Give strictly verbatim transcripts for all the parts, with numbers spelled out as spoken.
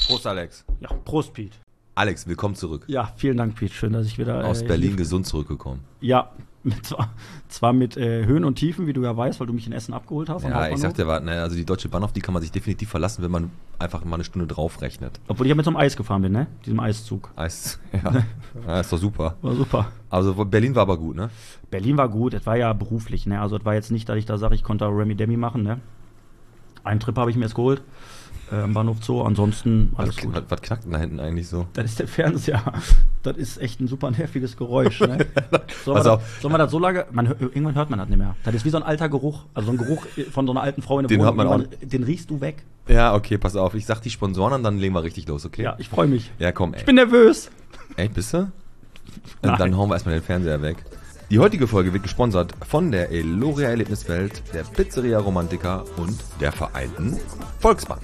Prost, Alex. Ja, Prost, Pete. Alex, willkommen zurück. Ja, vielen Dank, Pete. Schön, dass ich wieder... Aus äh, Berlin hier, gesund zurückgekommen. Ja, mit, zwar, zwar mit äh, Höhen und Tiefen, wie du ja weißt, weil du mich in Essen abgeholt hast. Ja, ich sagte, ne, also die Deutsche Bahn, auf die kann man sich definitiv verlassen, wenn man einfach mal eine Stunde draufrechnet. Obwohl ich ja mit so einem Eis gefahren bin, ne? Diesem Eiszug. Eis, ja. Ja, ist doch super. War super. Also Berlin war aber gut, ne? Berlin war gut, es war ja beruflich, ne? Also es war jetzt nicht, dass ich da sage, ich konnte Remi Demi machen, ne? Einen Trip habe ich mir jetzt geholt. Äh, am Bahnhof Zoo, ansonsten alles was, gut. Was, was knackt denn da hinten eigentlich so? Das ist der Fernseher. Das ist echt ein super nerviges Geräusch. Ne? Soll, Pass man auf. das, soll man das so lange. Man, irgendwann hört man das nicht mehr. Das ist wie so ein alter Geruch. Also so ein Geruch von so einer alten Frau in der Den Wohnung. hört man Irgendwann- Den riechst du weg. Ja, okay, pass auf. Ich sag die Sponsoren und dann legen wir richtig los, okay? Ja, ich freue mich. Ja, komm, ey. Ich bin nervös. Ey, bist du? Nein. Dann hauen wir erstmal den Fernseher weg. Die heutige Folge wird gesponsert von der Eloria Erlebniswelt, der Pizzeria Romantica und der Vereinten Volksbank.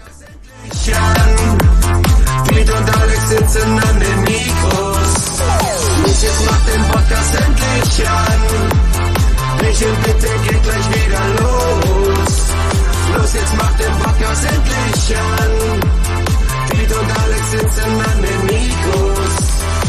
Piet und Alex sitzen an den Mikros. Los, jetzt macht den Podcast endlich an. Michel, bitte geht gleich wieder los. Los, jetzt macht den Podcast endlich an. Piet und Alex sitzen an den Mikros.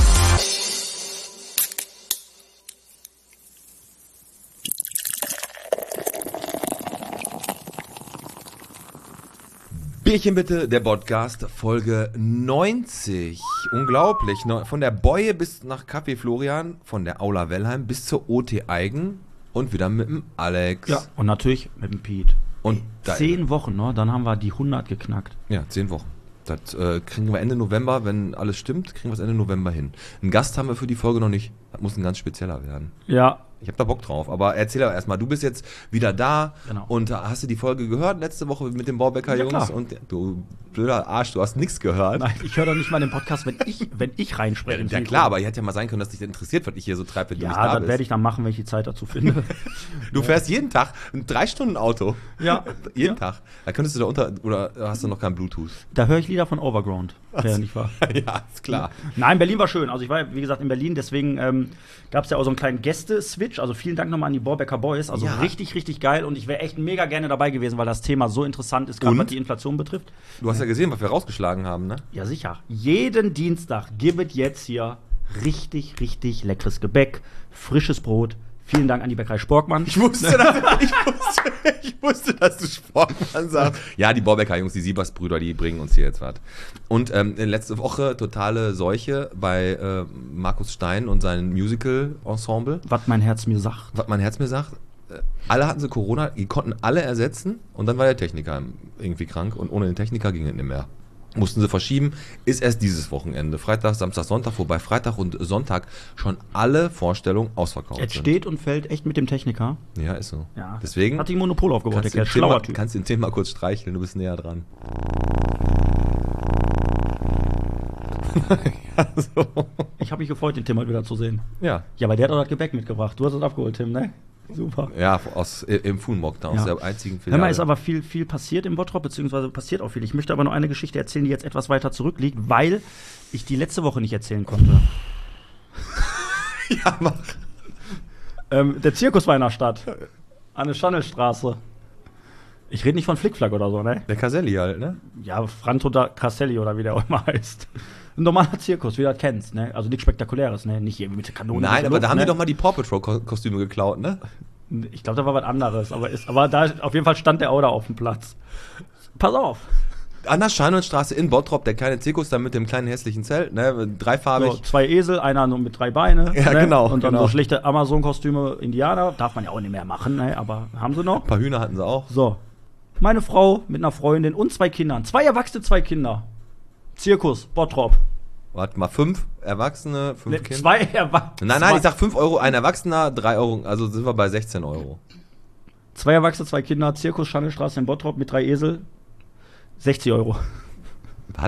Bierchen bitte, der Podcast, Folge neunzig. Unglaublich. Ne? Von der Boye bis nach Café Florian, von der Aula Wellheim bis zur O T Eigen und wieder mit dem Alex. Ja, und natürlich mit dem Pete. Und da- Zehn Wochen, ne? Dann haben wir die hundert geknackt. Ja, zehn Wochen. Das äh, kriegen wir Ende November, wenn alles stimmt, kriegen wir es Ende November hin. Einen Gast haben wir für die Folge noch nicht. Das muss ein ganz spezieller werden. Ja, Ich habe da Bock drauf, aber erzähl aber erstmal, du bist jetzt wieder da Genau. und hast du die Folge gehört letzte Woche mit den Baubecker-Jungs? Ja, klar. Und du blöder Arsch, du hast nichts gehört. nein, ich höre doch nicht mal den Podcast, wenn ich, wenn ich reinspreche. Ja, ins ja Mikro. klar, aber hätte ja mal sein können, dass dich das interessiert, was ich hier so treibe, wenn du nicht Ja, da das bist. werde ich dann machen, wenn ich die Zeit dazu finde. Du fährst jeden Tag ein drei Stunden Auto. Ja. jeden Ja. Tag. Da könntest du da unter, oder hast du noch kein Bluetooth? Da höre ich Lieder von Overground. Ja, nicht wahr? Ja, ist klar. Nein, Berlin war schön. Also ich war, wie gesagt, in Berlin, deswegen ähm, gab es ja auch so einen kleinen Gäste-Switch. Also vielen Dank nochmal an die Borbecker Boys. Also Ja. richtig, richtig geil. Und ich wäre echt mega gerne dabei gewesen, weil das Thema so interessant ist, gerade Und? was die Inflation betrifft. Du hast ja gesehen, was wir rausgeschlagen haben, ne? Ja, sicher. Jeden Dienstag gibt es jetzt hier richtig, richtig leckeres Gebäck, frisches Brot. Vielen Dank an die Bäckerei Sporkmann. Ich wusste, dass, ich wusste, ich wusste, dass du Sportmann sagst. Ja, die Borbecker-Jungs, die Siebers-Brüder, die bringen uns hier jetzt was. Und ähm, letzte Woche totale Seuche bei äh, Markus Stein und seinem Musical-Ensemble. Was mein Herz mir sagt. Was mein Herz mir sagt, äh, alle hatten sie Corona, die konnten alle ersetzen und dann war der Techniker irgendwie krank und ohne den Techniker ging es nicht mehr. Mussten sie verschieben, ist erst dieses Wochenende. Freitag, Samstag, Sonntag, wobei Freitag und Sonntag schon alle Vorstellungen ausverkauft Es sind. steht und fällt echt mit dem Techniker. Ja, ist so. Ja. Deswegen Hat sich ein Monopol aufgebaut, der kannst du Kerl. den Tim mal- Schlauer Typ. kannst den Tim mal kurz streicheln, du bist näher dran. ja, so. Ich habe mich gefreut, den Tim heute wieder zu sehen. ja. Ja, weil der hat auch das Gebäck mitgebracht. Du hast es abgeholt, Tim, ne? Super. Ja, aus, im Funmock da, aus Ja. der einzigen Hör Filiale. mal, ist aber viel, viel passiert im Bottrop, beziehungsweise passiert auch viel. Ich möchte aber noch eine Geschichte erzählen, die jetzt etwas weiter zurückliegt, weil ich die letzte Woche nicht erzählen konnte. ja, mach. Ähm, der Zirkus war in der Stadt. An der Schandelstraße. Ich rede nicht von Flickflack oder so, ne? Der Caselli halt, ne? Ja, Franto da Castelli oder wie der auch immer heißt. Ein normaler Zirkus, wie du das kennst, ne? Also nichts Spektakuläres, ne? Nicht irgendwie mit der Kanone. Nein, mit aber der da haben Luft, die doch ne? mal die Paw Patrol Ko- Kostüme geklaut, ne? Ich glaube, da war was anderes. Aber, ist, aber da auf jeden Fall stand der auch da auf dem Platz. Pass auf. An der Scheinwaldstraße in Bottrop, der kleine Zirkus da mit dem kleinen hässlichen Zelt, ne? Dreifarbig. So, zwei Esel, einer nur mit drei Beine. Ja, ne? genau, Und dann genau. so schlichte Amazon-Kostüme, Indianer. Darf man ja auch nicht mehr machen, ne? Aber haben sie noch. Ein paar Hühner hatten sie auch. So. Meine Frau mit einer Freundin und zwei Kindern. Zwei Erwachsene, zwei Kinder. Zirkus, Bottrop. Warte mal, fünf Erwachsene, fünf Ne, Kinder. zwei Erwachsene. Nein, nein, ich sag fünf Euro, ein Erwachsener, drei Euro, also sind wir bei sechzehn Euro. Zwei Erwachsene, zwei Kinder. Zirkus, Schandelstraße in Bottrop mit drei Esel. sechzig Euro. Was?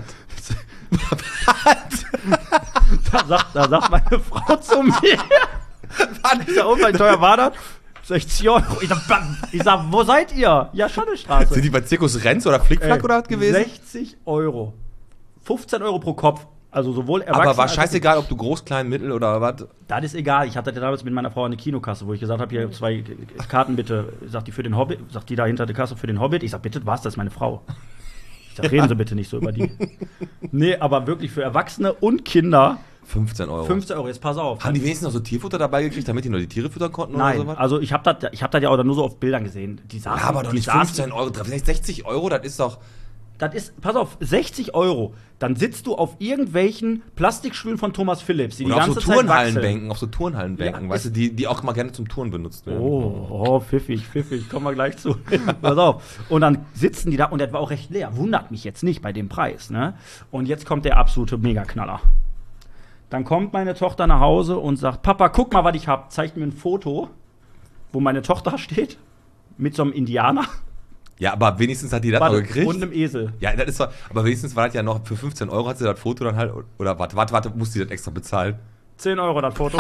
Da sagt, da sagt meine Frau zu mir. Ich sag, oh, wie teuer war das? sechzig Euro. Ich sag, bam. ich sag, wo seid ihr? Ja, Schandelstraße. Sind die bei Zirkus Renz oder Flickflack Ey, oder was gewesen? sechzig Euro. fünfzehn Euro pro Kopf. Also sowohl Erwachsene Aber war als auch- scheißegal, ob du groß, klein, mittel oder was. Das ist egal. Ich hatte damals mit meiner Frau eine Kinokasse, wo ich gesagt habe, hier zwei Karten bitte. Sagt die für den Hobbit, sagt die da hinter der Kasse für den Hobbit. Ich sag, bitte, was? Das ist meine Frau. Ich sag, reden Sie bitte nicht so über die. Nee, aber wirklich für Erwachsene und Kinder fünfzehn Euro. fünfzehn Euro, jetzt pass auf. Haben die wenigstens noch so Tierfutter dabei gekriegt, damit die nur die Tiere füttern konnten Nein, oder sowas? also ich habe das ich hab das ja auch nur so auf Bildern gesehen. Die saßen, Ja, aber doch die nicht saßen- fünfzehn Euro, vielleicht sechzig Euro, das ist doch... Das ist, pass auf, sechzig Euro. Dann sitzt du auf irgendwelchen Plastikstühlen von Thomas Phillips, die Oder die auf ganze so Zeit wachsen. Turnhallenbänken, auf so Turnhallenbänken, Ja, weißt du, die, die auch mal gerne zum Touren benutzt werden. Oh, oh, pfiffig, pfiffig, kommen wir gleich zu. Pass auf. Und dann sitzen die da und das war auch recht leer. Wundert mich jetzt nicht bei dem Preis, ne? Und jetzt kommt der absolute Megaknaller. Dann kommt meine Tochter nach Hause und sagt, Papa, guck mal, was ich hab. Zeigt mir ein Foto, wo meine Tochter steht, mit so einem Indianer. Ja, aber wenigstens hat die das Warte, noch gekriegt. und einem Esel. Ja, das ist doch, aber wenigstens war das ja noch, für fünfzehn Euro hat sie das Foto dann halt, oder warte, warte, warte, musste die das extra bezahlen? zehn Euro das Foto.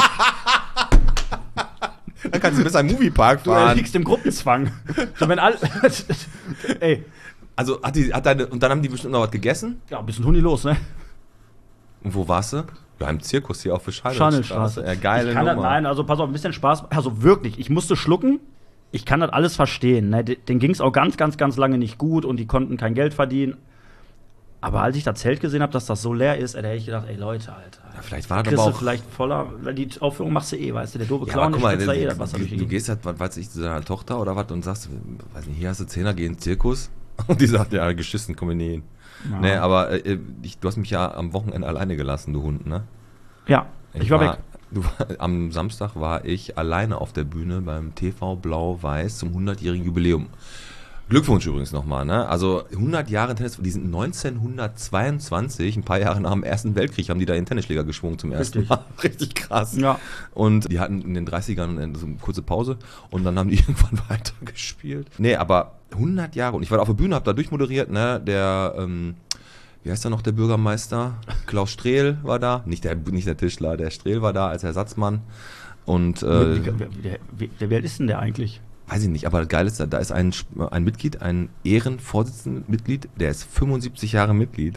Dann kannst du bis ein Moviepark Du fahren. liegst im Gruppenzwang. So, wenn all, ey, Also, hat die, hat deine, und dann haben die bestimmt noch was gegessen? ja, ein bisschen Hundi los, ne? Und wo warst du? Ja, im Zirkus hier auf der Scharnelstraße. Ja, geile ich kann das, Nummer. nein, also pass auf, ein bisschen Spaß. Also wirklich, ich musste schlucken. Ich kann das alles verstehen. Ne? Den ging es auch ganz, ganz, ganz lange nicht gut und die konnten kein Geld verdienen. Aber als ich das Zelt gesehen habe, dass das so leer ist, ey, da hätte ich gedacht, ey Leute, Alter. Ja, vielleicht war das Kriegst aber du auch... vielleicht voller, weil die Aufführung machst du eh, weißt du, der doofe Ja, Clown, aber der guck mal, spritzt da eh das du, Wasser du, durch die du Gegend. gehst halt, was weiß ich, zu deiner Tochter oder was und sagst, weiß nicht, hier hast du Zehner, geh in den Zirkus. Und die sagt, ja, geschissen, komm nie hin. Ja. Nee, aber äh, ich, du hast mich ja am Wochenende alleine gelassen, du Hund, ne? Ja, ich, war, weg. Du, am Samstag war ich alleine auf der Bühne beim T V Blau-Weiß zum hundertjährigen Jubiläum. Glückwunsch übrigens nochmal, ne? Also hundert Jahre Tennis, die sind neunzehnhundertzweiundzwanzig, ein paar Jahre nach dem Ersten Weltkrieg, haben die da den Tennisschläger geschwungen zum ersten Richtig. Mal. Richtig krass. Ja. Und die hatten in den dreißigern so eine kurze Pause und dann haben die irgendwann weitergespielt. Nee, aber hundert Jahre. Und ich war da auf der Bühne, hab da durchmoderiert, ne? Der, ähm, wie heißt da noch der Bürgermeister? Klaus Strehl war da. Nicht der, nicht der Tischler, der Strehl war da als Ersatzmann. Und äh, Wie, wie, der, wie, der, wie alt ist denn der eigentlich? weiß ich nicht, aber das Geile ist, da ist ein, ein Mitglied, ein Ehrenvorsitzendenmitglied, der ist fünfundsiebzig Jahre Mitglied.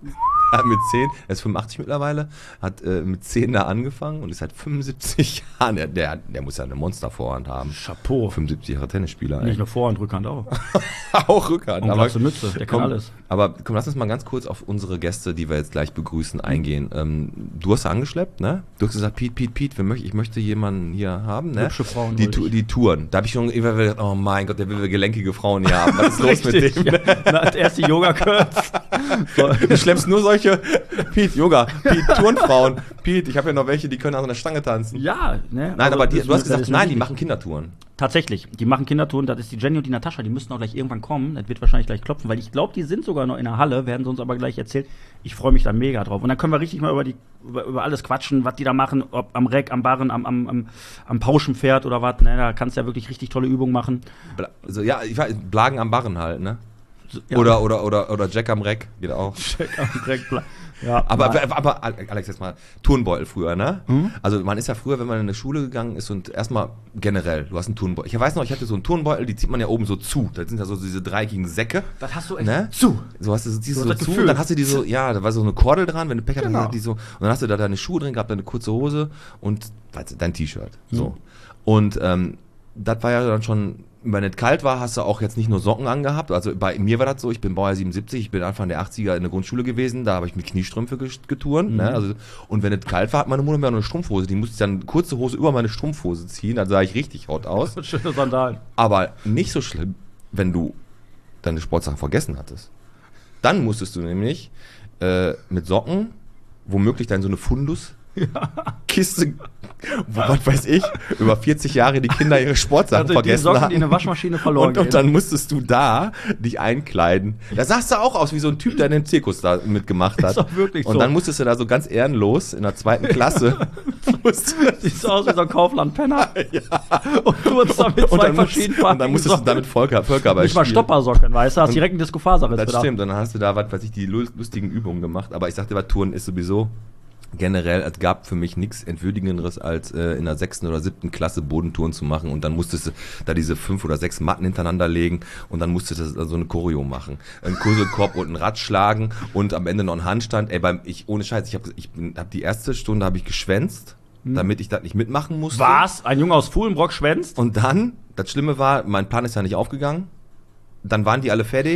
Hat mit zehn, er ist fünfundachtzig mittlerweile, hat äh, mit zehn da angefangen und ist seit fünfundsiebzig Jahren, der, der, der muss ja eine Monstervorhand haben. Chapeau. fünfundsiebzig Jahre Tennisspieler. Nicht ey. nur Vorhand, Rückhand auch. Auch Rückhand. Und aber Glatze Mütze, der kann komm, alles. Aber komm, lass uns mal ganz kurz auf unsere Gäste, die wir jetzt gleich begrüßen, eingehen. Ähm, du hast angeschleppt, ne? Du hast gesagt, Piet, Piet, Piet, wir möcht, ich möchte jemanden hier haben, ne? Hübsche Frauen Die, wollte Tu- ich. die Touren. Da habe ich schon immer gedacht, oh mein Gott, der will gelenkige Frauen hier haben. Was ist los mit Richtig, dem? ja. Na, erst die Yoga-Curls. So. Du schleppst nur solche, Piet, Yoga, Piet, Turnfrauen. Piet, ich habe ja noch welche, die können an so einer Stange tanzen. Ja, ne? Nein, aber die, das- du hast das gesagt, ist nein, die wirklich- machen Kindertouren. Tatsächlich, die machen Kindertouren, das ist die Jenny und die Natascha, die müssten auch gleich irgendwann kommen. Das wird wahrscheinlich gleich klopfen, weil ich glaube, die sind sogar noch in der Halle, werden sie uns aber gleich erzählt. Ich freue mich da mega drauf. Und dann können wir richtig mal über, die, über, über alles quatschen, was die da machen, ob am Reck, am Barren, am, am, am, am Pauschenpferd oder was. Ne? Da kannst du ja wirklich richtig tolle Übungen machen. Bla, also, ja, ich weiß, Blagen am Barren halt, ne? So, ja. Oder, oder, oder, oder Jack am Reck, geht auch. Check am Reck. bla- Ja, Aber, mal- aber, aber Alex, jetzt mal, Turnbeutel früher, ne? Mhm. Also man ist ja früher, wenn man in eine Schule gegangen ist und erstmal generell, du hast einen Turnbeutel. Ich weiß noch, ich hatte so einen Turnbeutel, die zieht man ja oben so zu. Das sind ja so diese dreieckigen Säcke. das hast du echt Ne? zu. So hast du, ziehst Du du so hast das zu Gefühl. und dann hast du die so, ja, da war so eine Kordel dran, wenn du Pech hattest, Genau. hast du die so, und dann hast du da deine Schuhe drin gehabt, deine kurze Hose und weißt du, dein T-Shirt. So. Mhm. Und ähm, das war ja dann schon, wenn es kalt war, hast du auch jetzt nicht nur Socken angehabt. Also bei mir war das so, ich bin Baujahr siebenundsiebzig, ich bin Anfang der achtziger in der Grundschule gewesen, da habe ich mit Kniestrümpfe ges- geturnt. Mhm. Ne? Also, und wenn es kalt war, hat meine Mutter mir noch eine Strumpfhose, die musste ich dann kurze Hose über meine Strumpfhose ziehen, dann sah ich richtig hot aus. Schöne Sandalen. Aber nicht so schlimm, wenn du deine Sportsachen vergessen hattest. Dann musstest du nämlich äh, mit Socken, womöglich dann so eine Fundus-Kiste, wo, was weiß ich, über vierzig Jahre die Kinder ihre Sportsachen Also die vergessen Socken, hatten. die in der Waschmaschine verloren und, und gehen. dann musstest du da dich einkleiden. Da sahst du auch aus wie so ein Typ, der in den Zirkus da mitgemacht hat. Ist auch wirklich und so. dann musstest du da so ganz ehrenlos in der zweiten Klasse. musstest- Siehst du aus wie so ein Kaufland-Penner. Und du uns da mit und, zwei dann musst, verschiedenen und dann musstest du damit Völker, Völkerball Nicht mal spielen. Stoppersocken, weißt du? Hast Und- direkt einen Disco-Faser. Das stimmt, dann hast du da, was weiß ich, die lu- lustigen Übungen gemacht. Aber ich sagte, was Touren ist sowieso generell, es gab für mich nichts Entwürdigenderes, als äh, in der sechsten oder siebten Klasse Bodentouren zu machen. Und dann musstest du da diese fünf oder sechs Matten hintereinander legen und dann musstest du da so eine Choreo machen. Ein Kurselkorb und ein Rad schlagen und am Ende noch ein Handstand. Ey, beim, ich, ohne Scheiß, ich habe ich bin- hab die erste Stunde habe ich geschwänzt, damit ich das nicht mitmachen musste. Was? Ein Junge aus Fuhlenbrock schwänzt? Und dann, das Schlimme war, mein Plan ist ja nicht aufgegangen. Dann waren die alle fertig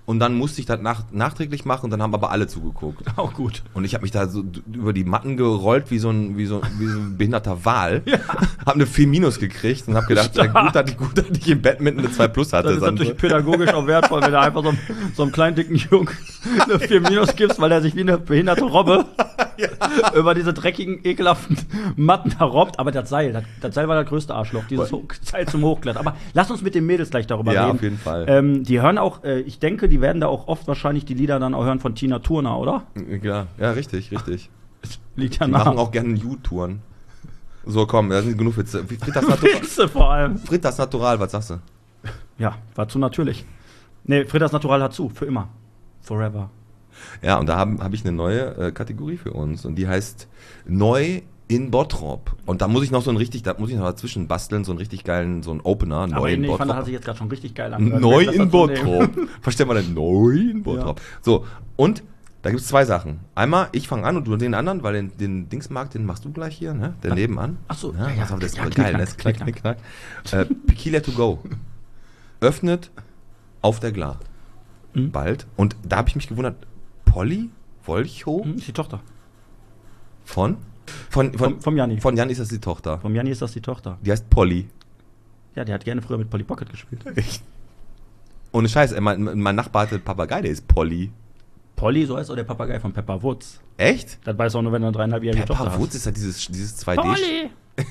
Und dann musste ich das nach, nachträglich machen und dann haben aber alle zugeguckt. Auch gut. Und ich habe mich da so d- über die Matten gerollt wie so ein, wie so, wie so ein behinderter Wal. Ja. Hab eine vier Minus gekriegt und habe gedacht, ja, gut, dass ich, gut, dass ich im Badminton eine zwei Plus hatte. Das ist natürlich pädagogisch auch wertvoll, wenn du einfach so einem, so einem kleinen, dicken Jungen eine vier Minus gibst, weil er sich wie eine behinderte Robbe ja. über diese dreckigen, ekelhaften Matten da robbt. Aber das Seil, das, das Seil war das größte Arschloch, dieses Ho- Seil zum Hochklettern. Aber lass uns mit den Mädels gleich darüber Ja, reden. auf jeden Fall. Ähm, die hören auch, äh, ich denke, die werden da auch oft wahrscheinlich die Lieder dann auch hören von Tina Turner, oder? Ja, ja, richtig, richtig. Liegt ja Die nach. machen auch gerne U-Touren. So, komm, da sind genug Witze. Fritas Natural. Witze vor allem. Fritas Natural, was sagst du? Ja, war zu natürlich. Nee, Fritas Natural hat zu, für immer. Forever. Ja, und da habe hab ich eine neue äh, Kategorie für uns. Und die heißt Neu in Bottrop. Und da muss ich noch so einen richtig, da muss ich noch dazwischen basteln, so einen richtig geilen, so einen Opener. Neu Aber in nee, ich fand, das Bottrop. hat sich jetzt gerade schon richtig geil angehört. Neu Das in hat so eine- Bottrop. Versteht man denn? Neu in Bottrop. So, und da gibt es zwei Sachen. Einmal, ich fange an und du den anderen, weil den, den Dingsmarkt, den machst du gleich hier, ne? Der nebenan. Ach so, ja, ja, ja, pass auf, das ist ja, voll knick, geil. knack, Das ist knack, knick, knack, knack. Äh, Tequila to go. Öffnet auf der Glar. Mhm. Bald. Und da habe ich mich gewundert, Polly Wolchow Hm, ist die Tochter. von? Von, von, Vom, vom Janni. von Jan ist das die Tochter. Vom Janni ist das die Tochter. Die heißt Polly. Ja, der hat gerne früher mit Polly Pocket gespielt. Ohne Scheiß, ey, mein, mein Nachbar hatte einen Papagei, der ist Polly. Polly, so heißt auch der Papagei von Pepper Woods. Echt? Das weiß auch nur, wenn du eine dreieinhalbjährige Tochter Pepper hast. Woods ist ja dieses, dieses zwei D. Polly!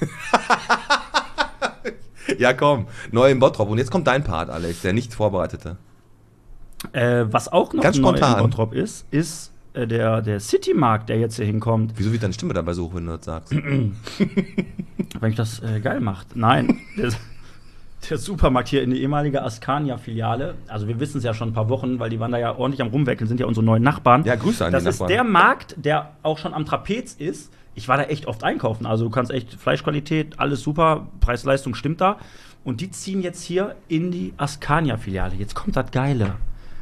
Ja, komm. Neu in Bottrop. Und jetzt kommt dein Part, Alex, der nicht vorbereitete. Äh, was auch noch Ganz neu spontan. in Bottrop ist, ist äh, der, der City-Markt, der jetzt hier hinkommt. Wieso wird deine Stimme dabei so hoch, wenn du das sagst? Wenn ich das äh, geil macht. Nein, der, der Supermarkt hier in die ehemalige Askania-Filiale. Also wir wissen es ja schon ein paar Wochen, weil die waren da ja ordentlich am Rumweckeln, sind ja unsere neuen Nachbarn. Ja, Grüße an das die ist Nachbarn. der Markt, der auch schon am Trapez ist. Ich war da echt oft einkaufen. Also du kannst echt Fleischqualität, alles super, Preis-Leistung stimmt da. Und die ziehen jetzt hier in die Askania-Filiale. Jetzt kommt das Geile.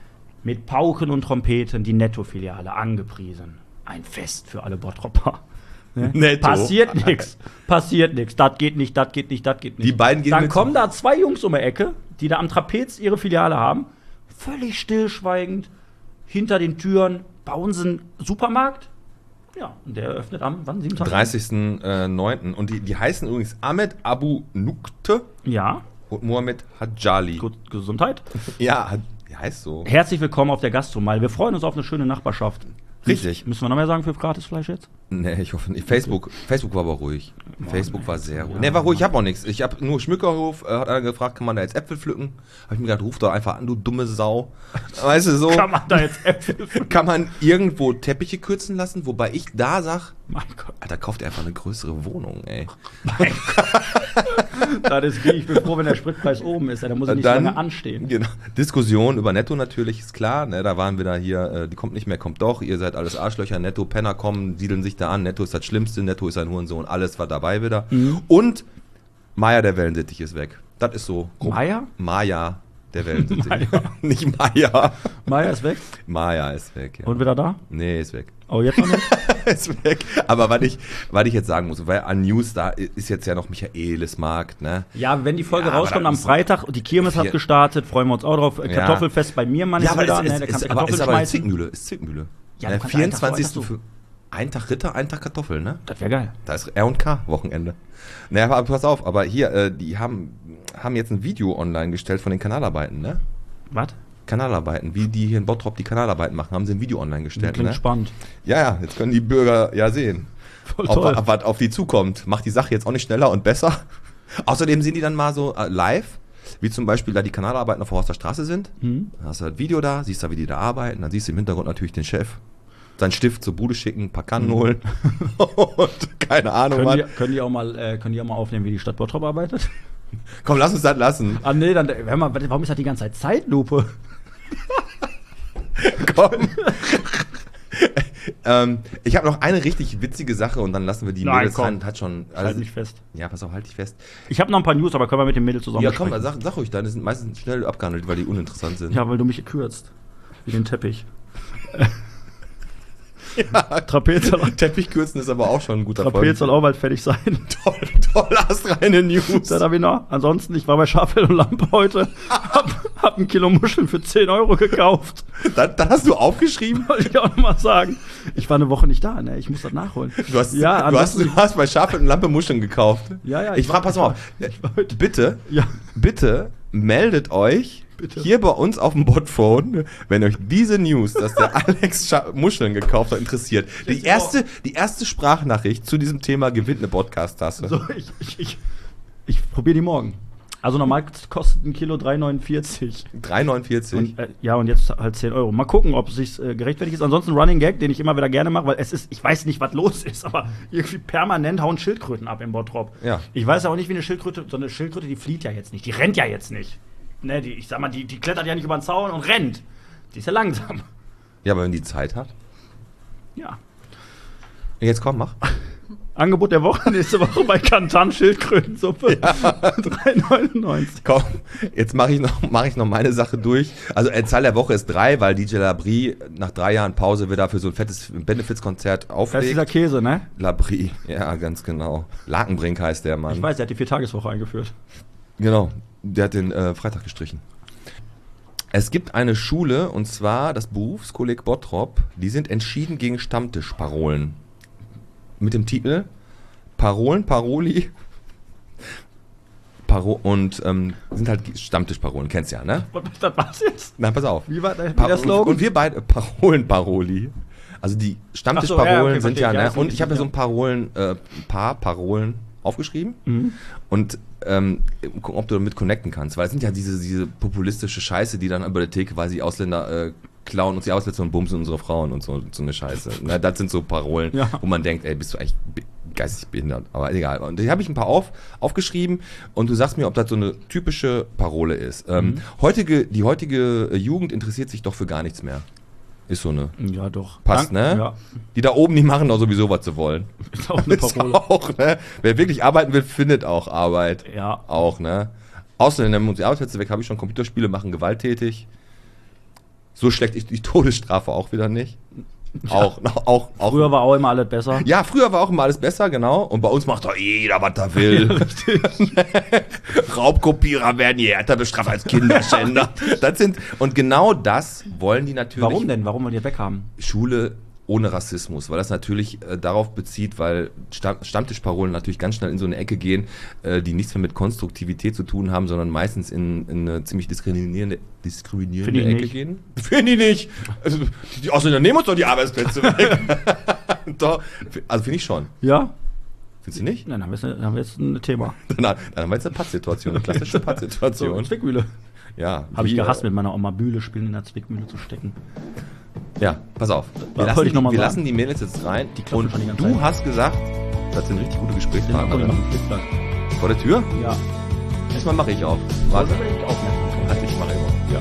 Mit Pauken und Trompeten die Netto-Filiale angepriesen. Ein Fest für alle Bottropper. Ne? Netto. Passiert nichts. Passiert nichts. Das geht nicht, das geht nicht, das geht nicht. Die beiden gehen Dann mit- kommen da zwei Jungs um die Ecke, die da am Trapez ihre Filiale haben. Völlig stillschweigend. Hinter den Türen bauen sie einen Supermarkt. Ja, und der eröffnet am, wann? siebenundzwanzigsten dreißigsten neunten Und die, die heißen übrigens Ahmed Abu Nukte Ja, und Mohamed Hadjali. gut, Gesundheit. Ja, Had- die heißt so. Herzlich willkommen auf der Gastromeile. Wir freuen uns auf eine schöne Nachbarschaft. Richtig. Müssen wir noch mehr sagen für Gratisfleisch jetzt? Nee, ich hoffe nicht. Facebook, Facebook war aber ruhig. Facebook war sehr ruhig. Ja. Nee, war ruhig, ich hab auch nichts. Ich hab nur Schmückerhof, äh, hat einer gefragt, kann man da jetzt Äpfel pflücken? Hab ich mir gedacht, ruf doch einfach an, du dumme Sau. Weißt du, so Kann man da jetzt Äpfel? kann man irgendwo Teppiche kürzen lassen, wobei ich da sag, Mein Gott. Alter, kauft ihr einfach eine größere Wohnung, ey. Mein Gott. Das ist wie, ich bin froh, wenn der Spritpreis oben ist, ja, dann muss ich nicht so lange anstehen. Genau. Diskussion über Netto natürlich, ist klar. Ne, da waren wir da hier, äh, die kommt nicht mehr, kommt doch. Ihr seid alles Arschlöcher. Netto, Penner kommen, siedeln sich da an. Netto ist das Schlimmste. Netto ist ein Hurensohn. Alles war dabei wieder. Mhm. Und Maya, der Wellensittich, ist weg. Das ist so. grob. Maya? Maya, der Wellensittich. Maya. Nicht Maya. Maya ist weg Maya ist weg. Ja. und wieder da. Nee, ist weg. Oh, jetzt noch nicht? ist weg. Aber was ich, was ich jetzt sagen muss, weil an News, da ist jetzt ja noch Michaelismarkt, ne? Ja, wenn die Folge Ja, aber rauskommt da am muss- Freitag und die Kirmes hat Vier- gestartet, freuen wir uns auch drauf. Ja. Kartoffelfest bei mir, Mann, ist aber wieder. es, ne, es, da es, kannst du aber, ist Kartoffeln aber eine schmeißen. Zwickmühle. Ist Zwickmühle. Ja, Ja, du kannst einen Tag vorher, vierundzwanzigsten hast du- für ein Tag Ritter, ein Tag Kartoffeln, ne? Das wäre geil. Da ist R und K Wochenende. Naja, aber pass auf, aber hier, äh, die haben, haben jetzt ein Video online gestellt von den Kanalarbeiten, ne? Was? Kanalarbeiten, wie die hier in Bottrop die Kanalarbeiten machen, haben sie ein Video online gestellt, Klingt ne? spannend. Ja, ja, jetzt können die Bürger ja sehen, Voll ob, toll. ob was auf die zukommt. Macht die Sache jetzt auch nicht schneller und besser. Außerdem sehen die dann mal so äh, live, wie zum Beispiel da die Kanalarbeiten auf der Horster Straße sind. Mhm. Dann hast du das Video da, siehst da, wie die da arbeiten, dann siehst du im Hintergrund natürlich den Chef. Seinen Stift zur Bude schicken, ein paar Kannen holen und keine Ahnung Können die, was. können, die auch mal, äh, können die auch mal aufnehmen, wie die Stadt Bottrop arbeitet? Komm, lass uns das lassen. Ah, nee, dann, hör mal, warum ist das die ganze Zeit Zeitlupe? Komm. ähm, ich habe noch eine richtig witzige Sache und dann lassen wir die Nein, Mädels komm. rein. Hat schon. Halt Also, mich fest. ja, pass auf, halt dich fest. Ich habe noch ein paar News, aber können wir mit den Mädels zusammen Ja, komm, besprechen. sag, sag ruhig, deine sind meistens schnell abgehandelt, weil die uninteressant sind. Ja, weil du mich kürzt. Wie den Teppich. Ja. Trapezsalat. Teppichkürzen ist aber auch schon ein guter Trapez soll auch bald fertig sein. Toll, toll, hast reine News. Das habe ich noch. Ansonsten, ich war bei Schafell und Lampe heute. Hab, hab ein Kilo Muscheln für zehn Euro gekauft. Dann, dann hast du aufgeschrieben? Wollte ich auch nochmal sagen. Ich war eine Woche nicht da, ne? Ich muss das nachholen. Du hast, ja, du hast, du hast bei Schafelt und Lampe Muscheln gekauft. Ja, ja. Ich, ich frage, pass mal auf. Bitte, ja. bitte meldet euch Bitte. hier bei uns auf dem Botphone, wenn euch diese News, dass der Alex Scha- Muscheln gekauft hat, interessiert. Die erste, die erste Sprachnachricht zu diesem Thema gewinnt eine Podcast-Tasse. So, ich ich, ich, ich probiere die morgen. Also normal kostet ein Kilo drei neunundvierzig. drei neunundvierzig. Und, äh, ja, und jetzt halt zehn Euro. Mal gucken, ob es sich äh, gerechtfertigt ist. Ansonsten Running Gag, den ich immer wieder gerne mache, weil es ist, ich weiß nicht, was los ist, aber irgendwie permanent hauen Schildkröten ab im Bottrop. Ja. Ich weiß auch nicht, wie eine Schildkröte, so eine Schildkröte, die flieht ja jetzt nicht, die rennt ja jetzt nicht. Ne, die, ich sag mal, die, die klettert ja nicht über den Zaun und rennt. Die ist ja langsam. Ja, aber wenn die Zeit hat. Ja. Jetzt komm, mach. Angebot der Woche nächste Woche bei Kantan Schildkrötensuppe. Ja. drei neunundneunzig. Komm, jetzt mache ich, noch- mach ich noch meine Sache durch. Also, äh, Zahl der Woche ist drei, weil D J Labrie nach drei Jahren Pause wieder für so ein fettes Benefizkonzert Das ist dieser auflegt. Käse, ne? Labrie, ja, ganz genau. Lakenbrink heißt der Mann. Ich weiß, der hat die Viertageswoche eingeführt. Genau, der hat den äh, Freitag gestrichen. Es gibt eine Schule, und zwar das Berufskolleg Bottrop, die sind entschieden gegen Stammtischparolen. Mit dem Titel Parolen, Paroli Paro und ähm, sind halt Stammtischparolen, kennst du ja, ne? Das war's jetzt? Na, pass auf. Wie war der, wie Pa- der Slogan? Und wir beide, Parolen, Paroli. Also die Stammtischparolen Ach so, ja, okay, sind verstehe ja, ich. Ja, ne? ist Und ich habe ja so ja. ein Parolen, äh, ein paar Parolen aufgeschrieben. Mhm. Und ähm, gucken, ob du damit connecten kannst. Weil es sind ja diese, diese populistische Scheiße, die dann über der Theke quasi Ausländer äh, klauen und sie aussetzen und bumsen unsere Frauen und so, so eine Scheiße. Na, das sind so Parolen, Ja. wo man denkt, ey, bist du eigentlich be- geistig behindert. Aber egal. Und da habe ich ein paar auf, aufgeschrieben und du sagst mir, ob das so eine typische Parole ist. Ähm, Mhm. heutige, die heutige Jugend interessiert sich doch für gar nichts mehr. Ist so eine. Ja, doch. Passt, Dank- ne? Ja, Die da oben, die machen doch sowieso, was sie wollen. ist auch eine Ist Parole. auch, ne? Wer wirklich arbeiten will, findet auch Arbeit. Ja. Auch, ne? Ausländer nehmen uns die Arbeitsplätze weg, habe ich schon. Computerspiele machen gewalttätig. So schlecht ist die Todesstrafe auch wieder nicht. Auch, auch, auch. Früher war auch immer alles besser. Ja, früher war auch immer alles besser, genau. Und bei uns macht doch jeder, was er will. Raubkopierer werden je härter bestraft als Kinderschänder. Das sind, und genau das wollen die natürlich. Warum denn? Warum wollen die das weghaben? Schule ohne Rassismus, weil das natürlich äh, darauf bezieht, weil Stamm Stammtischparolen natürlich ganz schnell in so eine Ecke gehen, äh, die nichts mehr mit Konstruktivität zu tun haben, sondern meistens in, in eine ziemlich diskriminierende, diskriminierende Find ich Ecke nicht. gehen. Finde ich nicht. Also, die Ausländer nehmen uns doch die Arbeitsplätze weg. Doch. Also finde ich schon. Ja? Findest du nicht? Dann haben wir jetzt, dann haben wir jetzt ein Thema. Dann, dann haben wir jetzt eine Pattsituation, eine klassische So, Pattsituation. Zwickmühle. Ja. Habe ich wie, gehasst, äh, mit meiner Oma Bühle spielen, in der Zwickmühle zu stecken. Ja, pass auf. Wir, wollte lassen, ich noch mal wir sagen. lassen die Mädels jetzt rein. Die klopfen Und schon die ganze du Zeit. hast gesagt, das sind richtig gute Den Gesprächspartner. machen drin. wir Flickflack. Vor der Tür? Ja. Diesmal mache ich auf. Warte. Sollte ich aufmerksam Halt, ich mache immer. Ja.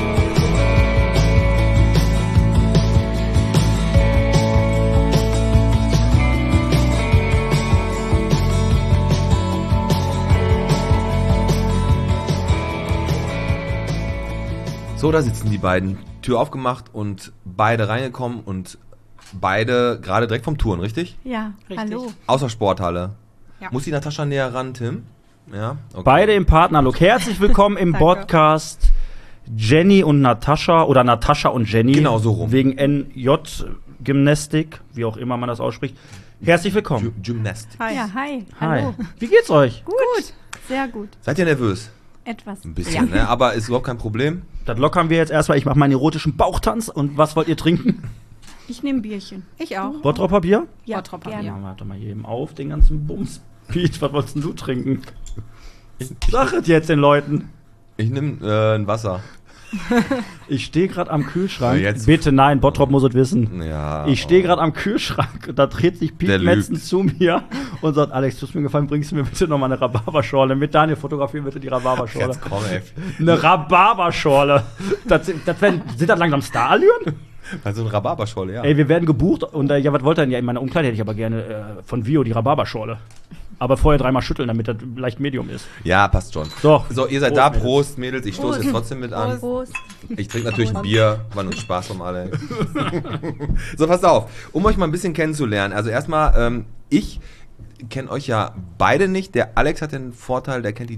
So, da sitzen die beiden. Tür aufgemacht und beide reingekommen und beide gerade direkt vom Touren, richtig? Ja, Richtig. hallo. Außer Sporthalle. Ja. Muss die Natascha näher ran, Tim? Ja? Okay. Beide im Partnerlook. Herzlich willkommen im Danke. Podcast Jenny und Natascha oder Natascha und Jenny. Genau, so rum. Wegen N J-Gymnastik, wie auch immer man das ausspricht. Herzlich willkommen. Gy- Gymnastik. Hi. Ja, hi. Hi. Hallo. Wie geht's euch? Gut. Sehr gut. Seid ihr nervös? Etwas. Ein bisschen, ne? Aber ist überhaupt kein Problem. Das lockern wir jetzt erstmal. Ich mache meinen erotischen Bauchtanz. Und was wollt ihr trinken? Ich nehme Bierchen. Ich auch. Bottropper Bier? Ja, Bottropper gerne. Bier. Ja, warte mal jedem auf, den ganzen Bums. Pete, was wolltest denn du trinken? Sag es jetzt den Leuten. Ich nehme äh, ein Wasser. Ich stehe gerade am Kühlschrank. Ja, jetzt- Bitte nein, Bottrop muss es wissen. Ja. Ich stehe gerade am Kühlschrank und da dreht sich Der Pete Metzen lügt. zu mir und sagt, Alex, tust mir gefallen, bringst du mir bitte noch mal eine Rhabarberschorle mit. Daniel, fotografieren bitte die Rhabarberschorle. Jetzt komm, ey. Eine Rhabarberschorle. Das, das werden, sind das langsam Starallüren? Also ein Rhabarberscholle, ja. Ey, wir werden gebucht und äh, ja, was wollt ihr denn? Ja, in meiner Umkleide hätte ich aber gerne äh, von Vio die Rhabarberschorle. Aber vorher dreimal schütteln, damit das leicht Medium ist. Ja, passt schon. So. So, ihr seid Prost, da. Mädels. Prost, Mädels. Ich stoße Prost. jetzt trotzdem mit an. Prost. Ich trinke natürlich ein Bier. War nur Spaß vom Alex. So, passt auf. Um euch mal ein bisschen kennenzulernen. Also erstmal, ähm, ich kenne euch ja beide nicht. Der Alex hat den Vorteil, der kennt die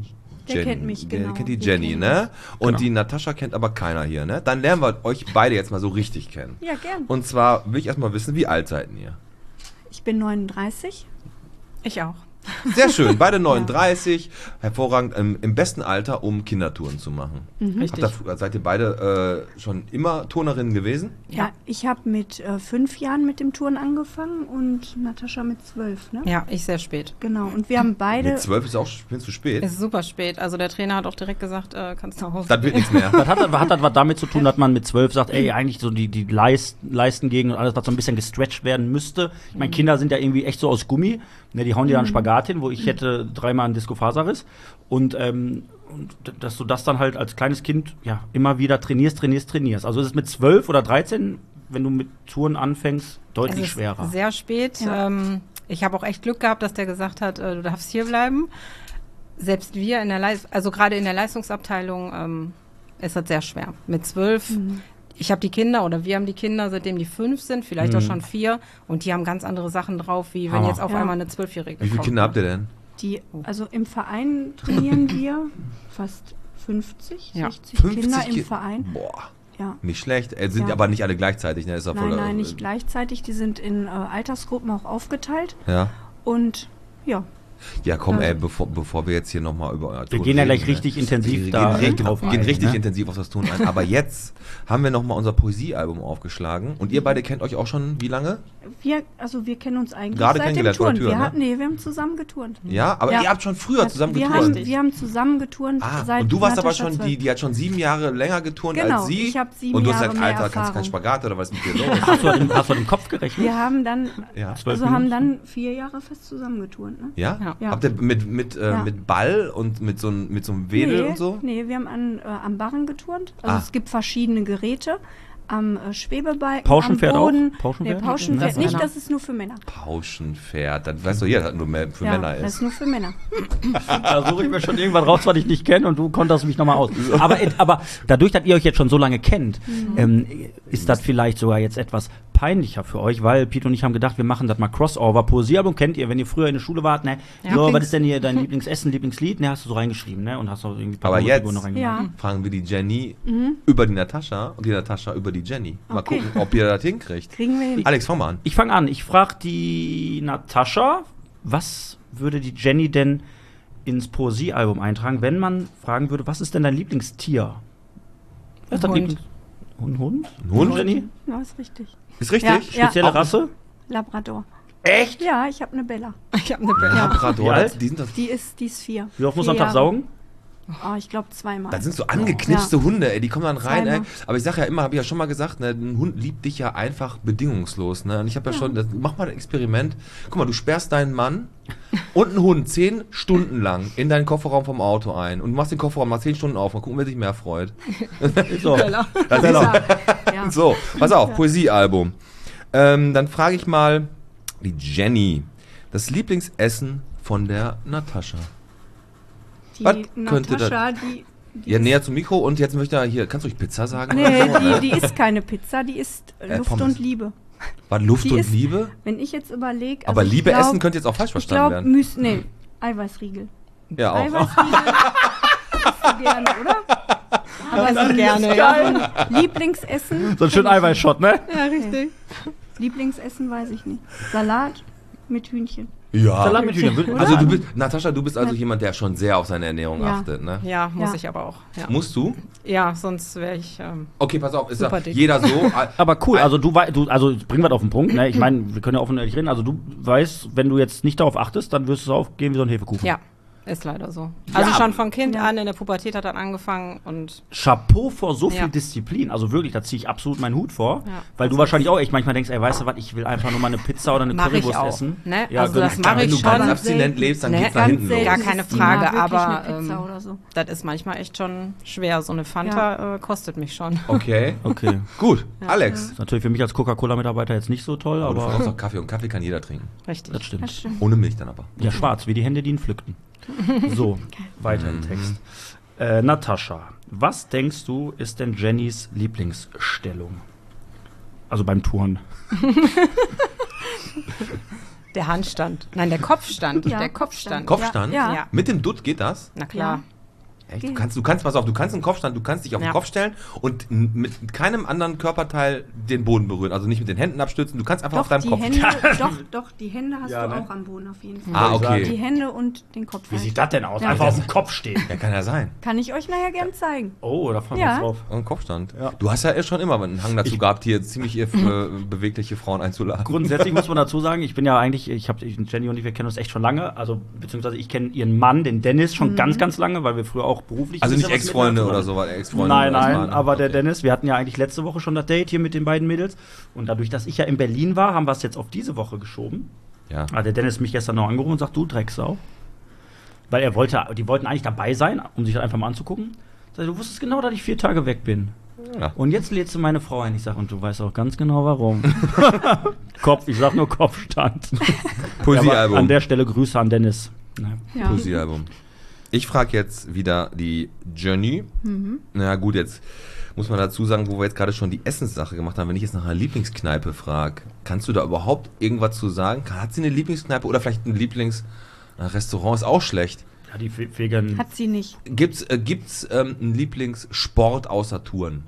Der Jenny. kennt mich, Der genau. kennt die Wir Jenny, kennen ne? Und Genau. die Natascha kennt aber keiner hier, ne? Dann lernen wir euch beide jetzt mal so richtig kennen. Ja, gern. Und zwar will ich erstmal wissen, wie alt seid ihr? Ich bin neununddreißig. Ich auch. Sehr schön, beide neununddreißig, hervorragend, im, im besten Alter, um Kindertouren zu machen. Richtig. Habt ihr, seid ihr beide äh, schon immer Turnerinnen gewesen? Ja, ich habe mit äh, fünf Jahren mit dem Touren angefangen und Natascha mit zwölf, ne? Ja, ich sehr spät. Genau. Und wir haben beide. Mit zwölf ist auch schon zu spät. Ist super spät. Also der Trainer hat auch direkt gesagt, äh, kannst nach Hause Das wird gehen. nichts mehr. Das hat, hat das was damit zu tun, dass man mit zwölf sagt, ey, eigentlich so die, die Leist, Leistengegend und alles, was so ein bisschen gestretcht werden müsste. Ich meine, Kinder sind ja irgendwie echt so aus Gummi. Ne, die hauen dir dann Spagat hin, wo ich hätte dreimal einen Disco-Faserriss. Und, ähm, und d- dass du das dann halt als kleines Kind ja immer wieder trainierst, trainierst, trainierst. Also ist es mit zwölf oder dreizehn, wenn du mit Touren anfängst, deutlich Es ist schwerer. sehr spät. Ja. Ähm, ich habe auch echt Glück gehabt, dass der gesagt hat, äh, du darfst hier bleiben. Selbst wir in der Leis also gerade in der Leistungsabteilung ähm, ist das sehr schwer. Mit zwölf, ich habe die Kinder oder wir haben die Kinder, seitdem die fünf sind, vielleicht auch schon vier, und die haben ganz andere Sachen drauf, wie wenn Hammer. jetzt auf Ja. einmal eine Zwölfjährige Wie viele kommt. Kinder habt ihr denn? Die, also im Verein trainieren wir fast fünfzig, Ja. sechzig fünfzig Kinder im Ki- Verein. Boah, Ja. nicht schlecht. Äh, sind Ja. aber nicht alle gleichzeitig, ne? Ist doch Nein, voll, nein, äh, nicht gleichzeitig. Die sind in äh, Altersgruppen auch aufgeteilt. Ja. Und ja, Ja, komm, Ja. ey, bevor, bevor wir jetzt hier nochmal über euer Wir Turnen gehen ja gleich reden, richtig ne? intensiv wir da gehen, drauf gehen ein, richtig ne? intensiv auf das Turnen ein. Aber jetzt haben wir nochmal unser Poesiealbum aufgeschlagen. Und ihr beide kennt euch auch schon wie lange? wir, also wir kennen uns eigentlich Gerade seit dem kennengelernt vor der Touren. Tür, wir ne? hatten, nee, wir haben zusammen geturnt. Ja, aber Ja. ihr habt schon früher Also zusammen wir geturnt. haben, wir haben zusammen geturnt Ah, seit und du warst aber Natascha schon die, zwölf. die hat schon sieben Jahre länger geturnt Genau, als sie. ich hab sieben Und du hast Jahre gesagt, mehr Alter, kannst keinen Erfahrung. Spagat oder was ist mit dir los? Hast du den, hast du den Kopf gerechnet? Wir haben dann, Ja. Zwölf also haben Minuten? dann vier Jahre fest zusammen geturnt. Ne? Ja? Ja. Ja. Habt ihr mit, mit, äh, Ja. mit Ball und mit so, ein- mit so einem Wedel nee, und so? Nee, wir haben an, äh, am Barren geturnt. Also Ah. es gibt verschiedene Geräte. Am äh, Schwebebalken, Pauschenpferd am auch? Boden. Pauschenpferd? Nee, Pauschenpferd Das nicht, Männer. das ist nur für Männer. Pauschenpferd. Das weißt du jeder, dass das nur mehr für ja, Männer das ist. ist nur für Männer. Da suche ich mir schon irgendwann raus, was ich nicht kenne, und du konterst mich nochmal aus. Aber, et- aber dadurch, dass ihr euch jetzt schon so lange kennt, ähm, ist das vielleicht sogar jetzt etwas peinlicher für euch, weil Pete und ich haben gedacht, wir machen das mal Crossover. Poesiealbum kennt ihr, wenn ihr früher in der Schule wart, ne? Ja. So, was Lieblings- ist denn hier dein Lieblingsessen, Lieblingslied? Ne, hast du so reingeschrieben, ne? Und hast auch irgendwie ein paar Aber Notizen jetzt- noch reingemacht. Ja. Fragen wir die Jenny über die Natascha und die Natascha über die Jenny. Mal Okay. gucken, ob ihr das hinkriegt. Kriegen wir hin. Alex, fang mal an. Ich fange an. Ich frage die Natascha, was würde die Jenny denn ins Poesiealbum eintragen, wenn man fragen würde, was ist denn dein Lieblingstier? Was ist dein Hund. Lieblings- Ein Hund? Ein Hund? Jenny? Ja, ist richtig. Ist richtig? Ja, ja. Spezielle Auch- Rasse? Labrador. Echt? Ja, ich habe eine Bella. Ich habe eine Bella. Labrador, Wie alt? das, die sind das, Die ist, die ist vier. Wie oft muss Vier man am Tag Jahre. saugen? Oh, ich glaube zweimal. das sind so angeknipste Hunde, ey, die kommen dann rein, ey. Zweimal. Aber ich sage ja immer, habe ich ja schon mal gesagt, ne, ein Hund liebt dich ja einfach bedingungslos, ne? Und ich habe ja, schon, das, mach mal ein Experiment. Guck mal, du sperrst deinen Mann und einen Hund zehn Stunden lang in deinen Kofferraum vom Auto ein und du machst den Kofferraum nach zehn Stunden auf, mal gucken, wer sich mehr freut. So. Bella. Das ist ja. Ja. So, pass auf, Poesiealbum. Ähm, dann frage ich mal die Jenny. Das Lieblingsessen von der Natascha. Die Was könnte Natascha, die, die Ja, ist, näher zum Mikro und jetzt möchte er hier, kannst du ruhig Pizza sagen? Nee, oder so? die, die isst keine Pizza, die isst äh, Äh, Luft Pommes. und Liebe. War Luft die und ist- Liebe? Wenn ich jetzt überlege. Aber Liebe essen könnte jetzt auch falsch Ich verstanden glaube, werden. Müs nee, Eiweißriegel. Ja, auch. Eiweißriegel isst du gerne, oder? Aber das so gerne, ja. Lieblingsessen. So ein schön Eiweißshot, ne? Ja, richtig. Lieblingsessen weiß ich nicht. Salat mit Hühnchen. Ja. Salat mit Hühnchen. würde ich Also du sagen. bist, Natascha, du bist also jemand, der schon sehr auf seine Ernährung Ja. achtet, ne? Ja, muss Ja. ich aber auch. Ja, Musst du? ja sonst wäre ich. Ähm, Okay, pass auf, ist Super ja dick. jeder so. Aber cool, also du weißt, du, also bringen wir das auf den Punkt, ne? Ich meine, wir können ja offen und ehrlich reden. Also du weißt, wenn du jetzt nicht darauf achtest, dann wirst du aufgehen wie so ein Hefekuchen. ja, ist leider so. Also Ja. schon von Kind Ja. an in der Pubertät hat dann angefangen und Chapeau vor so viel Ja. Disziplin. Also wirklich, da ziehe ich absolut meinen Hut vor. Ja. Weil du wahrscheinlich auch echt manchmal denkst, ey, weißt du was, ich will einfach nur mal eine Pizza oder eine Mach ich Currywurst auch, essen. ne? Ja, Also gönn- das mach Wenn ich du schon. ganz ganz abstinent selten. lebst, dann Ne, geht's nach Ganz hinten selten los. Gar keine ist die Frage, mal wirklich aber, eine Pizza ähm, oder so. das ist manchmal echt schon schwer. So eine Fanta äh, kostet mich schon. Okay, Okay. gut. Alex. Ist natürlich für mich als Coca-Cola-Mitarbeiter jetzt nicht so toll, Aber du aber brauchst doch Kaffee und Kaffee kann jeder trinken. Richtig. das stimmt. Das stimmt. Ohne Milch dann aber. Ja, schwarz, wie die Hände, die ihn pflückten. So, weiter im Text. Äh, Natascha, was denkst du, ist denn Jennys Lieblingsstellung? Also beim Touren. Der Handstand. Nein, der Kopfstand. Ja, der Kopfstand. Kopfstand? Ja. Ja. Mit dem Dutt geht das? Na klar. Echt? Du kannst, du kannst, pass auf, du kannst einen Kopfstand, du kannst dich auf Ja. den Kopf stellen und n- mit keinem anderen Körperteil den Boden berühren. Also nicht mit den Händen abstützen, du kannst einfach Doch, auf deinem die Kopf Hände, doch, doch, die Hände hast Ja, du ne? auch am Boden auf jeden Fall. Ah, Würde ich okay. Die Hände und den Kopf. Wie halt. sieht das denn aus? Ja. Einfach auf dem Kopf stehen. Ja, kann ja sein. Kann ich euch nachher gern zeigen. Oh, da fahren wir Ja. uns drauf. Ein Kopfstand. Ja. Du hast ja eh schon immer einen Hang dazu Ich- gehabt, hier ziemlich äh, bewegliche Frauen einzuladen. Grundsätzlich muss man dazu sagen, ich bin ja eigentlich, ich habe Jenny und ich, wir kennen uns echt schon lange, also beziehungsweise ich kenne ihren Mann, den Dennis, schon ganz, ganz lange, weil wir früher auch beruflich Also ein nicht bisschen was Ex-Freunde miteinander oder zu so, tun weil Ex-Freunde. Nein, das nein, waren- aber der okay. Dennis, wir hatten ja eigentlich letzte Woche schon das Date hier mit den beiden Mädels und dadurch, dass ich ja in Berlin war, haben wir es jetzt auf diese Woche geschoben. Ja. Hat der Dennis mich gestern noch angerufen und sagt, du Drecksau. Weil er wollte, die wollten eigentlich dabei sein, um sich das einfach mal anzugucken. Sag ich, du wusstest genau, dass ich vier Tage weg bin. Ja. Und jetzt lädst du meine Frau ein. Ich sag, und du weißt auch ganz genau warum. Kopf, ich sag nur Kopfstand. Ja, aber Poesiealbum. an der Stelle Grüße an Dennis. Ne. Ja. Poesiealbum. Ich frage jetzt wieder die Jenny. Na ja, gut, jetzt muss man dazu sagen, wo wir jetzt gerade schon die Essenssache gemacht haben, wenn ich jetzt nach einer Lieblingskneipe frage, kannst du da überhaupt irgendwas zu sagen? Hat sie eine Lieblingskneipe oder vielleicht ein Lieblingsrestaurant? Ist auch schlecht. Ja, die Fe- Vegan. Hat sie nicht. Gibt's, äh, gibt's ähm, einen Lieblingssport außer Touren?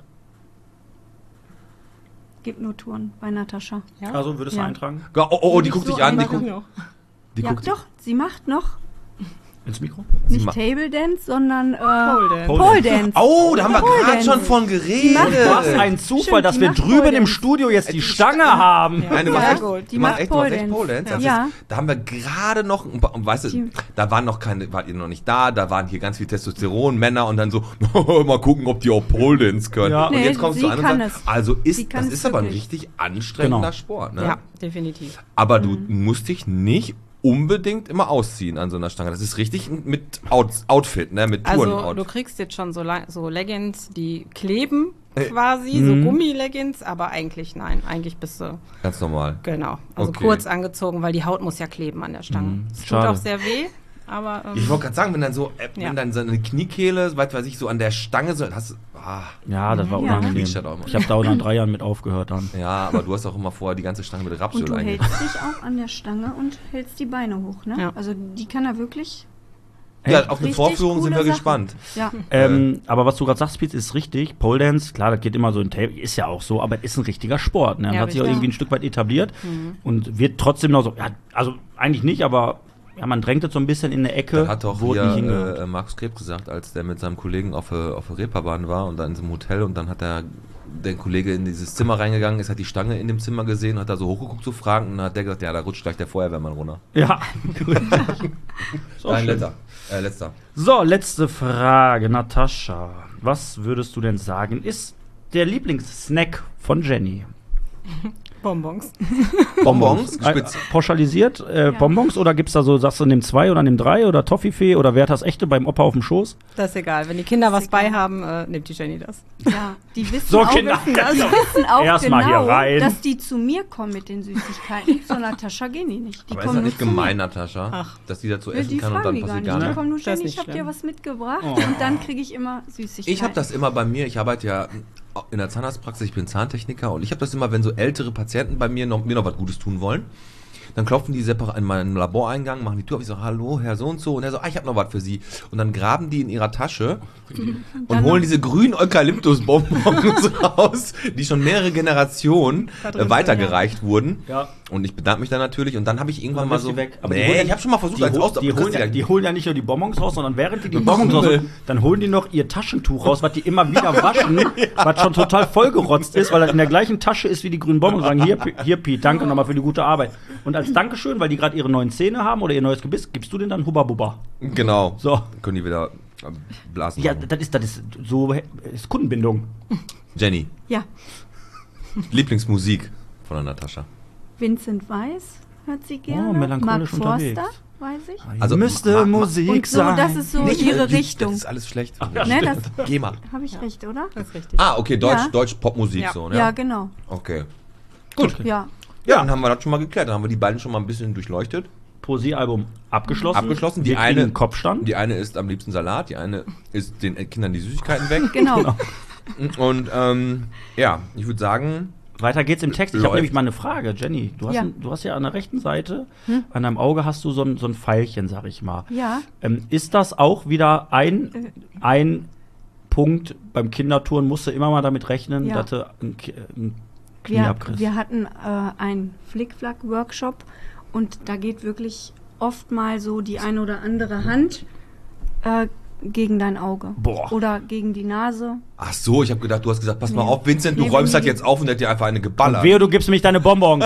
Gibt nur Touren bei Natascha. Ja. Also würdest du Ja. eintragen? Oh, oh, oh die Nicht guckt so dich an, die einfach. guckt, die Ja, guckt doch, sie macht noch Ins Mikro? sie nicht ma- Table Dance, sondern äh, Pole Dance. Pole Pole Dance. Oh, da haben wir Pole gerade Dance. schon von Die geredet. macht Was Pole. ein Zufall, Stimmt, dass die wir macht drüben Pole im Dance. Studio jetzt die Die Stange Ja. haben. Nein, du Sehr machst echt, gut. die Die machst macht echt, du machst Pole echt Dance. Pole Dance. Das Ja. ist, da haben wir gerade noch, und weißt du, Die- da waren noch keine, wart ihr noch nicht da, da waren hier ganz viel Testosteron, Männer und dann so, mal gucken, ob die auch Pole Dance können. Ja. Und Nee, jetzt kommst du sie an und kann sagst, es. also Sie ist, kann das es ist aber ein wirklich. richtig anstrengender Genau. Sport, ne? Ja, definitiv. Aber du musst dich nicht unbedingt immer ausziehen an so einer Stange. Das ist richtig mit Out, Outfit, ne, mit Also du Touren-Outfit. kriegst jetzt schon so, La- so Leggings, die kleben Äh, quasi, so Gummileggings, aber eigentlich nein, eigentlich bist du, Ganz normal. genau, also Okay. kurz angezogen, weil die Haut muss ja kleben an der Stange. Mhm, Es tut schade. auch sehr weh, aber ähm, Ich wollte gerade sagen, wenn dann so, äh, wenn Ja. dann so eine Kniekehle, weiß weiß ich, so an der Stange so, hast du, ah, Ja, das war Ja. unangenehm. Kriegst du das auch immer. Ich habe da auch nach drei Jahren mit aufgehört dann. ja, aber du hast auch immer vorher die ganze Stange mit Und Rapsöl du eingegangen. hältst dich auch an der Stange und hältst die Beine hoch, ne? Ja. Also die kann er wirklich. Ja, auf eine Richtig Vorführung sind wir coole Sachen. gespannt. Ja. Ähm, aber was du gerade sagst, Pietz, ist richtig. Pole Dance, klar, das geht immer so in Tape, ist ja auch so, aber es ist ein richtiger Sport. Ne? Ja, hat sich auch richtig. irgendwie ein Stück weit etabliert und wird trotzdem noch so, ja, also eigentlich nicht, aber ja, man drängt es so ein bisschen in eine Ecke, Das hat doch wo es nicht hier hingehört. äh, Markus Krebs gesagt, als der mit seinem Kollegen auf der auf der Reeperbahn war und dann in so einem Hotel und dann hat der, der Kollege in dieses Zimmer reingegangen ist, hat die Stange in dem Zimmer gesehen, hat da so hochgeguckt zu fragen und dann hat der gesagt, ja, da rutscht gleich der Feuerwehrmann runter. Ja, ist auch Nein, schön. letzter. Äh, letzter. So, letzte Frage, Natascha. Was würdest du denn sagen, ist der Lieblingssnack von Jenny? Bonbons. Bonbons, Äh, spitz. pauschalisiert äh, Ja. Bonbons oder gibt's da so, sagst du, nimm zwei oder nimm drei oder Toffifee oder wer hat das echte beim Opa auf dem Schoß? Das ist egal. Wenn die Kinder was egal. bei haben, äh, nimmt die Jenny das. Ja, die wissen So, auch, Kinder. wissen, das, wissen auch Erst mal genau, hier rein. dass die zu mir kommen mit den Süßigkeiten. Zur Natascha gehen die nicht. Die Aber ist kommen das nur nicht zu gemein, mir. Natascha, Ach. dass die dazu Ja, essen die kann und fragen dann die gar passiert nicht. gar Die nichts? kommen nur Das ist Jenny, nicht ich hab dir schlimm. was mitgebracht. Oh. Und dann kriege ich immer Süßigkeiten. Ich habe das immer bei mir, ich arbeite ja in der Zahnarztpraxis, ich bin Zahntechniker und ich habe das immer, wenn so ältere Patienten bei mir noch, mir noch was Gutes tun wollen, dann klopfen die separat in meinen Laboreingang, machen die Tür auf, ich so, hallo, Herr so und so, und er so, ah, ich habe noch was für Sie. Und dann graben die in ihrer Tasche und holen diese grünen Eukalyptusbonbons raus, die schon mehrere Generationen Da drin äh, weitergereicht wurden. Ja. Und ich bedanke mich dann natürlich und dann habe ich irgendwann Dann mal lässt so, die weg. Aber die nee, holen ja- ich habe schon mal versucht, Die, als hol, Aus die, holen ja, die holen ja nicht nur die Bonbons raus, sondern während die die Bonbons rausholen, dann holen die noch ihr Taschentuch raus, was die immer wieder waschen, was schon total vollgerotzt ist, weil das in der gleichen Tasche ist wie die grünen Bonbons und sagen, hier, Pi- hier Piet, danke nochmal für die gute Arbeit. Und als Dankeschön, weil die gerade ihre neuen Zähne haben oder ihr neues Gebiss, gibst du denen dann Hubba Bubba. genau, So. können die wieder äh, blasen. Ja, machen. das ist, das ist so ist Kundenbindung. Jenny, Ja, Lieblingsmusik von der Natascha. Vincent Weiss hört sie gerne. Oh, melancholisch Mark unterwegs. Forster, weiß ich. Also, müsste ma- ma- Musik Und so, sein. das ist so Nicht ihre die- Richtung. Das ist alles schlecht. ja, Ne, das Geh mal. habe ich recht, oder? Das ist richtig. Ah, okay, Deutsch, Ja. Deutsch Popmusik Ja. so, Ja, ne? genau. Okay. Gut. Ja. Ja, dann haben wir das schon mal geklärt. Dann haben wir die beiden schon mal ein bisschen durchleuchtet. Poesiealbum abgeschlossen. Abgeschlossen. Die Wir kriegen eine, einen Kopfstand. die eine isst am liebsten Salat, die eine isst den Kindern die Süßigkeiten weg. Genau. Und ähm, ja, ich würde sagen, Weiter geht's im Text. Ich habe Läuft. nämlich mal eine Frage, Jenny. Du hast, Ja. ein, du hast ja an der rechten Seite, Hm? an deinem Auge hast du so ein, so ein Pfeilchen, sag ich mal. Ja. Ähm, ist das auch wieder ein, ein Punkt beim Kindertouren? Musst du immer mal damit rechnen, Ja. dass du ein, Ki- ein Knie Wir, abkriegst? wir hatten äh, einen Flickflack-Workshop und da geht wirklich oft mal so die eine oder andere Hand äh, gegen dein Auge. Boah. Oder gegen die Nase. Ach so, ich habe gedacht, du hast gesagt, pass mal Nee. auf, Vincent, du Nee, räumst wenn halt die- jetzt auf und der hat dir einfach eine geballert. Wehe, du gibst mich deine Bonbons.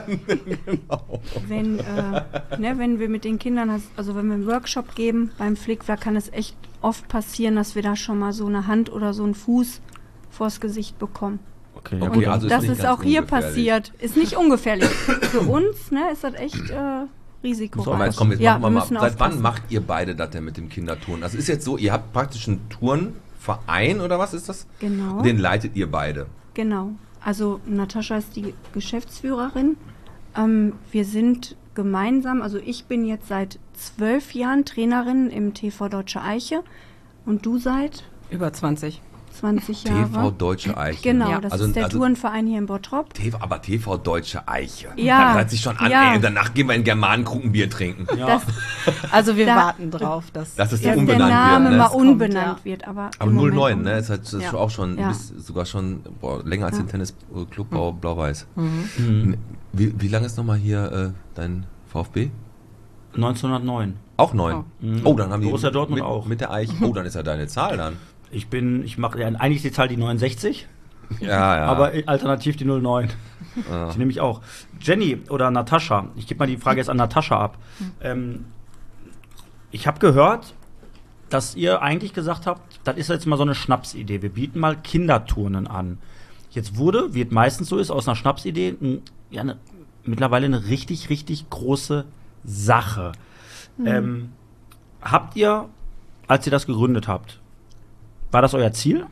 Wenn, äh, ne, wenn wir mit den Kindern, has- also wenn wir einen Workshop geben, beim Flickflack kann es echt oft passieren, dass wir da schon mal so eine Hand oder so einen Fuß vors Gesicht bekommen. Okay, Okay, ja, gut. also ist das nicht ist ganz auch hier ungefährlich. passiert. Ist nicht ungefährlich. Für uns ne, ist das echt äh, Risiko. So, aber jetzt komm, jetzt ja, machen wir wir mal. müssen Seit wann aufpassen. macht ihr beide das denn mit dem Kinderturnen? Also ist jetzt so, ihr habt praktisch einen Turnverein oder was ist das? Genau. Und den leitet ihr beide. Genau. Also Natascha ist die Geschäftsführerin. Ähm, wir sind gemeinsam, also ich bin jetzt seit zwölf Jahren Trainerin im T V Deutsche Eiche und du seit Über zwanzig. zwanzig Jahre. T V Deutsche Eiche. Genau, Ja. das Also- ist der also- Tourenverein hier in Bottrop. T V, aber T V Deutsche Eiche. Ja, Das hört sich schon an, ja. ey. Und danach gehen wir in Germanenkrukenbier trinken. Ja. Das, Also wir Da- warten drauf, dass Das ist dass der der umbenannt Name wird, ne? mal Das kommt, unbenannt ja. wird. Aber, Aber im null Moment neun, ne? Ist halt das ist Ja. auch schon, Ja. du bist sogar schon boah, länger als Ja. den Tennisclub Blau- Blau-Weiß. Mhm. Wie, wie lange ist nochmal hier äh, dein VfB? neunzehnhundertneun. Auch neun. Oh. Mhm. Oh, dann haben die Borussia Dortmund mit, auch. mit der Eiche. Oh, dann ist ja deine Zahl dann. Ich bin, ich mache ja eigentlich die Zahl die neunundsechzig, Ja, ja. aber alternativ die null neun. Ja. Die nehme ich auch. Jenny oder Natascha, ich gebe mal die Frage jetzt an Natascha ab. Ähm, ich habe gehört, dass ihr eigentlich gesagt habt, das ist jetzt mal so eine Schnapsidee. Wir bieten mal Kinderturnen an. Jetzt wurde, wie es meistens so ist, aus einer Schnapsidee ein, ja, eine, mittlerweile eine richtig, richtig große Sache. Ähm, habt ihr, als ihr das gegründet habt, war das euer Ziel?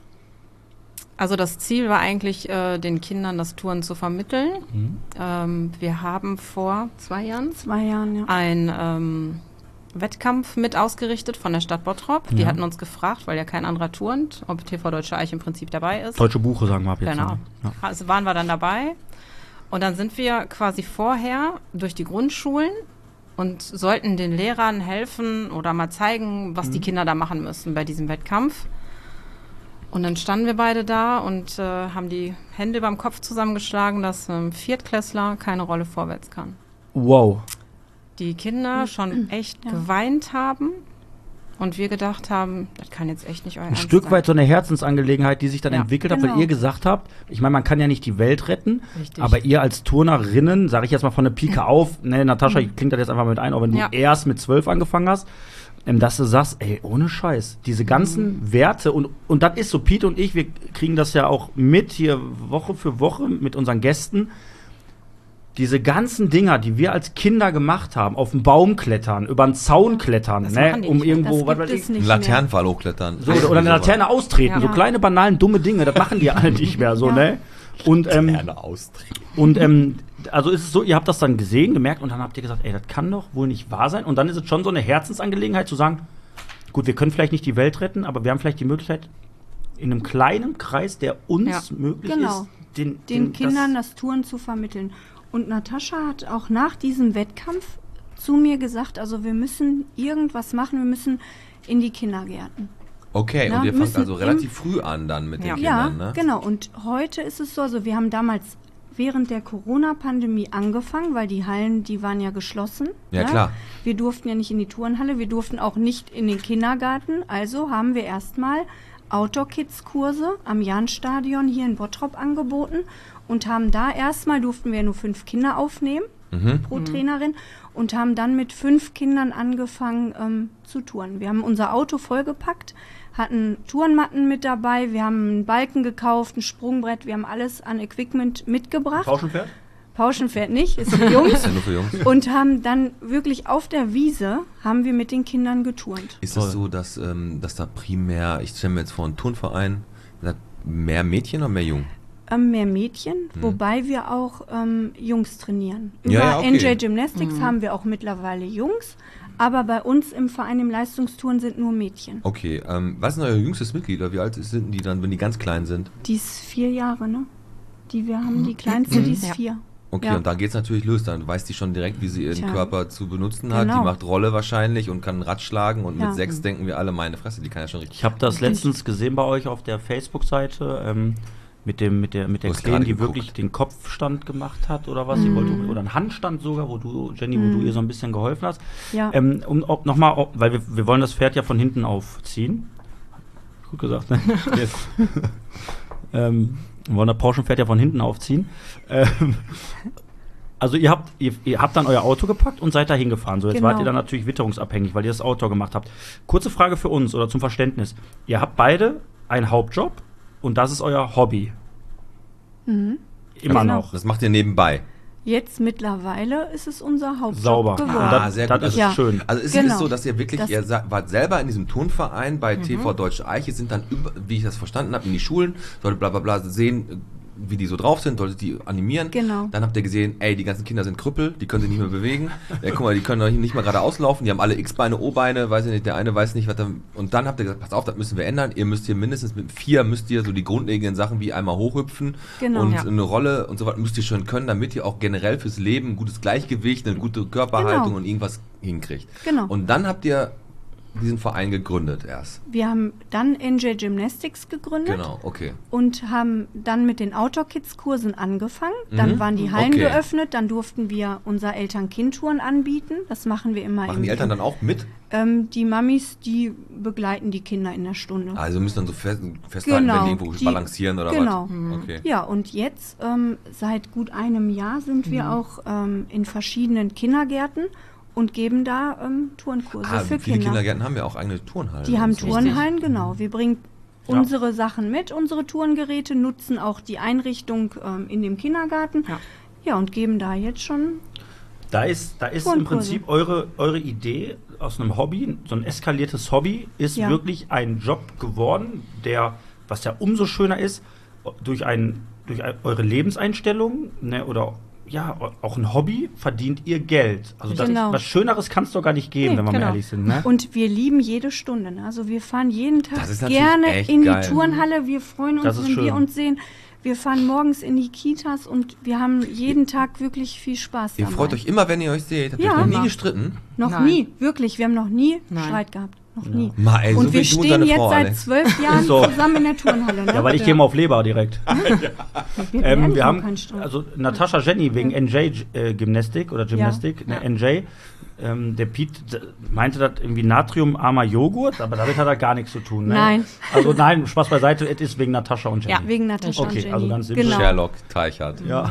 Also das Ziel war eigentlich, äh, den Kindern das Touren zu vermitteln. Ähm, wir haben vor zwei Jahren zwei Jahren, ja. einen ähm, Wettkampf mit ausgerichtet von der Stadt Bottrop. Die Ja. hatten uns gefragt, weil ja kein anderer turnt, ob T V Deutsche Eiche im Prinzip dabei ist. Deutsche Buche, sagen wir ab jetzt. Genau. mal. Ja. Also waren wir dann dabei. Und dann sind wir quasi vorher durch die Grundschulen und sollten den Lehrern helfen oder mal zeigen, was die Kinder da machen müssen bei diesem Wettkampf. Und dann standen wir beide da und äh, haben die Hände beim Kopf zusammengeschlagen, dass ein Viertklässler keine Rolle vorwärts kann. Wow. Die Kinder schon echt Ja. geweint haben und wir gedacht haben, das kann jetzt echt nicht euer Ein Ernst Stück sein. weit so eine Herzensangelegenheit, die sich dann Ja, entwickelt hat, genau. weil ihr gesagt habt, ich meine, man kann ja nicht die Welt retten, Richtig. aber ihr als Turnerinnen, sage ich jetzt mal von der Pike auf, ne, Natascha, ich klinge das jetzt einfach mit ein, auch wenn du Ja. erst mit zwölf angefangen hast, ähm, dass du sagst, ey, ohne Scheiß, diese ganzen Werte und, und das ist so, Pete und ich, wir kriegen das ja auch mit hier Woche für Woche mit unseren Gästen, diese ganzen Dinger, die wir als Kinder gemacht haben, auf den Baum klettern, über den Zaun klettern, Das ne, machen die um nicht mehr. irgendwo, Das was gibt weiß es ich, nicht Einen mehr. Laternenpfahl hochklettern. so, oder, oder eine Laterne austreten, Ja. so kleine, banalen, dumme Dinge, das machen die alle nicht mehr, so, Ja. ne? Und, ähm, Laterne austreten. und ähm, also ist es so, ihr habt das dann gesehen, gemerkt und dann habt ihr gesagt, ey, das kann doch wohl nicht wahr sein. Und dann ist es schon so eine Herzensangelegenheit zu sagen, gut, wir können vielleicht nicht die Welt retten, aber wir haben vielleicht die Möglichkeit, in einem kleinen Kreis, der uns Ja. möglich Genau. ist, den, den Kindern das, das Touren zu vermitteln. Und Natascha hat auch nach diesem Wettkampf zu mir gesagt, also wir müssen irgendwas machen, wir müssen in die Kindergärten. Okay, Na, und ihr fangt müssen also im- relativ früh an dann mit Ja. den Ja, Kindern, ne? genau. Und heute ist es so, also wir haben damals während der Corona-Pandemie angefangen, weil die Hallen, die waren ja geschlossen. Ja, ne? klar. Wir durften ja nicht in die Turnhalle, wir durften auch nicht in den Kindergarten. Also haben wir erstmal Outdoor-Kids-Kurse am Jahnstadion hier in Bottrop angeboten und haben da erstmal, durften wir nur fünf Kinder aufnehmen Mhm. pro Trainerin und haben dann mit fünf Kindern angefangen ähm, zu touren. Wir haben unser Auto vollgepackt, hatten Tourenmatten mit dabei, wir haben einen Balken gekauft, ein Sprungbrett, wir haben alles an Equipment mitgebracht. Pauschenpferd? Pauschenpferd nicht, ist für Jungs. Ist ja nur für Jungs. Und haben dann wirklich auf der Wiese, haben wir mit den Kindern geturnt. Ist Toll. es so, dass, ähm, dass da primär, ich stelle mir jetzt vor, einen Turnverein, da mehr Mädchen oder mehr Jungen? Ähm, mehr Mädchen, wobei wir auch ähm, Jungs trainieren. Über Ja, ja, okay. N J Gymnastics haben wir auch mittlerweile Jungs, aber bei uns im Verein im Leistungstouren sind nur Mädchen. Okay, ähm, was ist denn euer jüngstes Mitglied? Oder wie alt sind die dann, wenn die ganz klein sind? Die ist vier Jahre, ne? die wir haben. Die kleinste, die ist Ja. vier. Okay, Ja. und da geht es natürlich los. Dann weiß die schon direkt, wie sie ihren Tja. Körper zu benutzen hat. Genau. Die macht Rolle wahrscheinlich und kann ein Rad schlagen. Und Ja. mit sechs denken wir alle, meine Fresse, die kann ja schon richtig. Ich habe das Richtig. letztens gesehen bei euch auf der Facebook-Seite ähm, mit dem mit der mit der Du hast Kleinen, gerade die geguckt. wirklich den Kopfstand gemacht hat oder was. Sie wollte, oder einen Handstand sogar, wo du Jenny, wo du ihr so ein bisschen geholfen hast. Ja. Ähm, um auch nochmal, weil wir, wir wollen das Pferd ja von hinten aufziehen. Gut gesagt, ne? Yes. ähm, wir wollen das Pauschenpferd ja von hinten aufziehen. Ähm, also ihr habt, ihr, ihr habt dann euer Auto gepackt und seid da hingefahren. So, jetzt Genau. wart ihr dann natürlich witterungsabhängig, weil ihr das Auto gemacht habt. Kurze Frage für uns oder zum Verständnis. Ihr habt beide einen Hauptjob und das ist euer Hobby. Mhm. Immer Genau. noch. Das macht ihr nebenbei. Jetzt mittlerweile ist es unser Hauptjob Sauber. geworden. Ah, das, sehr das gut. ist Ja. schön. Also ist Genau. es so, dass ihr wirklich, Das- ihr sa- wart selber in diesem Turnverein bei T V Deutsche Eiche, sind dann, über, wie ich das verstanden habe, in die Schulen, solltet bla bla bla sehen, wie die so drauf sind, solltet die animieren. Genau. Dann habt ihr gesehen, ey, die ganzen Kinder sind Krüppel, die können sich nicht mehr bewegen. Ja, guck mal, die können doch nicht mal gerade auslaufen, die haben alle X-Beine, O-Beine, weiß ich nicht, der eine weiß nicht, was da. Und dann habt ihr gesagt, pass auf, das müssen wir ändern. Ihr müsst hier mindestens mit vier, müsst ihr so die grundlegenden Sachen wie einmal hochhüpfen Genau. und Ja. eine Rolle und so was müsst ihr schon können, damit ihr auch generell fürs Leben ein gutes Gleichgewicht, eine gute Körperhaltung Genau. und irgendwas hinkriegt. Genau. Und dann habt ihr diesen Verein gegründet erst. Wir haben dann N J Gymnastics gegründet Genau, okay. und haben dann mit den Outdoor-Kids-Kursen angefangen. Dann Mhm. waren die Hallen Okay. geöffnet, dann durften wir unser Eltern-Kind-Touren anbieten. Das machen wir immer. Machen im- die Eltern dann auch mit? Ähm, die Mamis, die begleiten die Kinder in der Stunde. Also müssen dann so fest, festhalten, Genau, wenn die irgendwo die- balancieren oder genau. was? Okay. Ja, und jetzt, ähm, seit gut einem Jahr, sind wir auch ähm, in verschiedenen Kindergärten und geben da ähm, Turnkurse Ah, für viele Kinder. Kindergärten haben ja auch eigene Turnhallen. Die haben und so. Turnhallen, genau. Wir bringen Ja. unsere Sachen mit, unsere Turngeräte, nutzen auch die Einrichtung ähm, in dem Kindergarten. Ja. Ja, und geben da jetzt schon. Da ist, da ist im Turnkurse. Prinzip eure, eure Idee aus einem Hobby, so ein eskaliertes Hobby, ist Ja. wirklich ein Job geworden, der, was ja umso schöner ist, durch, ein, durch ein, eure Lebenseinstellung, ne, oder ja, auch ein Hobby, verdient ihr Geld. Also das, Genau. was Schöneres kann es doch gar nicht geben, Nee, wenn wir mal genau. ehrlich sind. Ne? Und wir lieben jede Stunde. Ne? Also wir fahren jeden Tag Das ist natürlich gerne echt in geil. die Turnhalle. Wir freuen Das uns, ist wenn wir schön. uns sehen. Wir fahren morgens in die Kitas und wir haben jeden Tag wirklich viel Spaß Ihr dabei. freut euch immer, wenn ihr euch seht. Habt ihr Ja. euch noch nie Immer. gestritten? Noch Nein. nie, wirklich. Wir haben noch nie Nein. Streit gehabt. Noch nie. Mal, ey, so und wir wie du und stehen deine jetzt Frau, seit Alex. zwölf Jahren So. zusammen in der Turnhalle. Ne? Ja, weil ich gehe mal auf Leber direkt. Wir, Ähm, werden wir noch haben, keinen Streit. also Natascha Jenny wegen N J äh, Gymnastik oder Gymnastik, Ja. ne, N J, ähm, der Piet d- meinte das irgendwie natriumarmer Joghurt, aber damit hat er gar nichts zu tun. Ne? Nein. Also nein, Spaß beiseite, es ist wegen Natascha und Jenny. Ja. Wegen Natascha Okay, und Jenny. also ganz simpel. genau. Sherlock Teichert. Ja.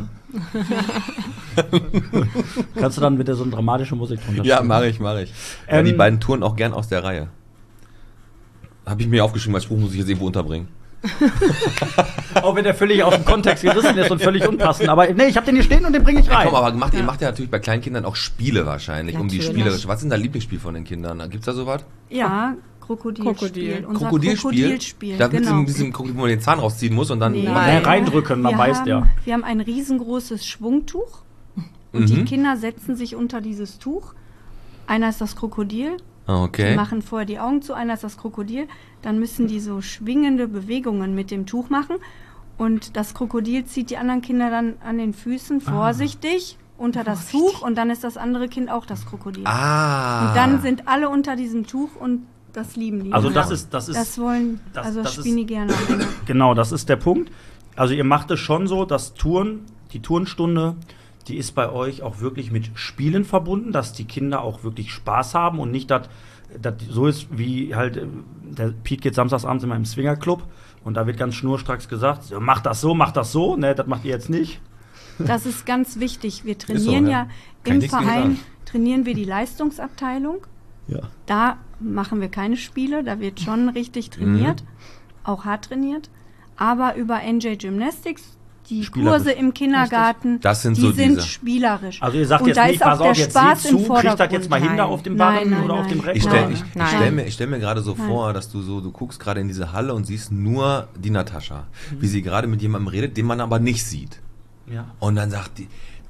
Kannst du dann bitte so eine dramatische Musik drunter Ja, spielen? mache ich, mache ich. Ja, Ähm, die beiden touren auch gern aus der Reihe. Habe ich mir aufgeschrieben, als Spruch muss ich jetzt irgendwo unterbringen. Auch wenn der völlig aus dem Kontext gerissen ist und völlig unpassend. Aber nee, ich habe den hier stehen und den bringe ich Ja, rein. komm, aber macht, ihr macht ja natürlich bei kleinen Kindern auch Spiele wahrscheinlich, um die Natürlich. spielerische. Was ist denn dein Lieblingsspiel von den Kindern? Gibt's da sowas? Ja, Krokodilspiel. Krokodil. Unser Krokodilspiel? Krokodilspiel, Da mit genau. diesem, diesem Krokodil, wo man den Zahn rausziehen muss und dann. Nee. Nein, reindrücken, dann wir weiß haben, der. Wir haben ein riesengroßes Schwungtuch und Mhm. die Kinder setzen sich unter dieses Tuch. Einer ist das Krokodil, Ah, die okay. machen vorher die Augen zu, einer ist das Krokodil. Dann müssen die so schwingende Bewegungen mit dem Tuch machen und das Krokodil zieht die anderen Kinder dann an den Füßen vorsichtig unter das Tuch und dann ist das andere Kind auch das Krokodil. Ah. Und dann sind alle unter diesem Tuch und das lieben die. Also Ja. das ist, das ist, Das wollen, das- also das spielen ist- die gerne. genau, das ist der Punkt. Also ihr macht es schon so, dass Touren, die Turnstunde, die ist bei euch auch wirklich mit Spielen verbunden, dass die Kinder auch wirklich Spaß haben und nicht, dass das so ist, wie halt, äh, der Piet geht samstagsabends immer im Swingerclub und da wird ganz schnurstracks gesagt, so, mach das so, mach das so, ne, das macht ihr jetzt nicht. Das ist ganz wichtig. Wir so, trainieren ne? ja Kann ich im nichts gegen Verein, sagen. trainieren wir die Leistungsabteilung. Ja. Da machen wir keine Spiele, da wird schon richtig trainiert, auch hart trainiert. Aber über N J Gymnastics, die Spielerisch. Kurse im Kindergarten, Das sind die so sind diese- spielerisch. Also ihr sagt Und jetzt da nicht, ist auch pass der auf, jetzt Spaß sieh im zu, krieg das jetzt Vordergrund. mal hin da Nein. auf dem Barren Nein, nein, oder auf nein. dem Reck. Ich Nein. stelle ich, ich Nein. stell mir, ich stell mir gerade so Nein. vor, dass du so, du guckst gerade in diese Halle und siehst nur die Natascha, wie sie gerade mit jemandem redet, den man aber nicht sieht. Ja. Und dann sagt die,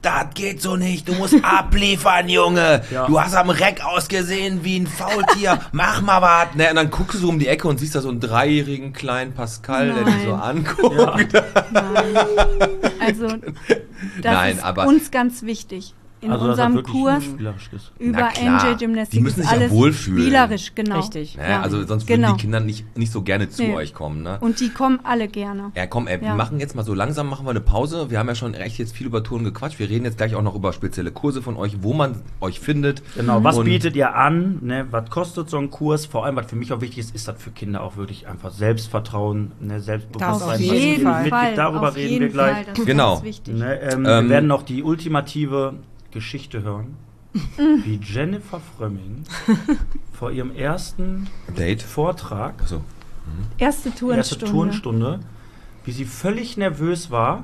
das geht so nicht, du musst abliefern, Junge. Ja. Du hast am Reck ausgesehen wie ein Faultier, mach mal was. Ne, und dann guckst du so um die Ecke und siehst da so einen dreijährigen kleinen Pascal, der dich so Nein. anguckt. Nein. Also, das Nein, ist aber- uns ganz wichtig. In Also, das hat unserem wirklich Kurs spielerisch ist. über Na klar, N J Gymnastik die müssen ist sich ja alles wohlfühlen. spielerisch, genau. Richtig. Ne, also sonst würden Genau. die Kinder nicht, nicht so gerne zu Nee. euch kommen. Ne? Und die kommen alle gerne. Ja, komm, ey, wir Ja. machen jetzt mal so langsam, machen wir eine Pause. Wir haben ja schon echt jetzt viel über Touren gequatscht. Wir reden jetzt gleich auch noch über spezielle Kurse von euch, wo man euch findet. Genau, was Und- bietet ihr an? Ne, was kostet so ein Kurs? Vor allem, was für mich auch wichtig ist, ist das für Kinder auch wirklich einfach Selbstvertrauen, ne, Selbstbewusstsein. Auf was jeden ihnen Fall. mitgibt. Darüber auf reden jeden wir gleich. Fall, das ist Genau. ganz wichtig. Ne, ähm, Ähm, wir werden noch die ultimative Geschichte hören, wie Jennifer Frömming vor ihrem ersten Date. Vortrag, Achso. Erste erste Turnstunde. Turnstunde, wie sie völlig nervös war.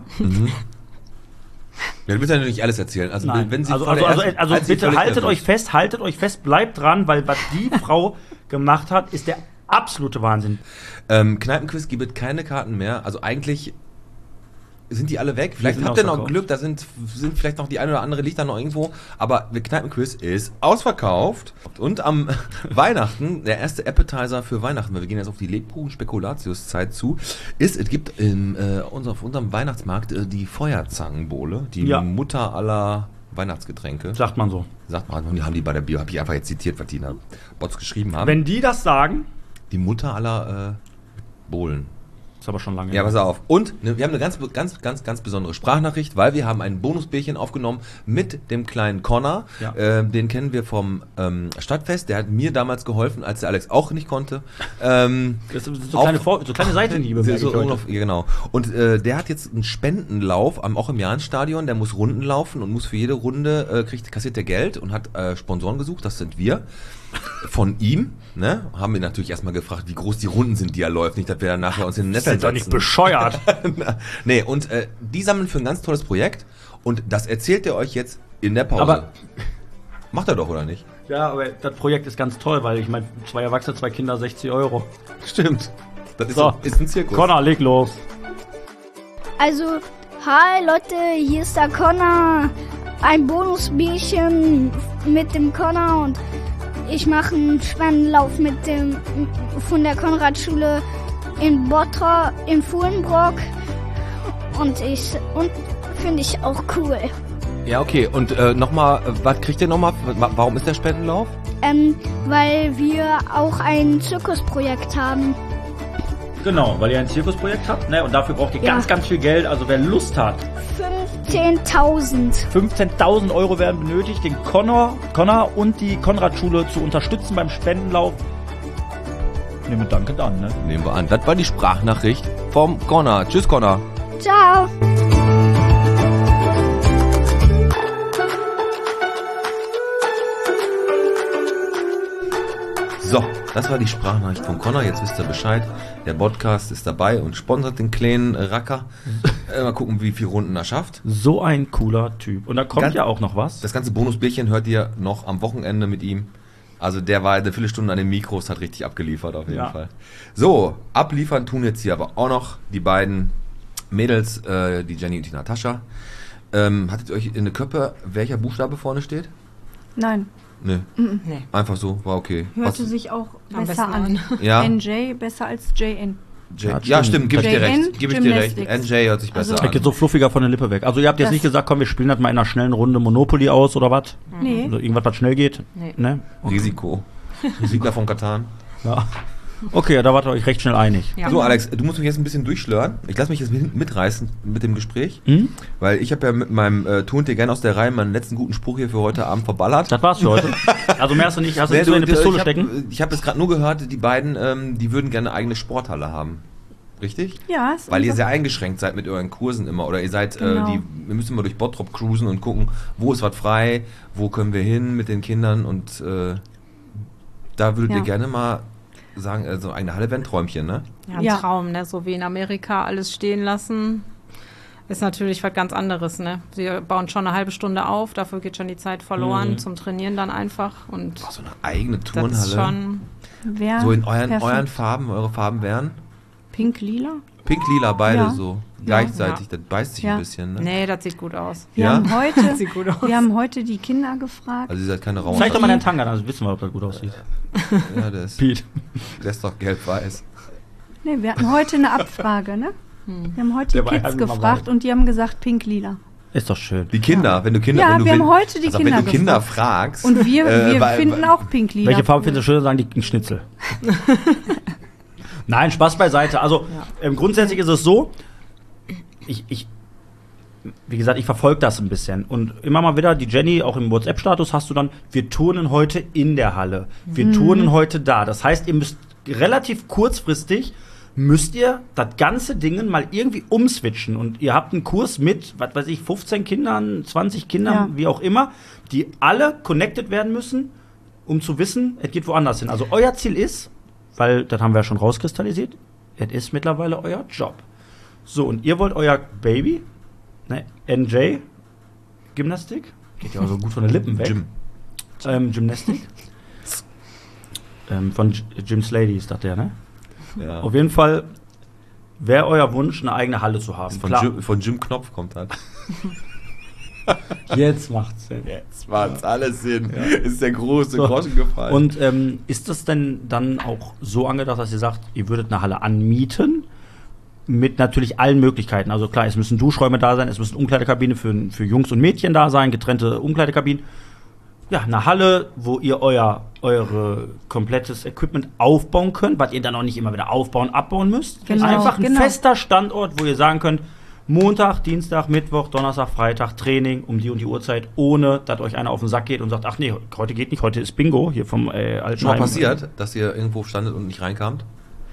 Ja, du willst ja natürlich alles erzählen. Also, Nein. wenn sie also, vor also, der also, ersten- also als sie bitte völlig haltet nervös- euch fest, haltet euch fest, bleibt dran, weil was die Frau gemacht hat, ist der absolute Wahnsinn. Ähm, Kneipenquiz gibt es keine Karten mehr. Also eigentlich sind die alle weg. Vielleicht sind habt ihr noch ausverkauft. Glück, da sind, sind vielleicht noch die eine oder andere liegt da noch irgendwo. Aber der Kneipenquiz ist ausverkauft. Und am Weihnachten, der erste Appetizer für Weihnachten, weil wir gehen jetzt auf die Lebkuchen-Spekulatius-Zeit zu, ist, es gibt in, äh, unser, auf unserem Weihnachtsmarkt äh, die Feuerzangenbowle, die Ja. Mutter aller Weihnachtsgetränke. Sagt man so. Sagt man, die haben die bei der Bio, habe ich einfach jetzt zitiert, was die in der Bots geschrieben haben. Wenn die das sagen, die Mutter aller äh, Bohlen. ist aber schon lange Ja, her. pass auf. Und ne, wir haben eine ganz, ganz, ganz, ganz besondere Sprachnachricht, weil wir haben ein Bonusbärchen aufgenommen mit dem kleinen Connor. Ja. Äh, den kennen wir vom ähm, Stadtfest. Der hat mir damals geholfen, als der Alex auch nicht konnte. Ähm, Das ist so auf- kleine, Vor so kleine Seitenhiebe. so, merke ich so, heute. ungef- ja, genau. Und äh, der hat jetzt einen Spendenlauf, am, auch im Jahrenstadion. Der muss Runden laufen und muss für jede Runde, äh, kriegt, kassiert der Geld und hat äh, Sponsoren gesucht. Das sind wir. Von ihm, ne? Haben wir natürlich erstmal gefragt, wie groß die Runden sind, die er läuft. Nicht, dass wir dann nachher uns in den Netz Sind doch nicht bescheuert. Nee, und äh, die sammeln für ein ganz tolles Projekt und das erzählt er euch jetzt in der Pause. Aber- Macht er doch, oder nicht? Ja, aber das Projekt ist ganz toll, weil ich meine, zwei Erwachsene, zwei Kinder, sechzig Euro. Stimmt. Das ist, So. ein, ist ein Zirkus. Connor, leg los. Also, hi Leute, hier ist der Connor. Ein Bonusbierchen mit dem Connor und ich mache einen Spendenlauf mit dem von der Konradschule in Bottrop, in Fuhlenbrock und ich und finde ich auch cool. Ja, okay. Und äh, nochmal, was kriegt ihr nochmal? Warum ist der Spendenlauf? Ähm, weil wir auch ein Zirkusprojekt haben. Genau, weil ihr ein Zirkusprojekt habt, ne? Und dafür braucht ihr Ja. ganz, ganz viel Geld. Also wer Lust hat, fünfzehntausend. fünfzehntausend Euro werden benötigt, den Connor, Connor und die Konradschule zu unterstützen beim Spendenlauf. Nehmen wir Danke an, ne? Nehmen wir an. Das war die Sprachnachricht vom Connor. Tschüss, Connor. Ciao. So, das war die Sprachnachricht von Connor. Jetzt wisst ihr Bescheid. Der Podcast ist dabei und sponsert den kleinen Racker. Äh, mal gucken, wie viele Runden er schafft. So ein cooler Typ. Und da kommt Ganz- ja auch noch was. Das ganze Bonusbierchen hört ihr noch am Wochenende mit ihm. Also der war eine Viertelstunde an den Mikros, hat richtig abgeliefert auf jeden Ja. Fall. So, abliefern tun jetzt hier aber auch noch die beiden Mädels, äh, die Jenny und die Natascha. Ähm, hattet ihr euch in der Köppe, welcher Buchstabe vorne steht? Nein, Nee, Nee. einfach so, war okay. hörte sich auch Am besser besten an. Ja, N J besser als J N. J, Ja, ja, stimmt. stimmt, gebe ich dir J N recht. Gebe ich dir recht. N Gymnastics. J hört sich besser Also- Das geht an. so fluffiger von der Lippe weg. Also ihr habt jetzt Das- nicht gesagt, komm, wir spielen das mal in einer schnellen Runde Monopoly aus oder was? Nee. Also irgendwas, was schnell geht? Nee. Ne? Risiko. Siegler von Katan. Ja. Okay, da wart ihr euch recht schnell einig. Ja. So, Alex, du musst mich jetzt ein bisschen durchschlören. Ich lasse mich jetzt mit, mitreißen mit dem Gespräch. Hm? Weil ich habe ja mit meinem äh, Tu und dir gerne aus der Reihe meinen letzten guten Spruch hier für heute Abend verballert. Das war's für heute. Also mehr hast du nicht, hast du Nee, nicht so in du, eine Pistole ich hab- stecken? Ich habe jetzt gerade nur gehört, die beiden, ähm, die würden gerne eine eigene Sporthalle haben. Richtig? Ja, ist Weil ihr unser- sehr eingeschränkt seid mit euren Kursen immer. Oder ihr seid, Genau. äh, die, wir müssen mal durch Bottrop cruisen und gucken, wo ist was frei, wo können wir hin mit den Kindern. Und äh, da würdet Ja. ihr gerne mal sagen, also eine Halle wäre ein Träumchen, ne? Ja, ein Ja. Traum, ne? So wie in Amerika alles stehen lassen. Ist natürlich was ganz anderes, ne? Wir bauen schon eine halbe Stunde auf, dafür geht schon die Zeit verloren, Mhm. zum Trainieren dann einfach. Und Oh, so eine eigene das ist Turnhalle. schon. Wär So in euren, perfekt. euren Farben, eure Farben wären? Pink-lila? Pink, lila, beide Ja. so. gleichzeitig, Ja. das beißt sich Ja. ein bisschen. Ne? Nee, das sieht gut aus. Wir, Ja? haben heute, Sieht gut aus. wir haben heute die Kinder gefragt. Also ihr seid keine rauen. Zeig doch mal deinen Tanga, dann wissen wir, ob das gut aussieht. Ja, der ist, Pete. der ist doch gelb-weiß. Nee, wir hatten heute eine Abfrage, ne? Wir haben heute Der die war Kids halt mal gefragt weit. und die haben gesagt pink-lila. Ist doch schön. Die Kinder, wenn du Kinder, Ja, wenn du wir will- haben heute die also Kinder wenn du Kinder gefragt. fragst. Und wir, äh, wir weil- finden weil- auch pink-lila. Welche Farbe cool. findest du schön? Sagen die ein Schnitzel. Nein, Spaß beiseite. Also ähm, grundsätzlich ist es so, ich, ich, wie gesagt, ich verfolge das ein bisschen. Und immer mal wieder, die Jenny, auch im WhatsApp-Status hast du dann, wir turnen heute in der Halle. Wir turnen heute da. Das heißt, ihr müsst relativ kurzfristig, müsst ihr das ganze Ding mal irgendwie umswitchen. Und ihr habt einen Kurs mit, was weiß ich, fünfzehn Kindern, zwanzig Kindern, Ja. wie auch immer, die alle connected werden müssen, um zu wissen, es geht woanders hin. Also euer Ziel ist, weil das haben wir ja schon rauskristallisiert, es ist mittlerweile euer Job. So, und ihr wollt euer Baby, ne, N J, Gymnastik, geht ja auch so gut von den Lippen weg. Gym. Ähm, Gymnastik. ähm, von G- Jim Slady ist das der, ne? Ja. Auf jeden Fall wäre euer Wunsch, eine eigene Halle zu haben. Von Klar, Jim, von Jim Knopf kommt halt. jetzt macht's Sinn. Jetzt macht's alles Sinn. Ist der große So. Groschen gefallen. Und ähm, ist das denn dann auch so angedacht, dass ihr sagt, ihr würdet eine Halle anmieten? Mit natürlich allen Möglichkeiten. Also klar, es müssen Duschräume da sein, es müssen Umkleidekabine für, für Jungs und Mädchen da sein, getrennte Umkleidekabinen. Ja, eine Halle, wo ihr euer eure komplettes Equipment aufbauen könnt, was ihr dann auch nicht immer wieder aufbauen, abbauen müsst. Genau, Einfach ein genau. fester Standort, wo ihr sagen könnt, Montag, Dienstag, Mittwoch, Donnerstag, Freitag, Training um die und die Uhrzeit, ohne dass euch einer auf den Sack geht und sagt, ach nee, heute geht nicht, heute ist Bingo hier vom äh, Altenheim. Schon mal passiert, dass ihr irgendwo standet und nicht reinkamt?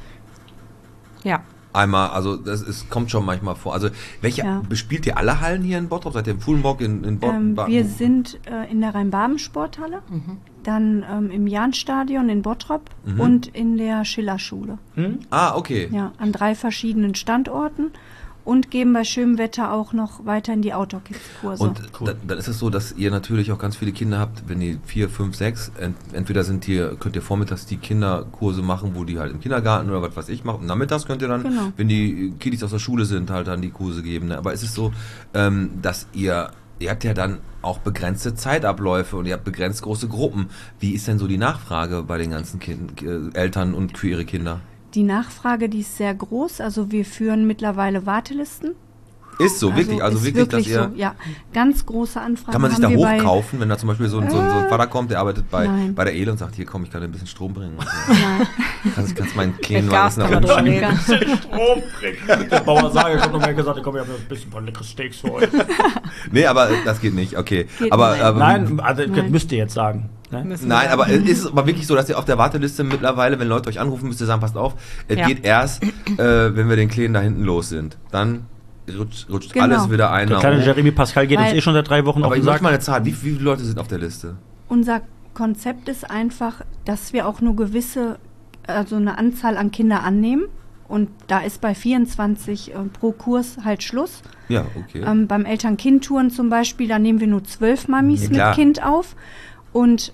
Ja. Einmal, also das ist, kommt schon manchmal vor. Also welche, Ja. bespielt ihr alle Hallen hier in Bottrop? Seid ihr im Fuhlenbock, in, in Bottrop? Ähm, wir sind äh, in der Rhein-Baben-Sporthalle, dann ähm, im Jahnstadion in Bottrop Mhm. und in der Schillerschule. Hm? Ah, okay. Ja, an drei verschiedenen Standorten und geben bei schönem Wetter auch noch weiterhin die Outdoor-Kids-Kurse. Und da, dann ist es so, dass ihr natürlich auch ganz viele Kinder habt, wenn ihr vier, fünf, sechs, ent, entweder sind ihr, könnt ihr vormittags die Kinderkurse machen, wo die halt im Kindergarten oder was weiß ich machen. Und nachmittags könnt ihr dann, Genau. wenn die Kiddies aus der Schule sind, halt dann die Kurse geben. Ne? Aber es ist so, ähm, dass ihr, ihr habt ja dann auch begrenzte Zeitabläufe und ihr habt begrenzt große Gruppen. Wie ist denn so die Nachfrage bei den ganzen kind, äh, Eltern und für ihre Kinder? Die Nachfrage, die ist sehr groß. Also wir führen mittlerweile Wartelisten. Ist so, wirklich, also ist wirklich, dass ihr... so, ja, ganz große Anfragen. Kann man sich da haben wir bei- hochkaufen, wenn da zum Beispiel so ein, so ein, so ein Vater kommt, der arbeitet bei, Nein. bei der Ele und sagt, hier komm, ich kann dir ein bisschen Strom bringen. Und so. Nein. kannst, kannst meinen kleinen Mit Gas Wagen kann man nach drüber oben reden. Strom bringen. Der Bauer sage, ich hab noch mal gesagt, komm, ich hab ein bisschen paar leckere Steaks für euch. Nee, aber das geht nicht, okay. Geht aber, nicht. aber Nein, also das Nein. müsst ihr jetzt sagen. Ne? Müssen wir Nein, sagen. aber es ist aber wirklich so, dass ihr auf der Warteliste mittlerweile, wenn Leute euch anrufen, müsst ihr sagen, passt auf, es Ja. geht erst, äh, wenn wir den Kleinen da hinten los sind. Dann rutscht, rutscht Genau. alles wieder einer Der kleine hoch. Jeremy Pascal geht uns Weil- eh schon seit drei Wochen auf Aber den ich möchte Sack. mal eine Zahl, wie, wie viele Leute sind auf der Liste? Unser Konzept ist einfach, dass wir auch nur gewisse, also eine Anzahl an Kinder annehmen. Und da ist bei vierundzwanzig äh, pro Kurs halt Schluss. Ja, okay. Ähm, beim Eltern-Kind-Touren zum Beispiel, da nehmen wir nur zwölf Mamis Ja, klar. mit Kind auf. Und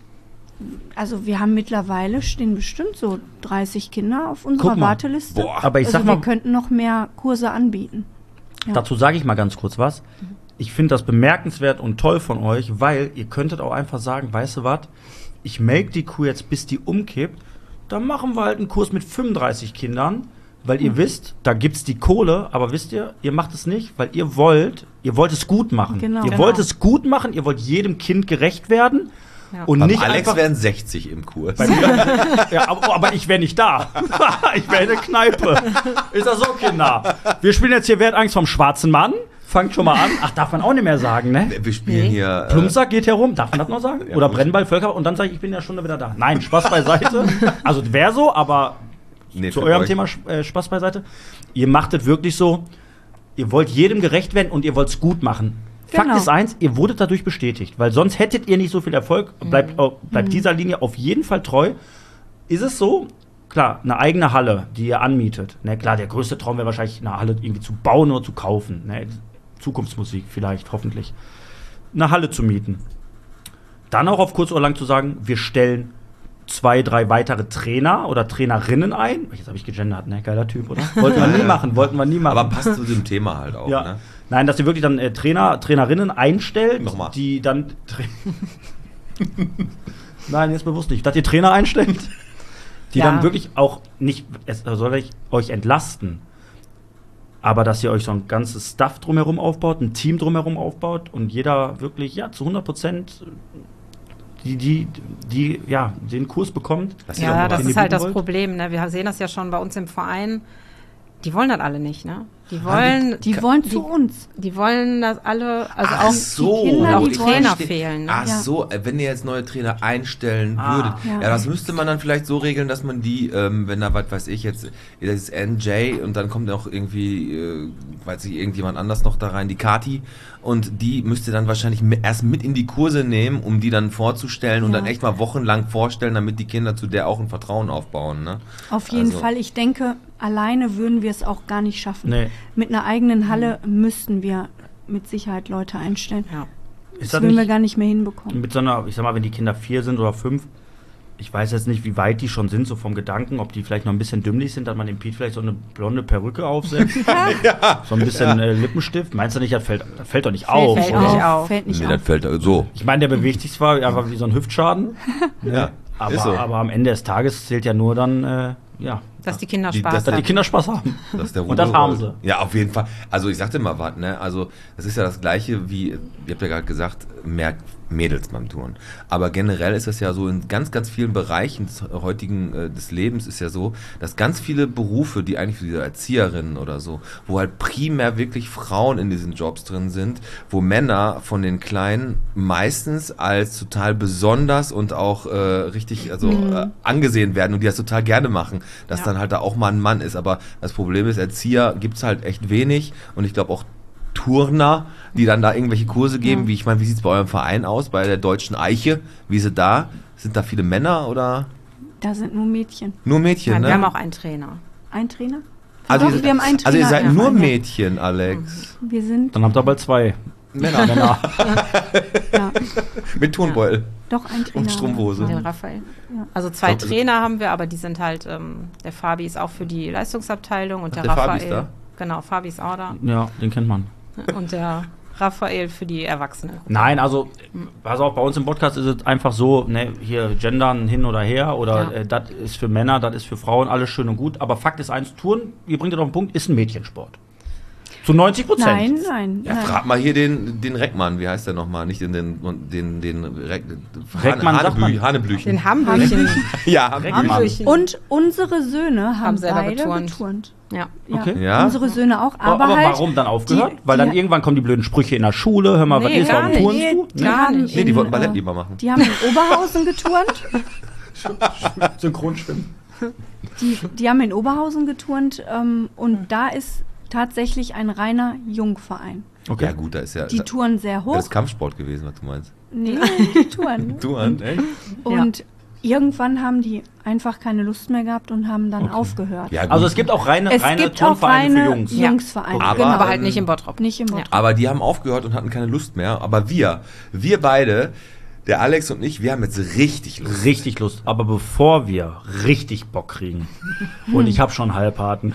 also wir haben mittlerweile, stehen bestimmt so dreißig Kinder auf unserer Guck mal. Warteliste. Boah. Aber ich also sag wir mal, könnten noch mehr Kurse anbieten. Ja. dazu sage ich mal ganz kurz was. Ich finde das bemerkenswert und toll von euch, weil ihr könntet auch einfach sagen, weißt du was, ich melke die Kuh jetzt, bis die umkippt, dann machen wir halt einen Kurs mit fünfunddreißig Kindern, weil ihr wisst, da gibt's die Kohle, aber wisst ihr, ihr macht es nicht, weil ihr wollt, ihr wollt es gut machen. Genau. Ihr Genau. wollt es gut machen, ihr wollt jedem Kind gerecht werden Ja. und Beim nicht Alex einfach... werden sechzig im Kurs. Bei mir, ja, aber, aber ich wäre nicht da. Ich wäre in der Kneipe. Ist das so, Kinder? Wir spielen jetzt hier Wer hat Angst vom schwarzen Mann. Fangt schon mal an. Ach, darf man auch nicht mehr sagen, ne? Wir spielen Nee. hier... Äh, Plumpsack geht herum, darf man das noch sagen? Ja, Oder gut. Brennball, Völker und dann sage ich, ich bin ja schon wieder da. Nein, Spaß beiseite. Also wäre so, aber nee, zu für eurem euch. Thema äh, Spaß beiseite. Ihr macht es wirklich so, ihr wollt jedem gerecht werden und ihr wollt es gut machen. Fakt Genau. ist eins, ihr wurdet dadurch bestätigt, weil sonst hättet ihr nicht so viel Erfolg. Bleibt, oh, bleibt dieser Linie auf jeden Fall treu. Ist es so? Klar, eine eigene Halle, die ihr anmietet. Ne, klar, der größte Traum wäre wahrscheinlich, eine Halle irgendwie zu bauen oder zu kaufen. Ne, Zukunftsmusik vielleicht, hoffentlich. Eine Halle zu mieten. Dann auch auf kurz oder lang zu sagen, wir stellen zwei, drei weitere Trainer oder Trainerinnen ein. Jetzt habe ich gegendert, ne? Geiler Typ, oder? Wollten wir nie machen, wollten wir nie machen. Aber passt zu dem Thema halt auch, ja. ne? Nein, dass sie wirklich dann äh, Trainer, Trainerinnen einstellt, Nochmal. die dann. Tra Nein, jetzt bewusst nicht. Dass ihr Trainer einstellt, die Ja. dann wirklich auch nicht, es soll ich euch entlasten, aber dass ihr euch so ein ganzes Stuff drumherum aufbaut, ein Team drumherum aufbaut und jeder wirklich, ja, zu hundert Prozent die, die, die, ja, den Kurs bekommt. Lass sie doch Ja, mal das was. den ist ihr halt bieten das wollt. Problem. Ne? Wir sehen das ja schon bei uns im Verein. Die wollen das alle nicht, ne? Die wollen, Die wollen zu uns. die wollen das alle, also Ach auch so, die Kinder, und auch die Trainer verstehe. fehlen. Ne? Ach Ja. so, äh, wenn ihr jetzt neue Trainer einstellen Ah. würdet. Ja. Ja. das müsste man dann vielleicht so regeln, dass man die, ähm, wenn da, was weiß ich jetzt, das ist N J und dann kommt noch irgendwie, äh, weiß ich, irgendjemand anders noch da rein, die Kati. Und die müsste dann wahrscheinlich mi- erst mit in die Kurse nehmen, um die dann vorzustellen und Ja. dann echt mal wochenlang vorstellen, damit die Kinder zu der auch ein Vertrauen aufbauen. Ne? Auf jeden Also- Fall. Ich denke, alleine würden wir es auch gar nicht schaffen. Nee. Mit einer eigenen Halle müssten wir mit Sicherheit Leute einstellen. Ja. Ist Das das würden wir nicht gar nicht mehr hinbekommen. mit so einer, ich sag mal, wenn die Kinder vier sind oder fünf, ich weiß jetzt nicht, wie weit die schon sind, so vom Gedanken, ob die vielleicht noch ein bisschen dümmlich sind, dass man dem Pete vielleicht so eine blonde Perücke aufsetzt. So ein bisschen äh, Lippenstift. Meinst du nicht, das fällt, das fällt doch nicht auf, fällt oder? nicht auf. Fällt nicht Nee, auf. das fällt so. Ich meine, der bewegt sich zwar einfach wie so ein Hüftschaden, Ja, aber, ist so. aber am Ende des Tages zählt ja nur dann, äh, ja, Dass die Kinder Die- Spaß dass dass die haben. Kinder Spaß haben. Dass der Und das Rudel haben rollt. sie. Ja, auf jeden Fall. Also ich sagte mal was, ne? Also das ist ja das Gleiche wie, ihr habt ja gerade gesagt, mehr Mädels beim Touren. Aber generell ist es ja so, in ganz, ganz vielen Bereichen des heutigen äh, des Lebens ist ja so, dass ganz viele Berufe, die eigentlich für diese Erzieherinnen oder so, wo halt primär wirklich Frauen in diesen Jobs drin sind, wo Männer von den Kleinen meistens als total besonders und auch äh, richtig also äh, angesehen werden und die das total gerne machen, dass Ja. dann halt da auch mal ein Mann ist. Aber das Problem ist, Erzieher gibt es halt echt wenig und ich glaube auch Turner, die dann da irgendwelche Kurse geben, Ja. wie ich meine, wie sieht es bei eurem Verein aus, bei der Deutschen Eiche? Wie ist es da? Sind da viele Männer oder Da sind nur Mädchen. nur Mädchen, Nein, ne? wir haben auch einen Trainer. Ein Trainer? also, Doch, ihr, wir haben einen also ihr Trainer, seid ja. nur Ja. Mädchen, Alex. Wir sind, Dann habt ihr bald zwei Männer. Männer. ja, Mit Turnbeutel doch ein Trainer. und Strumpfhose. Den Raphael. Ja. Also zwei Ich glaub, Trainer haben wir, aber die sind halt, ähm, der Fabi ist auch für die Leistungsabteilung und Ach, der, der Fabi Raphael. ist da? Genau, Fabi ist auch da. Ja, den kennt man. Und der Raphael für die Erwachsenen. Nein, also, pass auf, bei uns im Podcast ist es einfach so, ne, hier gendern hin oder her oder Ja. äh, das ist für Männer, das ist für Frauen, alles schön und gut. Aber Fakt ist eins, Touren, ihr bringt es auf den Punkt, ist ein Mädchensport. Zu neunzig Prozent. Nein, nein, Ja, nein. frag mal hier den, den Reckmann, wie heißt der nochmal? Nicht den, den, den, den Reck, Reckmann sagt man. Hanebü, Haneblüchen. Den Hamburgchen. Ja, Reckmann. Hamburgchen. Und unsere Söhne haben, Haben selber beide geturnt. geturnt. Ja. Ja. Okay. Ja? Unsere Söhne auch, Aber, aber, aber halt, warum dann aufgehört? die- Weil dann die- irgendwann kommen die blöden Sprüche in der Schule, hör mal, was Nee, ist, gar warum nicht. turnst du? Die Gar haben nicht. Nee, die in, wollten Ballett äh, lieber machen. Die haben in Oberhausen geturnt. Synchronschwimmen. Die, die haben in Oberhausen geturnt ähm, und da ist tatsächlich ein reiner Jungverein. Okay. Ja gut, da ist ja, Die da, touren sehr hoch. das ist Kampfsport gewesen, was du meinst. Nee, die touren. Du an, echt? Und irgendwann haben die einfach keine Lust mehr gehabt und haben dann aufgehört. Ja, gut. Also es gibt auch reine, Es reine gibt auch Turnvereine für reine Jungs. Ja. Jungsvereine. Aber- genau. Aber halt nicht im Bottrop. Nicht im Bottrop. Aber die haben aufgehört und hatten keine Lust mehr. Aber wir, wir beide, der Alex und ich, wir haben jetzt richtig Lust. Richtig Lust. Aber bevor wir richtig Bock kriegen, und ich habe schon Halbharten,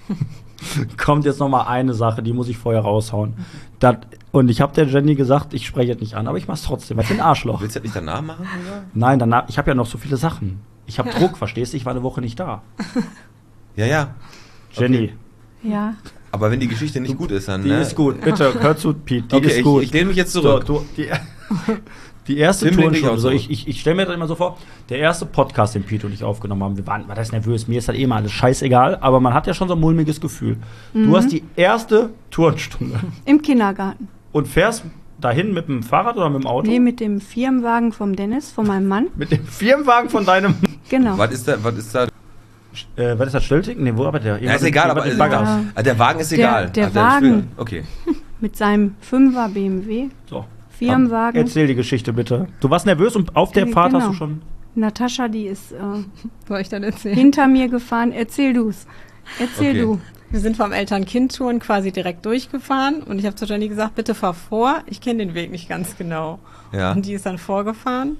kommt jetzt noch mal eine Sache, die muss ich vorher raushauen. Das, und ich habe der Jenny gesagt, ich spreche jetzt nicht an, aber ich mach's trotzdem. Was für ein Arschloch. Willst du das nicht danach machen? Oder? Nein, danach, ich habe ja noch so viele Sachen. Ich habe Druck, verstehst du? Ich war eine Woche nicht da. Ja, ja. Jenny, Ja. Aber wenn die Geschichte nicht gut ist, dann. die ne? ist gut. Bitte, hör zu, Pete. Die Okay, ist ich, gut. ich lehne mich jetzt So, zurück. du, die, die erste Tim lehnt dich Tour, auch so, zurück. ich, ich, ich stelle mir das immer so vor, der erste Podcast, den Pete und ich aufgenommen haben, wir waren, war das nervös, mir ist das eh mal alles scheißegal, aber man hat ja schon so ein mulmiges Gefühl. Du hast die erste Turnstunde Im Kindergarten. und fährst dahin mit dem Fahrrad oder mit dem Auto? Nee, mit dem Firmenwagen vom Dennis, von meinem Mann. mit dem Firmenwagen von deinem, Genau. Was ist da, was ist da? äh, was ist das, Stilting? Nee, wo arbeitet der? Ja, ist egal, aber den Bagger. Ja. Ah, der Wagen ist Der- egal. der Ah, ist Wagen. schwer. Okay. Mit seinem Fünfer B M W. So. Firmenwagen. Erzähl die Geschichte bitte. Du warst nervös und auf der Äh, Fahrt hast genau. du schon... Natascha, die ist äh, Soll ich dann erzählen? hinter mir gefahren. Erzähl du's. Erzähl Okay. du. Wir sind vom Eltern-Kind-Touren quasi direkt durchgefahren und ich habe zu Jenny gesagt, bitte fahr vor, ich kenne den Weg nicht ganz genau. Ja. Und die ist dann vorgefahren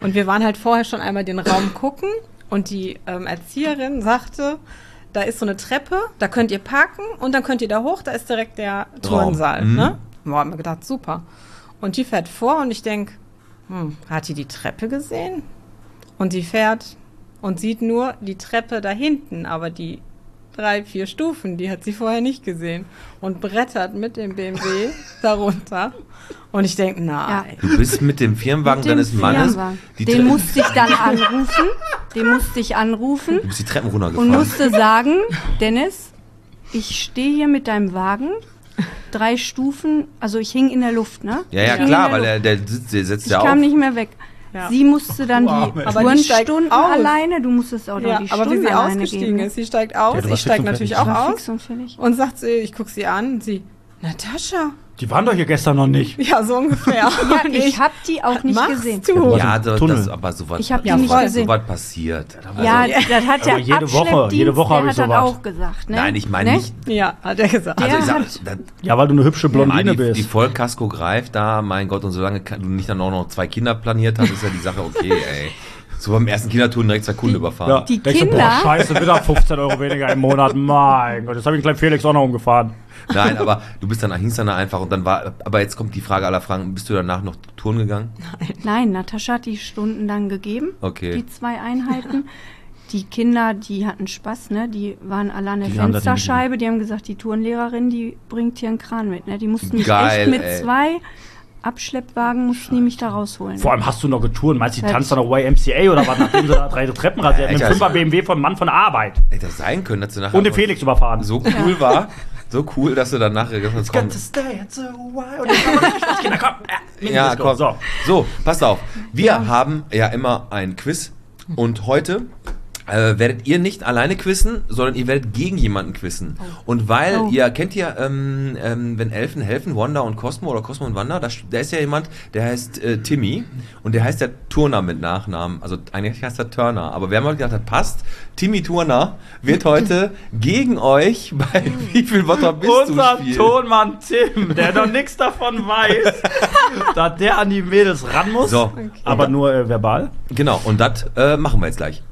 Und wir waren halt vorher schon einmal den Raum gucken und die ähm, Erzieherin sagte, da ist so eine Treppe, da könnt ihr parken und dann könnt ihr da hoch, da ist direkt der Turnsaal. Mhm. Ne? Boah, haben wir gedacht, super. Und die fährt vor und ich denke, hm, hat die die Treppe gesehen? Und die fährt und sieht nur die Treppe da hinten, aber die drei, vier Stufen, die hat sie vorher nicht gesehen. Und brettert mit dem B M W darunter. Und ich denke, nein. Du bist mit dem Firmenwagen Mit dem deines Mannes. Firmenwagen. Die Den Tre- musste ich dann anrufen. Den musste ich anrufen Du bist die Treppen und runtergefahren. musste sagen, Dennis, ich stehe hier mit deinem Wagen, drei Stufen, also ich hing in der Luft, ne? Ja, ja, Ich hing klar, in weil der der, Luft. der, sitzt, der setzt Ich ja kam auf. nicht mehr weg. Ja. Sie musste dann Wow. die Aber die steigt Turnstunden aus. alleine, du musstest auch noch Ja, die aber wie Stunden sie alleine ausgestiegen geben. ist, sie steigt aus, Ja, du warst ich steige fix und natürlich fertig. auch War aus fix und fertig. und sagt sie, ich gucke sie an und sie, Natascha, Die waren doch hier gestern noch nicht. ja, so ungefähr. Ja, Und ich habe die auch nicht machst gesehen. du? Ja, das, Tunnel. das, aber sowas Ich hab die Ja, nicht voll. gesehen. sowas passiert. Ja, das hat der Aber jede Woche, Abschleppdienst, jede Woche der hab ich hat das sowas. auch gesagt. Ne? Nein, ich meine Ne? nicht. Ja, hat er gesagt. Der Also ich sag, hat- das, Ja, weil du eine hübsche Blondine die, bist. die Vollkasko greift da, mein Gott, und solange ka- du nicht dann auch noch zwei Kinder planiert hast, ist ja die Sache okay, ey. So beim ersten Kindertouren direkt zwei Kunden überfahren. ja. Die Denkst du, Kinder- boah, scheiße, wieder fünfzehn Euro weniger im Monat. Mein Gott, jetzt habe ich den kleinen Felix auch noch umgefahren. Nein, aber du bist dann, hingst dann da einfach und dann war, aber jetzt kommt die Frage aller Fragen, bist du danach noch Touren gegangen? Nein, Natascha hat die Stunden dann gegeben, Okay. die zwei Einheiten. Die Kinder, die hatten Spaß, ne? Die waren alle an der Die haben das Fensterscheibe, die haben gesagt, die Tourenlehrerin, die bringt hier einen Kran mit, ne? Die mussten mich Geil, echt mit ey. zwei Abschleppwagen, mussten die mich da rausholen. Vor allem hast du noch getouren. Meinst du, die Ja. tanzt dann noch Y M C A oder was, nachdem sie da drei Treppen rasiert mit Alter, einem Fünfer B M W vom Mann von der Arbeit. Hätte das sein können, dass du nachher Und den einfach Felix überfahren. so cool war, so cool, dass du dann nachher gesagt hast, komm, stay, it's a while. Und jetzt aber nicht, Kinder, komm. Äh, ja, let's go. komm. So. So, passt auf. Wir haben ja immer ein Quiz und heute äh, werdet ihr nicht alleine quizzen, sondern ihr werdet gegen jemanden quizzen. Und weil Oh. ihr kennt ja, ähm, ähm, wenn Elfen helfen, Wanda und Cosmo oder Cosmo und Wanda, da, da ist ja jemand, der heißt äh, Timmy und der heißt ja Turner mit Nachnamen. Also eigentlich heißt er Turner. Aber wir haben heute gedacht, das passt. Timmy Turner wird heute gegen euch bei Wie viel Bottrop bist Unser du spielen. Tonmann Tim, der noch nichts davon weiß, dass der an die Mädels ran muss. So, Aber nur äh, verbal. genau. Und das äh, machen wir jetzt gleich.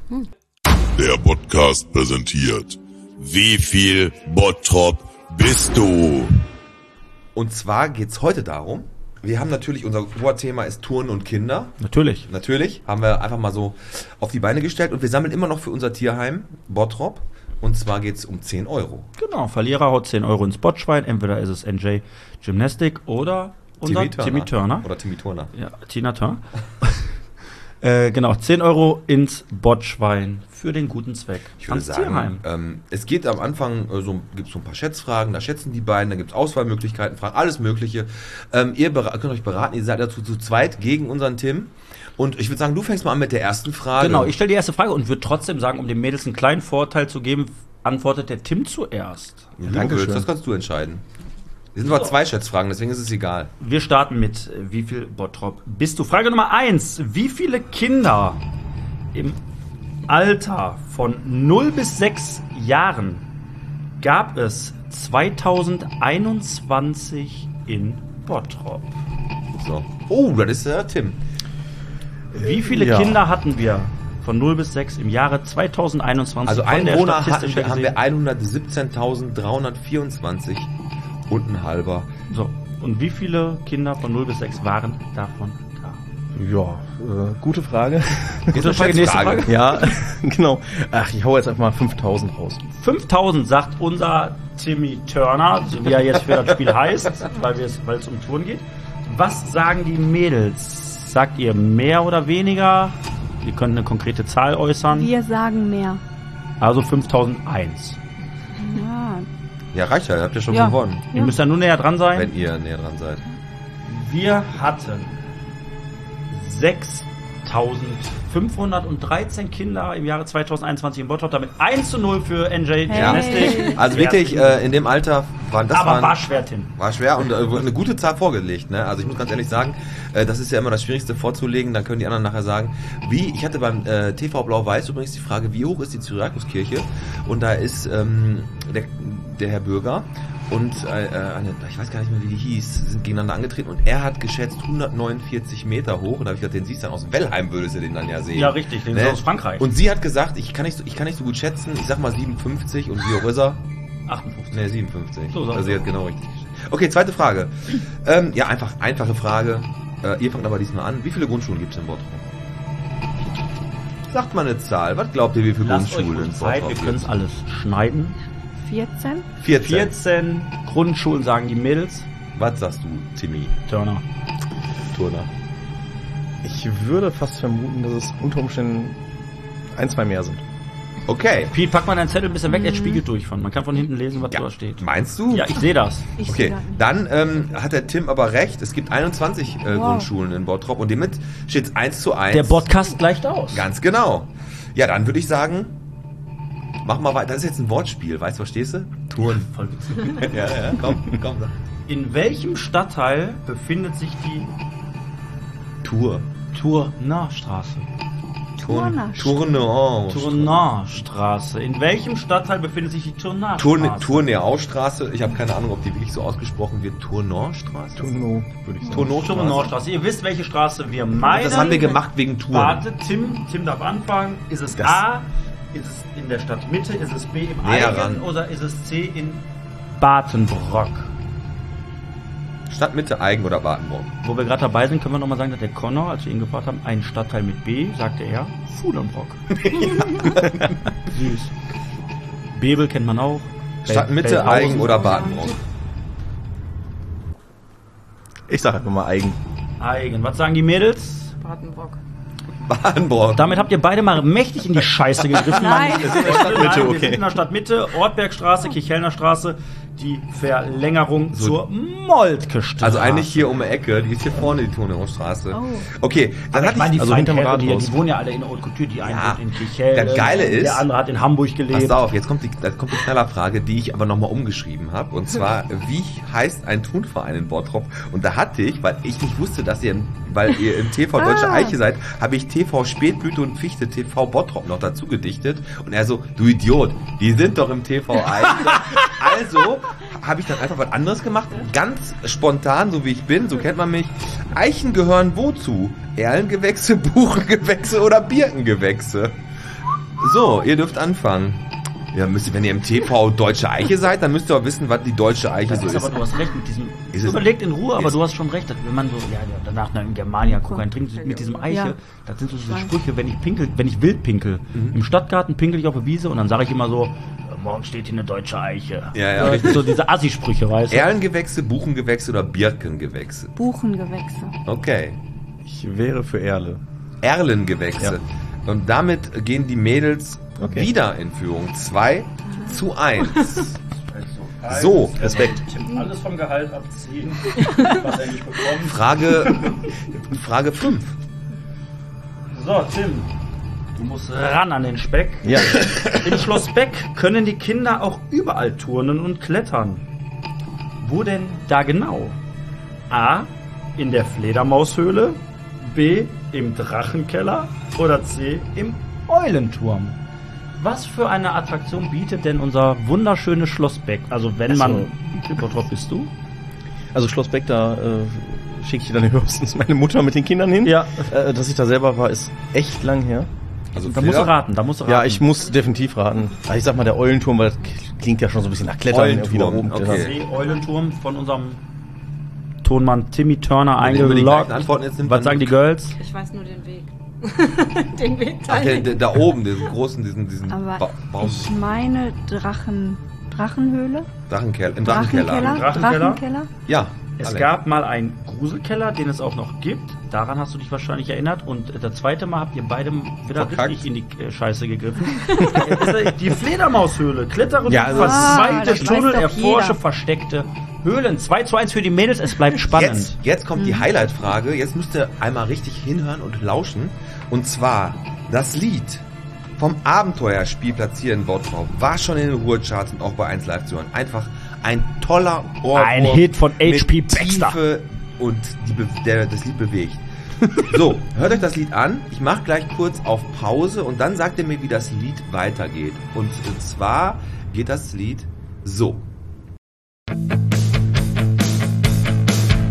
Der Podcast präsentiert. Wie viel Bottrop bist du? Und zwar geht's heute darum, wir haben natürlich, unser Oberthema ist Touren und Kinder. Natürlich. Natürlich, haben wir einfach mal so auf die Beine gestellt. Und wir sammeln immer noch für unser Tierheim Bottrop. Und zwar geht's um zehn Euro. Genau, Verlierer haut zehn Euro ins Botschwein. Entweder ist es N J Gymnastic oder unser Timmy Turner. Oder Timmy Turner. Ja, Tina Turner. äh, genau, zehn Euro ins Botschwein für den guten Zweck. Ich würde Ans sagen, Tierheim. ähm, es geht am Anfang, äh, so, gibt es so ein paar Schätzfragen, da schätzen die beiden, da gibt es Auswahlmöglichkeiten, Fragen, alles Mögliche. Ähm, ihr bera- könnt euch beraten, ihr seid dazu zu zweit gegen unseren Tim. Und ich würde sagen, du fängst mal an mit der ersten Frage. Genau, ich stelle die erste Frage und würde trotzdem sagen, um den Mädels einen kleinen Vorteil zu geben, antwortet der Tim zuerst. Wie du Dankeschön. willst, das kannst du entscheiden. Wir sind aber zwei Schätzfragen, deswegen ist es egal. Wir starten mit äh, wie viel Bottrop bist du? Frage Nummer eins. Wie viele Kinder im Alter von null bis sechs Jahren gab es zweitausendeinundzwanzig in Bottrop? So. Oh, das ist der Tim. Wie viele Ja. Kinder hatten wir von null bis sechs im Jahre zweitausendeinundzwanzig? Also von der Einwohner Statistik hatten wir, her haben wir gesehen? hundertsiebzehntausenddreihundertvierundzwanzig und ein halber. So, und wie viele Kinder von null bis sechs waren davon da? Ja, äh, gute Frage. Gute Frage, nächste Schätzfrage. Frage. Ja, genau. Ach, ich hau jetzt einfach mal fünftausend raus. fünftausend sagt unser Timmy Turner, so wie er jetzt für das Spiel heißt, weil wir es- weil es um Touren geht. Was sagen die Mädels? Sagt ihr mehr oder weniger? Ihr könnt eine konkrete Zahl äußern. Wir sagen mehr. Also fünftausendeins. Ja, Ja, reicht ja, ihr habt ja schon Ja. gewonnen, Ihr müsst ja nur näher dran sein. wenn ihr näher dran seid. Wir hatten sechstausendfünfhundertdreizehn Kinder im Jahre zweitausendeinundzwanzig in Bottrop, damit eins zu null für N J Ja. Gymnastic. Also wirklich, äh, in dem Alter waren das Aber waren, war schwer, Tim. war schwer und äh, eine gute Zahl vorgelegt. Ne? Also ich muss ganz ehrlich sagen, äh, das ist ja immer das Schwierigste vorzulegen. Dann können die anderen nachher sagen, wie, ich hatte beim äh, T V Blau-Weiß übrigens die Frage, wie hoch ist die Cyriakuskirche? Und da ist ähm, der der Herr Bürger und äh, eine, ich weiß gar nicht mehr, wie die hieß, sind gegeneinander angetreten und er hat geschätzt hundertneunundvierzig Meter hoch und da habe ich gesagt, den siehst du dann aus Wellheim, würdest du den dann ja sehen. Ja, richtig, den Ne? ist aus Frankreich. Und sie hat gesagt, ich kann nicht so, ich kann nicht so gut schätzen, ich sag mal siebenundfünfzig und wie hoch ist er? achtundfünfzig. Ne, siebenundfünfzig. So sagt also sie er. hat genau richtig geschätzt. Okay, zweite Frage. ähm, ja, einfach, einfache Frage. Äh, ihr fangt aber diesmal an. Wie viele Grundschulen gibt es in Bottrop? Sagt mal eine Zahl. Was glaubt ihr, wie viele Lasst euch Grundschulen gut in Zeit, Bottrop wir können es gibt? alles schneiden. vierzehn? vierzehn. vierzehn Grundschulen, sagen die Mädels. Was sagst du, Timmy? Turner. Turner. Ich würde fast vermuten, dass es unter Umständen ein, zwei mehr sind. Okay. Piet, pack mal deinen Zettel ein bisschen weg, er spiegelt durch von. Man kann von hinten lesen, was Ja. da steht. Meinst du? Ja, ich sehe das. Ich seh Okay, das nicht. dann ähm, hat der Tim aber recht. Es gibt einundzwanzig äh, Wow. Grundschulen in Bottrop und damit steht es eins zu eins. Der Podcast gleicht aus. Ganz genau. Ja, dann würde ich sagen, mach mal weiter. Das ist jetzt ein Wortspiel, weißt du, verstehst du? Touren. Voll witzig. Ja, ja, komm, komm. sag. In welchem Stadtteil befindet sich die Tour. Tournarstraße? Turn, Tournerstraße. Tourneur. Tournarstraße. In welchem Stadtteil befindet sich die Tournarstraße? Tourneaustraße. Ich habe keine Ahnung, ob die wirklich so ausgesprochen wird. Tourneurstraße? Tourneau, würde ich sagen. Tourneaustraße. Tournarstraße. Ihr wisst, welche Straße wir meinen. Das haben wir gemacht wegen Touren. Warte, Tim, Tim darf anfangen. Ist es Das- A, ist es in der Stadtmitte, ist es B im Näher Eigen ran. oder ist es C in Batenbrock? Stadtmitte, Eigen oder Badenburg? Wo wir gerade dabei sind, können wir nochmal sagen, dass der Connor, als wir ihn gefragt haben, einen Stadtteil mit B, sagte er Fuhlenbrock. Süß. Bebel kennt man auch. Stadtmitte, Belhausen. Eigen oder Badenburg? Ich sage einfach mal Eigen. Eigen. Was sagen die Mädels? Badenbrock. Badenburg. Damit habt ihr beide mal mächtig in die Scheiße gegriffen. Nein. Wir sind in der Stadtmitte, okay. Wir sind in der Stadtmitte, Ortbergstraße, Kirchhellner Straße, die Verlängerung So. zur Moltke-Straße. Also eigentlich hier um die Ecke, die ist hier vorne, die Tourneaustraße. Oh. Okay, dann Ich hatte meine, die ich... also hinterm Feinherren, die, Rathaus. die wohnen ja alle in Haute Couture, die eine Ja. wohnt in Kirchhellen, Das Geile ist- der andere hat in Hamburg gelebt. Pass auf, jetzt kommt die, jetzt kommt die Knallerfrage, die ich aber nochmal umgeschrieben habe. Und zwar, wie heißt ein Turnverein in Bottrop? Und da hatte ich, weil ich nicht wusste, dass ihr, im- weil ihr im T V Deutsche Ah. Eiche seid, habe ich T V Spätblüte und Fichte T V Bottrop noch dazu gedichtet. Und er so, du Idiot, die sind doch im T V Eiche. Also habe ich dann einfach was anderes gemacht, ganz spontan, so wie ich bin, so kennt man mich. Eichen gehören wozu? Erlengewächse, Buchengewächse oder Birkengewächse? So, ihr dürft anfangen. Ja, müsst ihr, wenn ihr im T V Deutsche Eiche seid, dann müsst ihr auch wissen, was die Deutsche Eiche Das so ist ist. aber, du hast recht mit diesem. Ist es- Überlegt in Ruhe, aber ist- du hast schon recht. dass Wenn man so, ja, ja danach in Germania guckt, dann trinkt mit diesem Eiche. Ja. Das sind so diese Weiß. Sprüche, wenn ich pinkel, wenn ich wild pinkel. Mhm. Im Stadtgarten pinkel ich auf der Wiese und dann sage ich immer so, morgen steht hier eine deutsche Eiche. Ja, ja, so, richtig. so diese Assi-Sprüche, weißt du? Erlengewächse, Buchengewächse oder Birkengewächse? Buchengewächse. Okay. Ich wäre für Erle. Erlengewächse. Und damit gehen die Mädels Okay. wieder in Führung. zwei zu eins. So, Respekt. Ich habe alles vom Gehalt abziehen, was er nicht bekommt. Frage, Frage fünf. So, Tim, du musst ran an den Speck. Ja. In Schloss Beck können die Kinder auch überall turnen und klettern. Wo denn da genau? A. In der Fledermaushöhle. B. Im Drachenkeller. Oder C. Im Eulenturm. Was für eine Attraktion bietet denn unser wunderschönes Schloss Beck? Also wenn Ach so. man... Wie viel Bottrop bist du? Also Schloss Beck, da äh, schicke ich dann höchstens meine Mutter mit den Kindern hin. Ja. Äh, dass ich da selber war, ist echt lang her. Also Da musst du raten, da musst du raten. Ja, ich muss definitiv raten. Ah, Ich sag mal der Eulenturm, weil das klingt ja schon so ein bisschen nach Klettern. Eulenturm, irgendwie da oben. okay. C. Eulenturm von unserem Tonmann Timmy Turner Wenn wir die gleichen eingeloggt. Antworten jetzt nimmt, Was dann- sagen die Girls? Ich weiß nur den Weg. den Weg Ach, der, teilen. der, da oben, diesen großen, diesen, diesen Aber ba Baum, ich meine Drachen... Drachenhöhle? Drachenkeller, im Drachenkeller. Drachenkeller? Drachenkeller? Ja. Es alle. gab mal einen Gruselkeller, den es auch noch gibt. Daran hast du dich wahrscheinlich erinnert. Und das zweite Mal habt ihr beide wieder Verkackt. richtig in die äh, Scheiße gegriffen. Die Fledermaushöhle. Klettere Ja, durch also- Ah, verzweigte das weiß Tunnel, doch erforsche jeder. versteckte Höhlen. zwei zu eins für die Mädels. Es bleibt spannend. Jetzt, jetzt kommt die Highlight-Frage. Jetzt müsst ihr einmal richtig hinhören und lauschen. Und zwar das Lied vom Abenteuerspielplatz hier in Bottrop war schon in den Ruhrcharts und auch bei eins Live zu hören. Einfach ein toller Ohrwurm. Ein Hit von H P mit Baxter. Tiefe und die, Be- der das Lied bewegt. So, hört euch das Lied an. Ich mache gleich kurz auf Pause und dann sagt ihr mir, wie das Lied weitergeht. Und zwar geht das Lied so.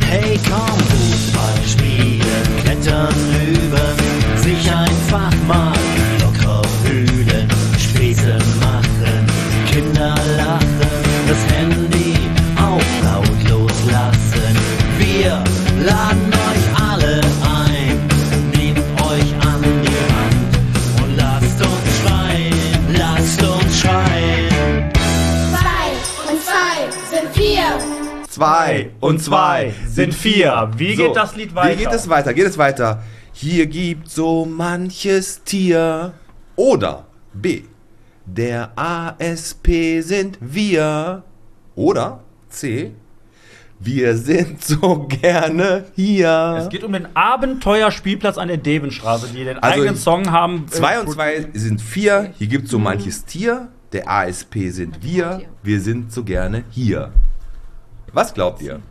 Hey komm, Fußball spielen, klettern, üben, sich einfach mal locker fühlen, Späße machen, Kinder lachen, das Handy auch lautlos lassen. Wir laden euch alle ein, nehmt euch an die Hand und lasst uns schreien, lasst uns schreien. Zwei und zwei sind vier. Zwei Und zwei sind vier. Wie geht das Lied weiter? Wie geht es weiter? Geht es weiter? Hier gibt so manches Tier. Oder B. Der A S P sind wir. Oder C. Wir sind so gerne hier. Es geht um den Abenteuerspielplatz an der Devenstraße, die den Also eigenen Song haben. äh, Zwei und zwei sind vier. Hier gibt so manches Tier. Der A S P sind wir. Wir sind so gerne hier. Was glaubt ihr?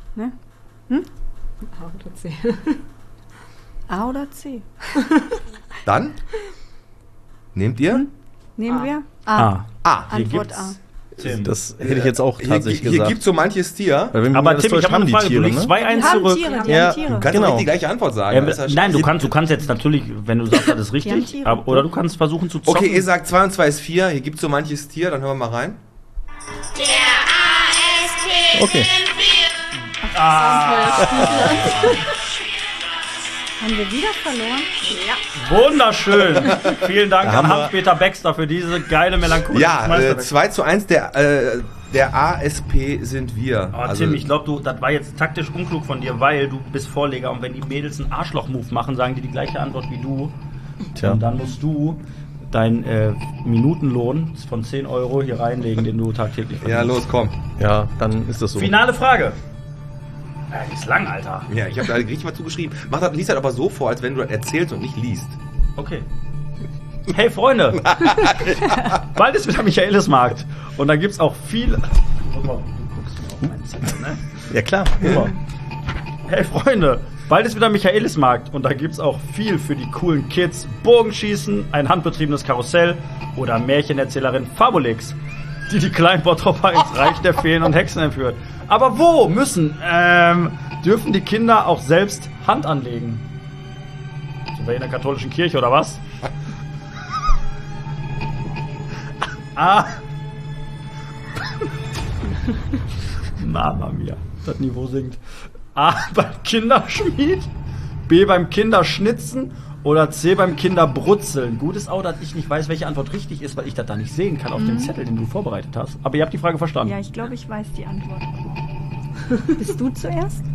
A oder C? Dann nehmt ihr Nehmen wir? Ah. A. Hier Antwort gibt's A. Tim. Das hätte ich jetzt auch Hier, tatsächlich hier gesagt. gibt so manches Tier. Weil wenn mich Aber das Tim, ich täuscht, habe eine Frage. Du liegst zwei Die eins haben zurück. Tiere, die Ja. haben Tiere. Du kannst Genau. auch nicht die gleiche Antwort sagen. Ähm, Das ist ja nein, du scheiße. kannst, du kannst jetzt natürlich, wenn du sagst, das ist haben richtig, Tiere. aber, oder du kannst versuchen zu zocken. Okay, ihr sagt zwei und zwei ist vier. Hier gibt so manches Tier. Dann hören wir mal rein. Okay. Haben wir wieder verloren? Wunderschön. Vielen Dank Da an haben wir- Hans-Peter Baxter für diese geile Melancholie. Ja, äh, zwei zu eins. Der, äh, der A S P sind wir. Oh, Also, Tim, ich glaube, du, das war jetzt taktisch unklug von dir, weil du bist Vorleger und wenn die Mädels einen Arschloch-Move machen, sagen die die gleiche Antwort wie du. Tja. Und dann musst du deinen äh, Minutenlohn von zehn Euro hier reinlegen, den du tagtäglich ja, los, komm. Ja, dann ist das so. Finale Frage. Ja, die ist lang, Alter. Ja, ich habe da richtig mal zugeschrieben. Mach das, liest halt aber so vor, als wenn du das erzählst und nicht liest. Okay. Hey Freunde, bald ist wieder Michaelismarkt und da gibt's auch viele... Guck mal, du guckst mir auf meinen Zettel, ne? Ja, klar. Guck mal. Hey Freunde, bald ist wieder Michaelismarkt und da gibt's auch viel für die coolen Kids. Bogenschießen, ein handbetriebenes Karussell oder Märchenerzählerin Fabulix, die die kleinen Bottropper ins Reich der Feen und Hexen entführt. Aber wo müssen, ähm, dürfen die Kinder auch selbst Hand anlegen? Sind wir in der katholischen Kirche oder was? A. Mama mia, das Niveau sinkt. A. Beim Kinderschmied, B. beim Kinderschnitzen oder C. beim Kinderbrutzeln. Gut ist auch, dass ich nicht weiß, welche Antwort richtig ist, weil ich das da nicht sehen kann auf dem Zettel, den du vorbereitet hast. Aber ihr habt die Frage verstanden. Ja, ich glaube, ich weiß die Antwort. Bist du zuerst?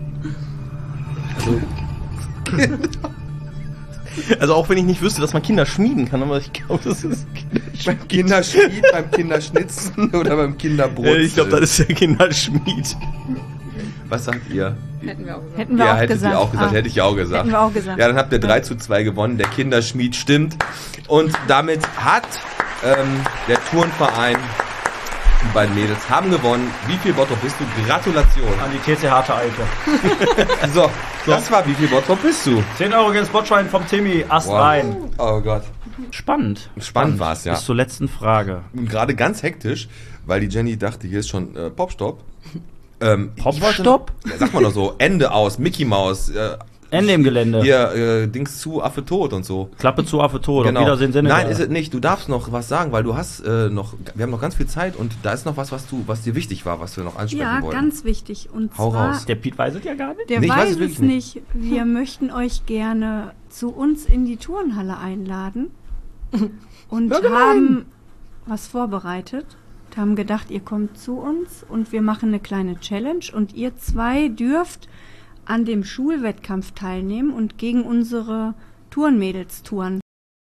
Also auch wenn ich nicht wüsste, dass man Kinder schmieden kann, aber ich glaube, das ist Beim Kinderschmied, beim Kinderschnitzen oder beim Kinderbrutzeln? Äh, ich glaube, das ist der Kinderschmied. Was sagt ihr? Hätten wir auch gesagt. Hätten wir Ja, auch hättet gesagt. ihr auch gesagt, Ah. hätte ich auch gesagt. Hätten wir auch gesagt. Ja, dann habt ihr drei zu zwei gewonnen. Der Kinderschmied stimmt. Und damit hat ähm, der Turnverein, die beiden Mädels, haben gewonnen. Wie viel Bottrop bist du? Gratulation. An die T C Harte Eike. So, das war, wie viel Bottrop bist du? zehn Euro gegen Spotschein vom Timmy, Ast Wow. rein. Oh Gott. Spannend. Spannend war's, ja. Bis zur letzten Frage. Und gerade ganz hektisch, weil die Jenny dachte, hier ist schon äh, Popstop. Ähm, ich wollte Popstop? noch- Ja, sag mal doch so, Ende aus, Mickey Maus, äh, Ende im Gelände. hier, äh, Dings zu, Affe tot und so. Klappe zu, Affe tot. Genau. Auf Wiedersehen, Sinne. Nein, ist es nicht. Du darfst noch was sagen, weil du hast äh, noch, wir haben noch ganz viel Zeit und da ist noch was, was du, was dir wichtig war, was wir noch ansprechen Ja, wollten. ganz wichtig. Und Hau zwar, raus. Der Piet weiß es ja gar nicht. der Nee, ich weiß weiß es es wirklich nicht. Wir möchten euch gerne zu uns in die Turnhalle einladen und haben was vorbereitet. Und haben gedacht, ihr kommt zu uns und wir machen eine kleine Challenge und ihr zwei dürft an dem Schulwettkampf teilnehmen und gegen unsere Turnmädels touren.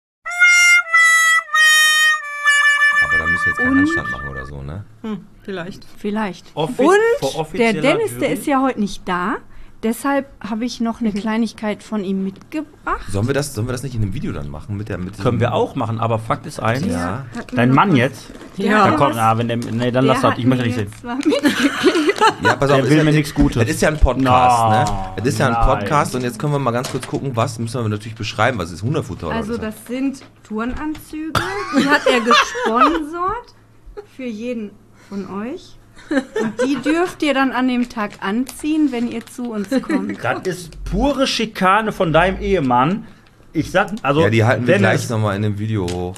Aber da müsst ihr jetzt keinen Und- Handstand machen oder so, ne? Vielleicht. Vielleicht. Offi- vor Und der offizieller Dennis, der Jury? ist ja heute nicht da. Deshalb habe ich noch eine Kleinigkeit von ihm mitgebracht. Sollen wir das, sollen wir das nicht in einem Video dann machen? Mit der, mit Können wir auch machen, aber Fakt ist eins. Ja. Hat mir Dein noch Mann was- jetzt? Ja. Da kommt, na, wenn der, nee, dann lass Der das. Ich hat möchte mir nicht sehen. jetzt was mitgegeben. Ja, pass Der auf, will ist mir ja, nichts Gutes. Das ist ja ein Podcast, No, ne? Das ist ja ein nein. Podcast und jetzt können wir mal ganz kurz gucken, was müssen wir natürlich beschreiben, was ist Hundefutter oder Also was? das sind Turnanzüge, die hat er gesponsert für jeden von euch. Und die dürft ihr dann an dem Tag anziehen, wenn ihr zu uns kommt. Das ist pure Schikane von deinem Ehemann. Ich sag, also. Ja, die halten wir Dennis- gleich nochmal in dem Video hoch.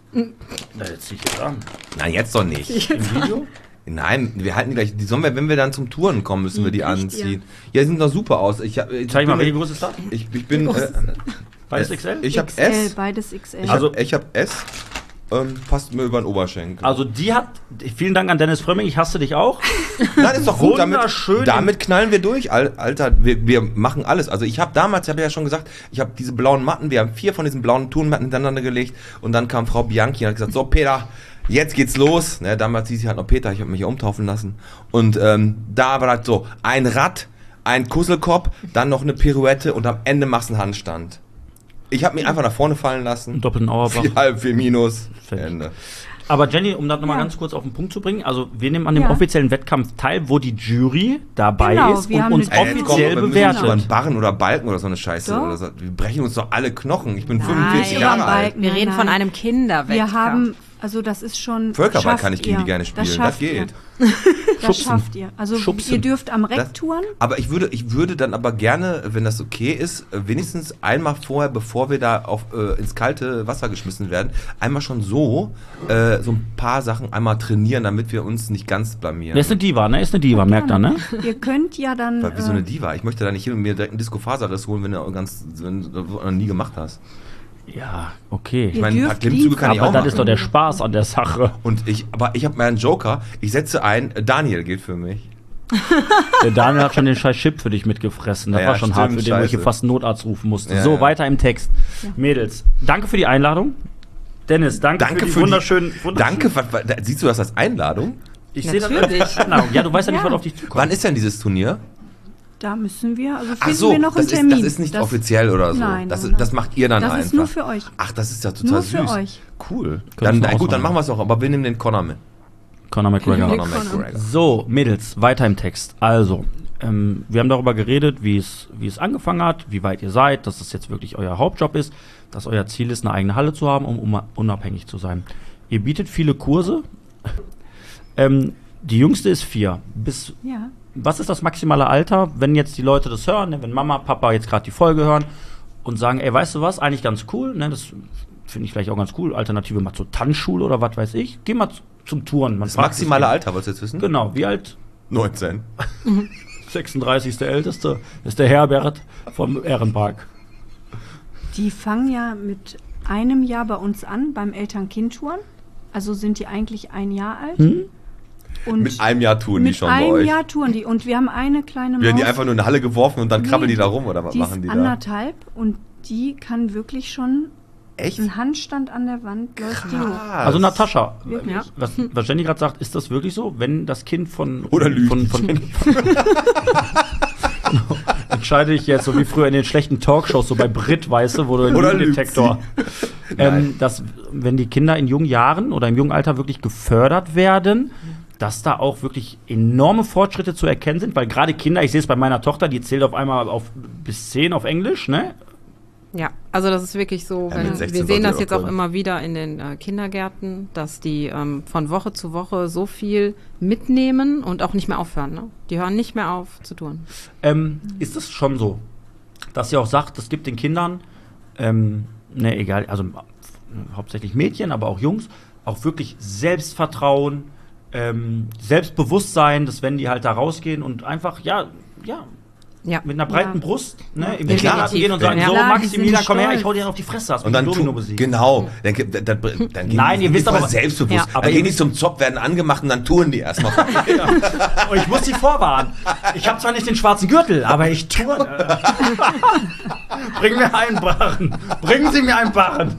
Na, jetzt zieh ich jetzt an. Nein, jetzt doch nicht. Im Video? Nein, wir halten die gleich. Die sollen wir, wenn wir dann zum Touren kommen, müssen wir die kriegt anziehen. Ja, die sehen doch super aus. Ich, hab- ich, Zeig mal, bin- welche Größe ist das? Ich, ich bin. Äh, Beides X L? ich hab X L, S. beides X L. Ich Also- hab, ich hab S. Ähm, passt mir über den Oberschenkel. Also die hat, vielen Dank an Dennis Frömming, ich hasse dich auch. Nein, ist doch gut. Damit, Wunderschön. damit knallen wir durch, Al- Alter. Wir, wir machen alles. Also ich habe damals, ich habe ja schon gesagt, ich habe diese blauen Matten, wir haben vier von diesen blauen Turnmatten hintereinander gelegt und dann kam Frau Bianchi und hat gesagt, so Peter, jetzt geht's los. Ne, damals hieß sie halt noch Peter, ich habe mich ja umtaufen lassen. Und ähm, da war halt so, ein Rad, ein Kusselkopf, dann noch eine Pirouette und am Ende machst du einen Handstand. Ich habe mich einfach nach vorne fallen lassen. Einen doppelten Auerbach. Vier halb, vier Minus. Fertig. Ende. Aber Jenny, um das nochmal Ja. ganz kurz auf den Punkt zu bringen, also wir nehmen an dem Ja. offiziellen Wettkampf teil, wo die Jury dabei Genau, ist wir und haben uns eine Ey, jetzt komm, offiziell wir müssen nicht über einen bewertet. Barren oder Balken oder so eine Scheiße. Doch. Oder so. Wir brechen uns doch alle Knochen. Ich bin Nein. fünfundvierzig Über Jahre den alt. Balken. Wir Nein, reden von nein. einem Kinderwettkampf. Wir haben, also das ist schon. Völkerball schafft kann ich gegen ihr. die gerne spielen. Das schafft geht. Ihr. Das Schubsen. schafft ihr. Also Schubsen. ihr dürft am Reck Das- touren. Aber ich würde, ich würde dann aber gerne, wenn das okay ist, äh, wenigstens einmal vorher, bevor wir da auf, äh, ins kalte Wasser geschmissen werden, einmal schon so äh, so ein paar Sachen einmal trainieren, damit wir uns nicht ganz blamieren. Der ist eine Diva, ne? Ist eine Diva, merkt er, ne? Ihr könnt ja dann. Weil wie so eine äh, Diva. Ich möchte da nicht hin und mir direkt einen Disco-Faserriss holen, wenn du ganz, wenn du das noch nie gemacht hast. Ja, okay. Ich meine, ein paar dürft Klimmzüge kann ich Aber auch das machen. ist doch der Spaß an der Sache. Und ich, aber ich habe meinen Joker. Ich setze ein. äh, Daniel gilt für mich. Der Daniel hat schon den scheiß Chip für dich mitgefressen. Das Ja, war schon hart, stimmt, für den, wo ich hier scheiße. fast einen Notarzt rufen musste. Ja, so, ja. weiter im Text. Mädels, danke für die Einladung. Dennis, danke, Danke für die für die- wunderschönen... wunderschönen Danke. Was, was, siehst du das als Einladung? Ich sehe das Natürlich. als Einladung. Ja, du weißt ja nicht, Ja. was auf dich zukommt. Wann ist denn dieses Turnier? Da müssen wir, also Ach finden so, wir noch das einen ist, Termin. das ist nicht Das- offiziell oder so. Nein, das, nein, nein. das macht ihr dann Das einfach. ist nur für euch. Ach, das ist ja total Nur süß. für euch. Cool. Könntest Dann, du na gut, dann ausmachen. machen wir es auch. Aber wir nehmen den Connor mit. Conor McGregor. Conor McGregor. So, Mädels, weiter im Text. Also, ähm, wir haben darüber geredet, wie es, wie es angefangen hat, wie weit ihr seid, dass es jetzt wirklich euer Hauptjob ist, dass euer Ziel ist, eine eigene Halle zu haben, um, um unabhängig zu sein. Ihr bietet viele Kurse. ähm, die jüngste ist vier. Bis, Ja. was ist das maximale Alter, wenn jetzt die Leute das hören, ne, wenn Mama, Papa jetzt gerade die Folge hören und sagen, ey, weißt du was, eigentlich ganz cool, ne, das finde ich vielleicht auch ganz cool, Alternative mal zur Tanzschule oder was weiß ich, geh mal z- zum Touren. Man Das fragt maximale sich- Alter, wolltest du jetzt wissen? Genau, wie alt? neunzehn. sechsunddreißigste Älteste ist der Herbert vom Ehrenpark. Die fangen ja mit einem Jahr bei uns an, beim Eltern-Kind-Touren. Also sind die eigentlich ein Jahr alt. Hm? Und Mit einem Jahr touren die mit schon bei einem euch. Jahr touren die. Und wir haben eine kleine Maus. Werden die einfach nur in eine Halle geworfen und dann Nee, krabbeln die da rum oder was die machen ist die da? anderthalb und die kann wirklich schon Echt? einen Handstand an der Wand läuft die hoch. Krass. Also Natascha, Wirklich. Ja. was, was Jenny gerade sagt, ist das wirklich so? Wenn das Kind von... Oder lügt von, von, Genau. Entscheide ich jetzt, so wie früher in den schlechten Talkshows, so bei Brit, weißt du, wo du den Oder lügt Lügendetektor... Ähm, dass, wenn die Kinder in jungen Jahren oder im jungen Alter wirklich gefördert werden, dass da auch wirklich enorme Fortschritte zu erkennen sind, weil gerade Kinder, ich sehe es bei meiner Tochter, die zählt auf einmal auf bis zehn auf Englisch, ne? Ja, also das ist wirklich so, Ja, wenn, mit sechzehn wir sehen sollte das er jetzt doch auch können. immer wieder in den äh, Kindergärten, dass die ähm, von Woche zu Woche so viel mitnehmen und auch nicht mehr aufhören. Ne? Die hören nicht mehr auf zu tun. Ähm, ist es schon so, dass ihr auch sagt, es gibt den Kindern, ähm, ne, egal, also äh, hauptsächlich Mädchen, aber auch Jungs, auch wirklich Selbstvertrauen, ähm, Selbstbewusstsein, dass wenn die halt da rausgehen und einfach, ja, ja, Ja. mit einer breiten Ja. Brust, ne, im Ja, Kindergarten definitiv. gehen und sagen, Ja. so Klar, die Maximilian, sind komm her, stolz. ich hau dir auf die Fresse, hast Und mich dann mit Domino tu, besiegt. genau, dann, dann, dann, dann gehen Nein, die, ihr wisst voll aber- selbstbewusst. Ja, aber dann ihr gehen die wisst- zum Job, werden angemacht und dann touren die erstmal. Oh, ich muss die vorwarnen. Ich habe zwar nicht den schwarzen Gürtel, aber ich turne. Bring mir einen Barren. Bringen Sie mir einen Barren.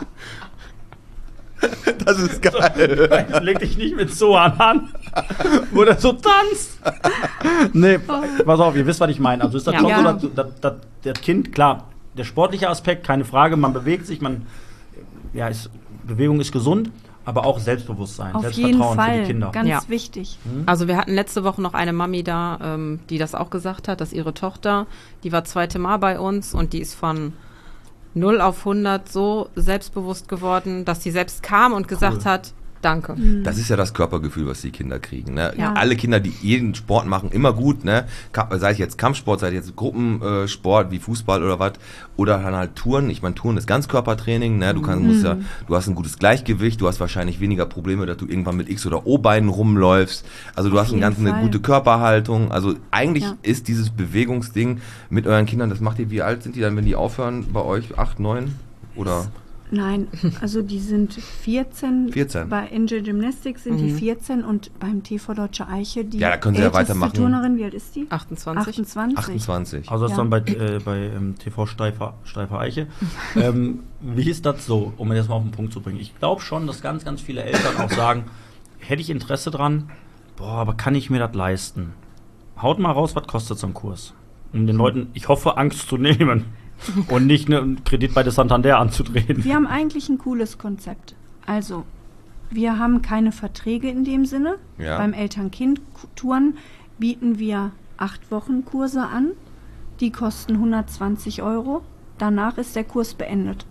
Das ist geil. Leg dich nicht mit Zoan an, wo der so tanzt. Nee, pass auf, ihr wisst, was ich meine. Also ist das Ja. schon Ja. so, dass, dass, dass das Kind, klar, der sportliche Aspekt, keine Frage, man bewegt sich, man, ja, ist, Bewegung ist gesund, aber auch Selbstbewusstsein, Auf jeden Selbstvertrauen für Fall, die Kinder. ganz Ja. wichtig. Also wir hatten letzte Woche noch eine Mami da, ähm, die das auch gesagt hat, dass ihre Tochter, die war zweite Mal bei uns und die ist von null auf hundert so selbstbewusst geworden, dass sie selbst kam und gesagt hat, Danke. Das ist ja das Körpergefühl, was die Kinder kriegen. Ne? Ja. Alle Kinder, die jeden Sport machen, immer gut. Ne? Ka- Sei es jetzt Kampfsport, sei es jetzt Gruppensport wie Fußball oder was. Oder dann halt Touren. Ich meine, Touren ist Ganzkörpertraining. Ne? Du, kannst, musst ja, du hast ein gutes Gleichgewicht. Du hast wahrscheinlich weniger Probleme, dass du irgendwann mit X- oder O-Beinen rumläufst. Also du Auf hast ein jeden ganz, eine Fall. gute Körperhaltung. Also eigentlich Ja. ist dieses Bewegungsding mit euren Kindern, das macht ihr, wie alt sind die dann, wenn die aufhören bei euch? Acht, neun? Oder? Nein, also die sind vierzehn. vierzehn. Bei Angel Gymnastics sind die vierzehn und beim T V Deutsche Eiche, die Ja, da können sie ja älteste weitermachen. Turnerin, wie alt ist die? achtundzwanzig. achtundzwanzig. achtundzwanzig. Also das Ja. dann bei, äh, bei ähm, T V Steifer, Steifer Eiche. ähm, wie ist das so, um mir das mal auf den Punkt zu bringen? Ich glaube schon, dass ganz, ganz viele Eltern auch sagen, hätte ich Interesse dran, boah, aber kann ich mir das leisten? Haut mal raus, was kostet so ein Kurs? Um den Leuten, ich hoffe, Angst zu nehmen und nicht einen Kredit bei der Santander anzudrehen. Wir haben eigentlich ein cooles Konzept. Also, wir haben keine Verträge in dem Sinne. Ja. Beim Eltern-Kind-Touren bieten wir acht Wochen Kurse an. Die kosten hundertzwanzig Euro. Danach ist der Kurs beendet.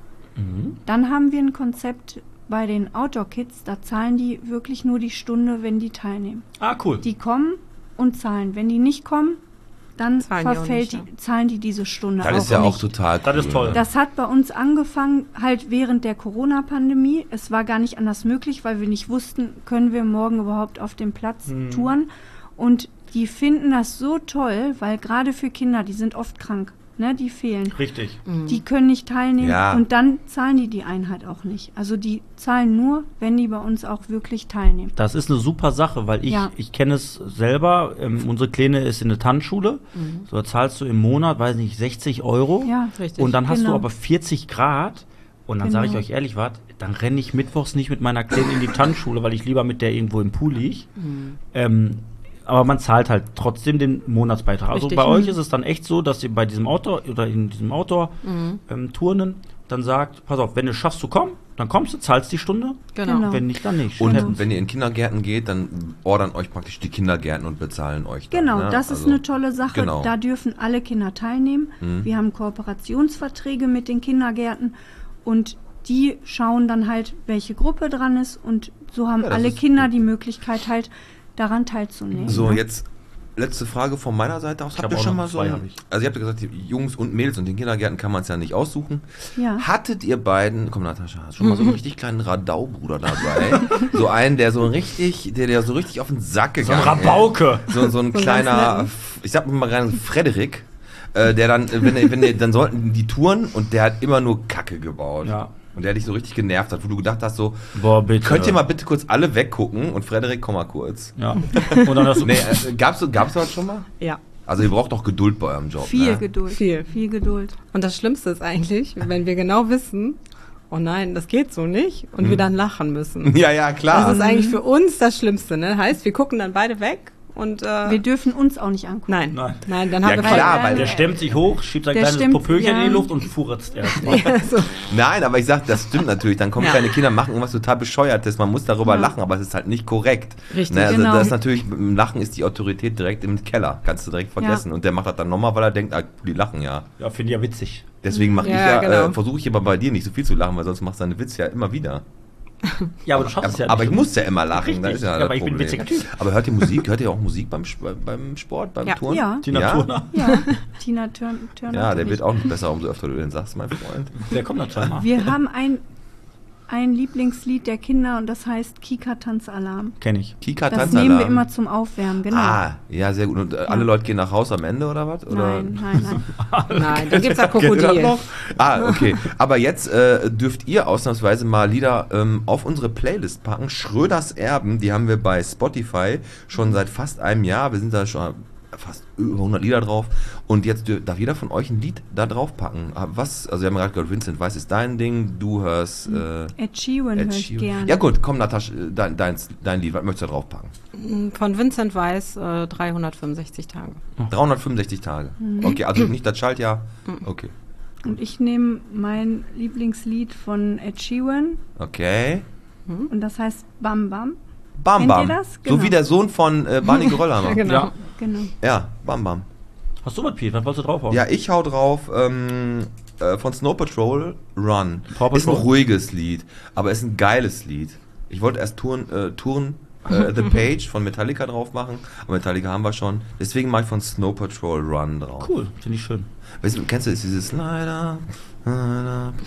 Dann haben wir ein Konzept bei den Outdoor-Kids, da zahlen die wirklich nur die Stunde, wenn die teilnehmen. Ah, cool. Die kommen und zahlen. Wenn die nicht kommen, dann Zahlen die auch verfällt nicht, die, zahlen die diese Stunde Das auch ist ja auch nicht. total cool. Das ist toll. Das hat bei uns angefangen, halt während der Corona-Pandemie. Es war gar nicht anders möglich, weil wir nicht wussten, können wir morgen überhaupt auf dem Platz touren. Und die finden das so toll, weil gerade für Kinder, die sind oft krank, ne, die fehlen. Richtig. Die können nicht teilnehmen Ja. und dann zahlen die die Einheit auch nicht. Also die zahlen nur, wenn die bei uns auch wirklich teilnehmen. Das ist eine super Sache, weil ich, Ja. ich kenne es selber. Ähm, unsere Kleine ist in der Tanzschule. So, da zahlst du im Monat, weiß nicht, sechzig Euro. Ja, Richtig. Und dann hast Genau. du aber vierzig Grad. Und dann sage ich Genau. euch ehrlich was, dann renne ich mittwochs nicht mit meiner Kleinen in die Tanzschule, weil ich lieber mit der irgendwo im Pool liege. Ähm, aber man zahlt halt trotzdem den Monatsbeitrag. Also Richtig. bei Mhm. euch ist es dann echt so, dass ihr bei diesem Outdoor oder in diesem Outdoor-Turnen dann sagt, pass auf, wenn du es schaffst zu kommen, dann kommst du, zahlst die Stunde. Genau. Genau. Wenn nicht, dann nicht. Und Hätten- wenn ihr in Kindergärten geht, dann ordern euch praktisch die Kindergärten und bezahlen euch dann, Genau, ne? das ist Also, eine tolle Sache. genau. Da dürfen alle Kinder teilnehmen. Wir haben Kooperationsverträge mit den Kindergärten und die schauen dann halt, welche Gruppe dran ist und so haben Ja, das alle ist Kinder gut. die Möglichkeit halt daran teilzunehmen. So, ne? jetzt letzte Frage von meiner Seite aus. Ich Habt hab ihr auch schon noch mal so zwei, ein, hab ich. also ihr habt ja gesagt, die Jungs und Mädels und den Kindergärten kann man es ja nicht aussuchen. Ja. Hattet ihr beiden, komm Natascha, hast schon mal so einen richtig kleinen Radau-Bruder dabei? So einen, der so richtig, der, der so richtig auf den Sack so ein gegangen ist. Rabauke. So, so ein kleiner, ich sag mal rein, Frederik, äh, der dann, äh, wenn, er- wenn er, dann sollten die Touren und der hat immer nur Kacke gebaut. Ja. Und der dich so richtig genervt hat, wo du gedacht hast, so, Boah, bitte. könnt ihr mal bitte kurz alle weggucken und Frederik, komm mal kurz. Ja. Und dann hast du. Nee, äh, gab's, gab's das schon mal? Ja. Also ihr braucht doch Geduld bei eurem Job. Viel ne? Geduld. Viel. Viel Geduld. Und das Schlimmste ist eigentlich, wenn wir genau wissen, oh nein, das geht so nicht, und Mhm. wir dann lachen müssen. Ja, ja, klar. Das ist eigentlich für uns das Schlimmste, ne? Heißt, wir gucken dann beide weg und äh, Wir dürfen uns auch nicht angucken. nein, Nein. nein, dann Ja, haben wir klar, voll- weil Der stemmt sich hoch, schiebt sein Der kleines stemmt, Popöchen ja. in die Luft und furzt erstmal. so. Nein, aber ich sag, das stimmt natürlich. Dann kommen Ja. kleine Kinder, machen irgendwas total Bescheuertes. Man muss darüber Ja. lachen, aber es ist halt nicht korrekt. Richtig, Ne, also genau. das ist natürlich, im Lachen ist die Autorität direkt im Keller. Kannst du direkt vergessen. Und der macht das dann nochmal, weil er denkt, ah, die lachen ja. Ja, finde ich ja witzig. Deswegen mache Ja, ich ja, genau. äh, versuche ich aber bei dir nicht so viel zu lachen, weil sonst machst du deine Witze ja immer wieder. Ja, aber du schaffst es ja aber nicht. ich muss ja immer lachen. Richtig. Das ist ja, Ja, das aber ich bin ein Problem. witziger Typ. Aber hört ihr Musik? Hört ihr auch Musik beim, Sp- beim Sport, beim Ja. Turnen? Ja. Tina ja? Turner. Ja, Tina Turn Turner. Ja, der wird auch nicht besser, umso öfter du den sagst, mein Freund. Der kommt noch zweimal. Wir haben ein, ein Lieblingslied der Kinder und das heißt Kika Tanzalarm. Kenn ich. Kika Das Tanzalarm. nehmen wir immer zum Aufwärmen, genau. Ah, ja, sehr gut. Und äh, alle Leute gehen nach Hause am Ende oder was? Oder? Nein, nein, nein. Nein, dann gibt's ja Kennt ihr das Krokodil. noch? Ah, okay. Aber jetzt äh, dürft ihr ausnahmsweise mal Lieder ähm, auf unsere Playlist packen. Schröders Erben, die haben wir bei Spotify schon seit fast einem Jahr. Wir sind da schon fast über hundert Lieder drauf. Und jetzt dür- darf jeder von euch ein Lied da drauf packen. Ah, Was? Also wir haben gerade gehört, Vincent Weiss ist dein Ding. Du hörst äh, Ed Sheeran Ed höre ich Sheeran. gerne. Ja gut, komm Natascha, äh, dein, dein, dein Lied. Was möchtest du da drauf packen? Von Vincent Weiss äh, dreihundertfünfundsechzig Tage. dreihundertfünfundsechzig Tage. Okay, also nicht das Schaltjahr. Okay. Und ich nehme mein Lieblingslied von Ed Sheeran Okay. und das heißt Bam Bam. Bam Kennt Bam. ihr das? So Genau. wie der Sohn von äh, Barney Geröllhammer. Genau. Ja. Genau. Ja, Bam Bam. Hast du was, Piet? Was wolltest du draufhauen? Ja, ich hau drauf ähm, äh, von Snow Patrol Run. Paw Ist ein Patrol? ruhiges Lied, aber ist ein geiles Lied. Ich wollte erst Touren, äh, Touren äh, The Page von Metallica drauf machen, aber Metallica haben wir schon. Deswegen mache ich von Snow Patrol Run drauf. Cool, finde ich schön. Weißt du, kennst du das, dieses Slide up, slide up,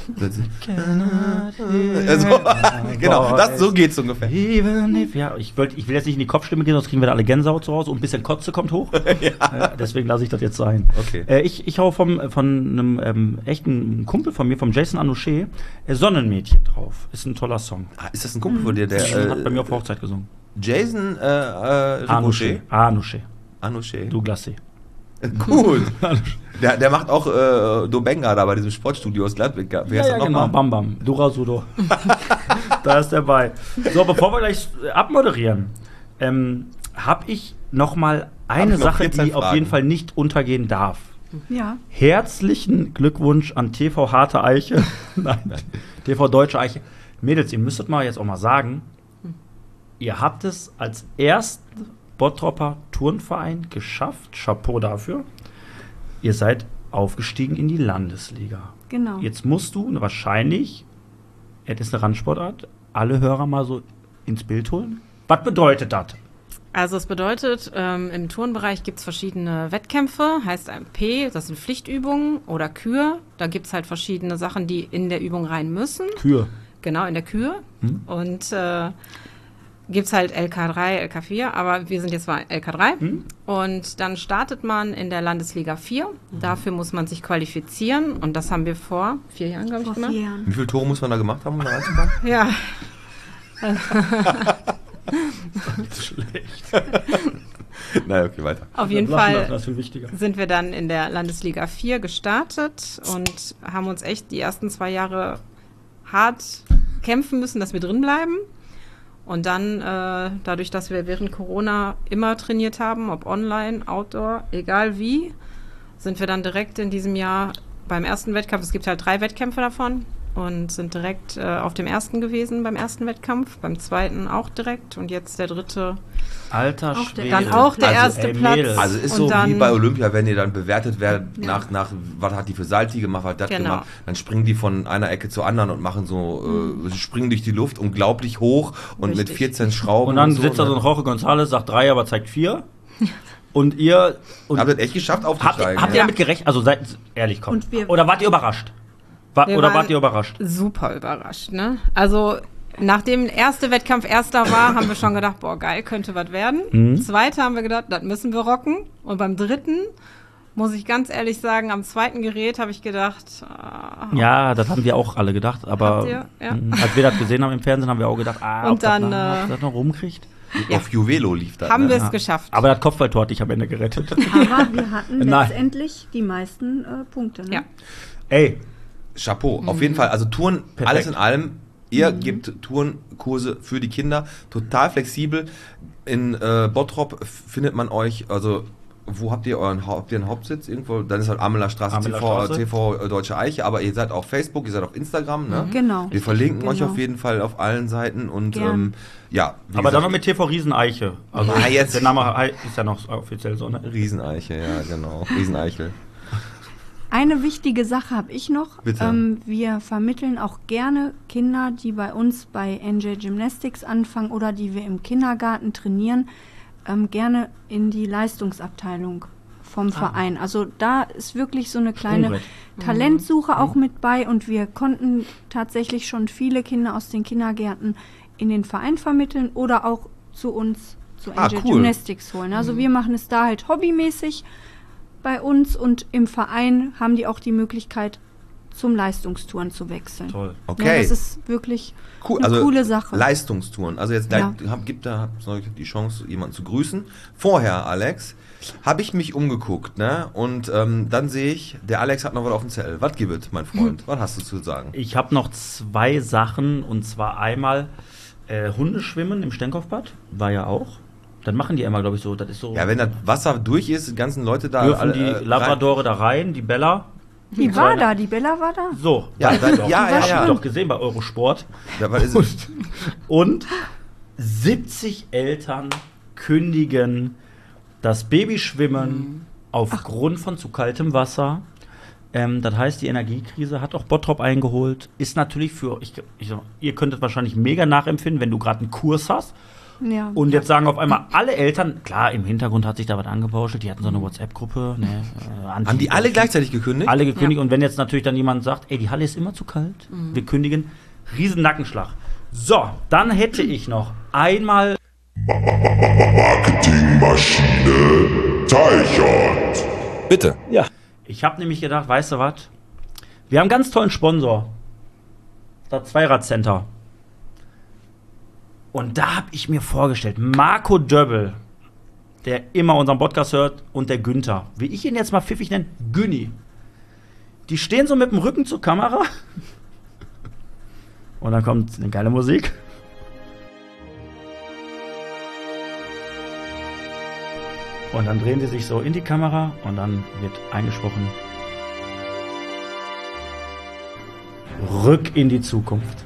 also, genau, das, so geht's ungefähr. Even if, ja, ich, wollt, ich will jetzt nicht in die Kopfstimme gehen, sonst kriegen wir da alle Gänsehaut zu Hause und ein bisschen Kotze kommt hoch. ja. äh, deswegen lasse ich das jetzt sein. Okay. Äh, ich, ich hau vom, von einem ähm, echten Kumpel von mir, vom Jason Anouché, äh, Sonnenmädchen drauf. Ist ein toller Song. Ah, ist das ein Kumpel von dir, der Der äh, hat bei mir auf Hochzeit gesungen. Jason äh, äh, Anouché. Anouché. Anouché. Douglas. Gut. Der, der macht auch äh, Dobenga da bei diesem Sportstudio aus Gladbeck. Wer ist Ja, das ja, noch genau, mal? Bam Bam, Durasudo. Da ist der bei. So, bevor wir gleich äh, abmoderieren, ähm, habe ich noch mal eine Hab ich noch Sache, die vierzehn auf Fragen. jeden Fall nicht untergehen darf. Ja. Herzlichen Glückwunsch an T V Harte Eiche. Nein, T V Deutsche Eiche. Mädels, ihr müsstet mal jetzt auch mal sagen, ihr habt es als ersten Bottropper Turnverein geschafft. Chapeau dafür. Ihr seid aufgestiegen in die Landesliga. Genau. Jetzt musst du wahrscheinlich, es ist eine Randsportart, alle Hörer mal so ins Bild holen. Was bedeutet das? Also es bedeutet, ähm, im Turnbereich gibt es verschiedene Wettkämpfe, heißt ein P, das sind Pflichtübungen oder Kür. Da gibt es halt verschiedene Sachen, die in der Übung rein müssen. Kür. Genau, in der Kür. Hm. Und äh, gibt es halt L K drei, L K vier, aber wir sind jetzt bei L K drei. Hm. Und dann startet man in der Landesliga vier. Dafür muss man sich qualifizieren und das haben wir vor vier Jahren, glaube ich, Vor gemacht. vier Jahren. Wie viele Tore muss man da gemacht haben, um da reinzukommen? Ja. Schlecht. Nein, okay, weiter. Auf jeden Lachen lassen, Fall das ist viel wichtiger. sind wir dann in der Landesliga vier gestartet und haben uns echt die ersten zwei Jahre hart kämpfen müssen, dass wir drin bleiben. Und dann, äh, dadurch, dass wir während Corona immer trainiert haben, ob online, outdoor, egal wie, sind wir dann direkt in diesem Jahr beim ersten Wettkampf, es gibt halt drei Wettkämpfe davon, und sind direkt äh, auf dem ersten gewesen beim ersten Wettkampf, beim zweiten auch direkt und jetzt der dritte. Alter Auch der Schwede. Dann auch der Also, erste ey, Platz. Mädels. Also ist Und so dann, wie bei Olympia, wenn ihr dann bewertet werdet Ja. nach, nach, was hat die für Salti gemacht, was hat das Genau. gemacht, dann springen die von einer Ecke zur anderen und machen so, äh, springen durch die Luft unglaublich hoch und mit Richtig. vierzehn Schrauben. Und dann so, sitzt da so ein Jorge González, sagt drei, aber zeigt vier. Und ihr. Und Habt ihr das echt geschafft habt, aufzusteigen? habt ihr ja? damit gerechnet? Also seid ehrlich, komm. Und wir- Oder wart ihr überrascht? Wa Wir oder waren- wart ihr überrascht? Super überrascht, ne? Also, nachdem der erste Wettkampf erster war, haben wir schon gedacht, boah, geil, könnte was werden. Mhm. Zweiter haben wir gedacht, das müssen wir rocken. Und beim dritten, muss ich ganz ehrlich sagen, am zweiten Gerät habe ich gedacht, ah, Ja, das haben wir auch alle gedacht, aber Habt ihr? Ja. mm, als wir das gesehen haben im Fernsehen, haben wir auch gedacht, ah, Und ob das dann, noch, äh, ob das noch rumkriegt. Auf Juvelo lief das. haben ne? wir es Ja. geschafft. Aber das Kopfballtor hat dich am Ende gerettet. Aber wir hatten Nein. letztendlich die meisten äh, Punkte. Ne? Ja. Ey, Chapeau, auf jeden Fall. Also Touren, Perfekt. alles in allem. Ihr gebt Tourenkurse für die Kinder, total flexibel. In äh, Bottrop f- findet man euch, also wo habt ihr euren Hau- habt ihr einen Hauptsitz irgendwo? Dann ist halt Ameler Straße, Ameler T V, Straße. T V äh, Deutsche Eiche, aber ihr seid auf Facebook, ihr seid auf Instagram, ne? Genau. Wir verlinken euch Genau. auf jeden Fall auf allen Seiten und Gern. ähm, ja, wie aber dann noch gesagt, mit T V Rieseneiche. Also Ja, jetzt- der Name hei- ist ja noch offiziell so, ne? Rieseneiche, ja genau, Rieseneichel. Eine wichtige Sache habe ich noch. Bitte. Ähm, wir vermitteln auch gerne Kinder, die bei uns bei N J Gymnastics anfangen oder die wir im Kindergarten trainieren, ähm, gerne in die Leistungsabteilung vom Verein. Also da ist wirklich so eine kleine Sprungbrett. Talentsuche auch mit bei und wir konnten tatsächlich schon viele Kinder aus den Kindergärten in den Verein vermitteln oder auch zu uns zu Ah, N J cool. Gymnastics holen. Also wir machen es da halt hobbymäßig bei uns und im Verein haben die auch die Möglichkeit, zum Leistungstouren zu wechseln. Toll. Okay. Ja, das ist wirklich Cool, eine also coole Sache. Leistungstouren. Also jetzt Ja. gleich, hab, gibt da habt ihr die Chance, jemanden zu grüßen. Vorher, Alex, habe ich mich umgeguckt, ne? Und ähm, dann sehe ich, der Alex hat noch was auf dem Zettel. Was gibt es, mein Freund? Was hast du zu sagen? Ich habe noch zwei Sachen und zwar einmal äh, Hundeschwimmen im Stenkopfbad, war ja auch. Dann machen die immer, glaube ich, so, das ist so. Ja, wenn das Wasser durch ist, die ganzen Leute da dürfen alle, die äh, Labradore da rein, die Bella. die die war kleine- da, die Bella war da. So, Ja, weiß dann- ich doch. ja, ja, Hab ja. ich doch gesehen bei Eurosport. rein. Da ist es. Und siebzig Eltern kündigen das Babyschwimmen aufgrund von zu kaltem Wasser. Ähm, das heißt, die Energiekrise hat auch Bottrop eingeholt. Ist natürlich für, ich, ich, ihr könntet wahrscheinlich mega nachempfinden, wenn du gerade einen Kurs hast. Ja. Und jetzt sagen auf einmal alle Eltern, klar, im Hintergrund hat sich da was angebauschelt, die hatten so eine WhatsApp-Gruppe. Ne, äh, Haben die alle gleichzeitig gekündigt? Alle gekündigt. Und wenn jetzt natürlich dann jemand sagt, ey, die Halle ist immer zu kalt, mhm. wir kündigen, riesen Nackenschlag. So, dann hätte ich noch einmal Marketingmaschine Teichert. Bitte. Ja. Ich habe nämlich gedacht, weißt du was? Wir haben einen ganz tollen Sponsor. Das Zweirad-Center. Und da habe ich mir vorgestellt, Marco Döbbel, der immer unseren Podcast hört, und der Günther, wie ich ihn jetzt mal pfiffig nenne, Günni. Die stehen so mit dem Rücken zur Kamera. Und dann kommt eine geile Musik. Und dann drehen sie sich so in die Kamera und dann wird eingesprochen. Rück in die Zukunft.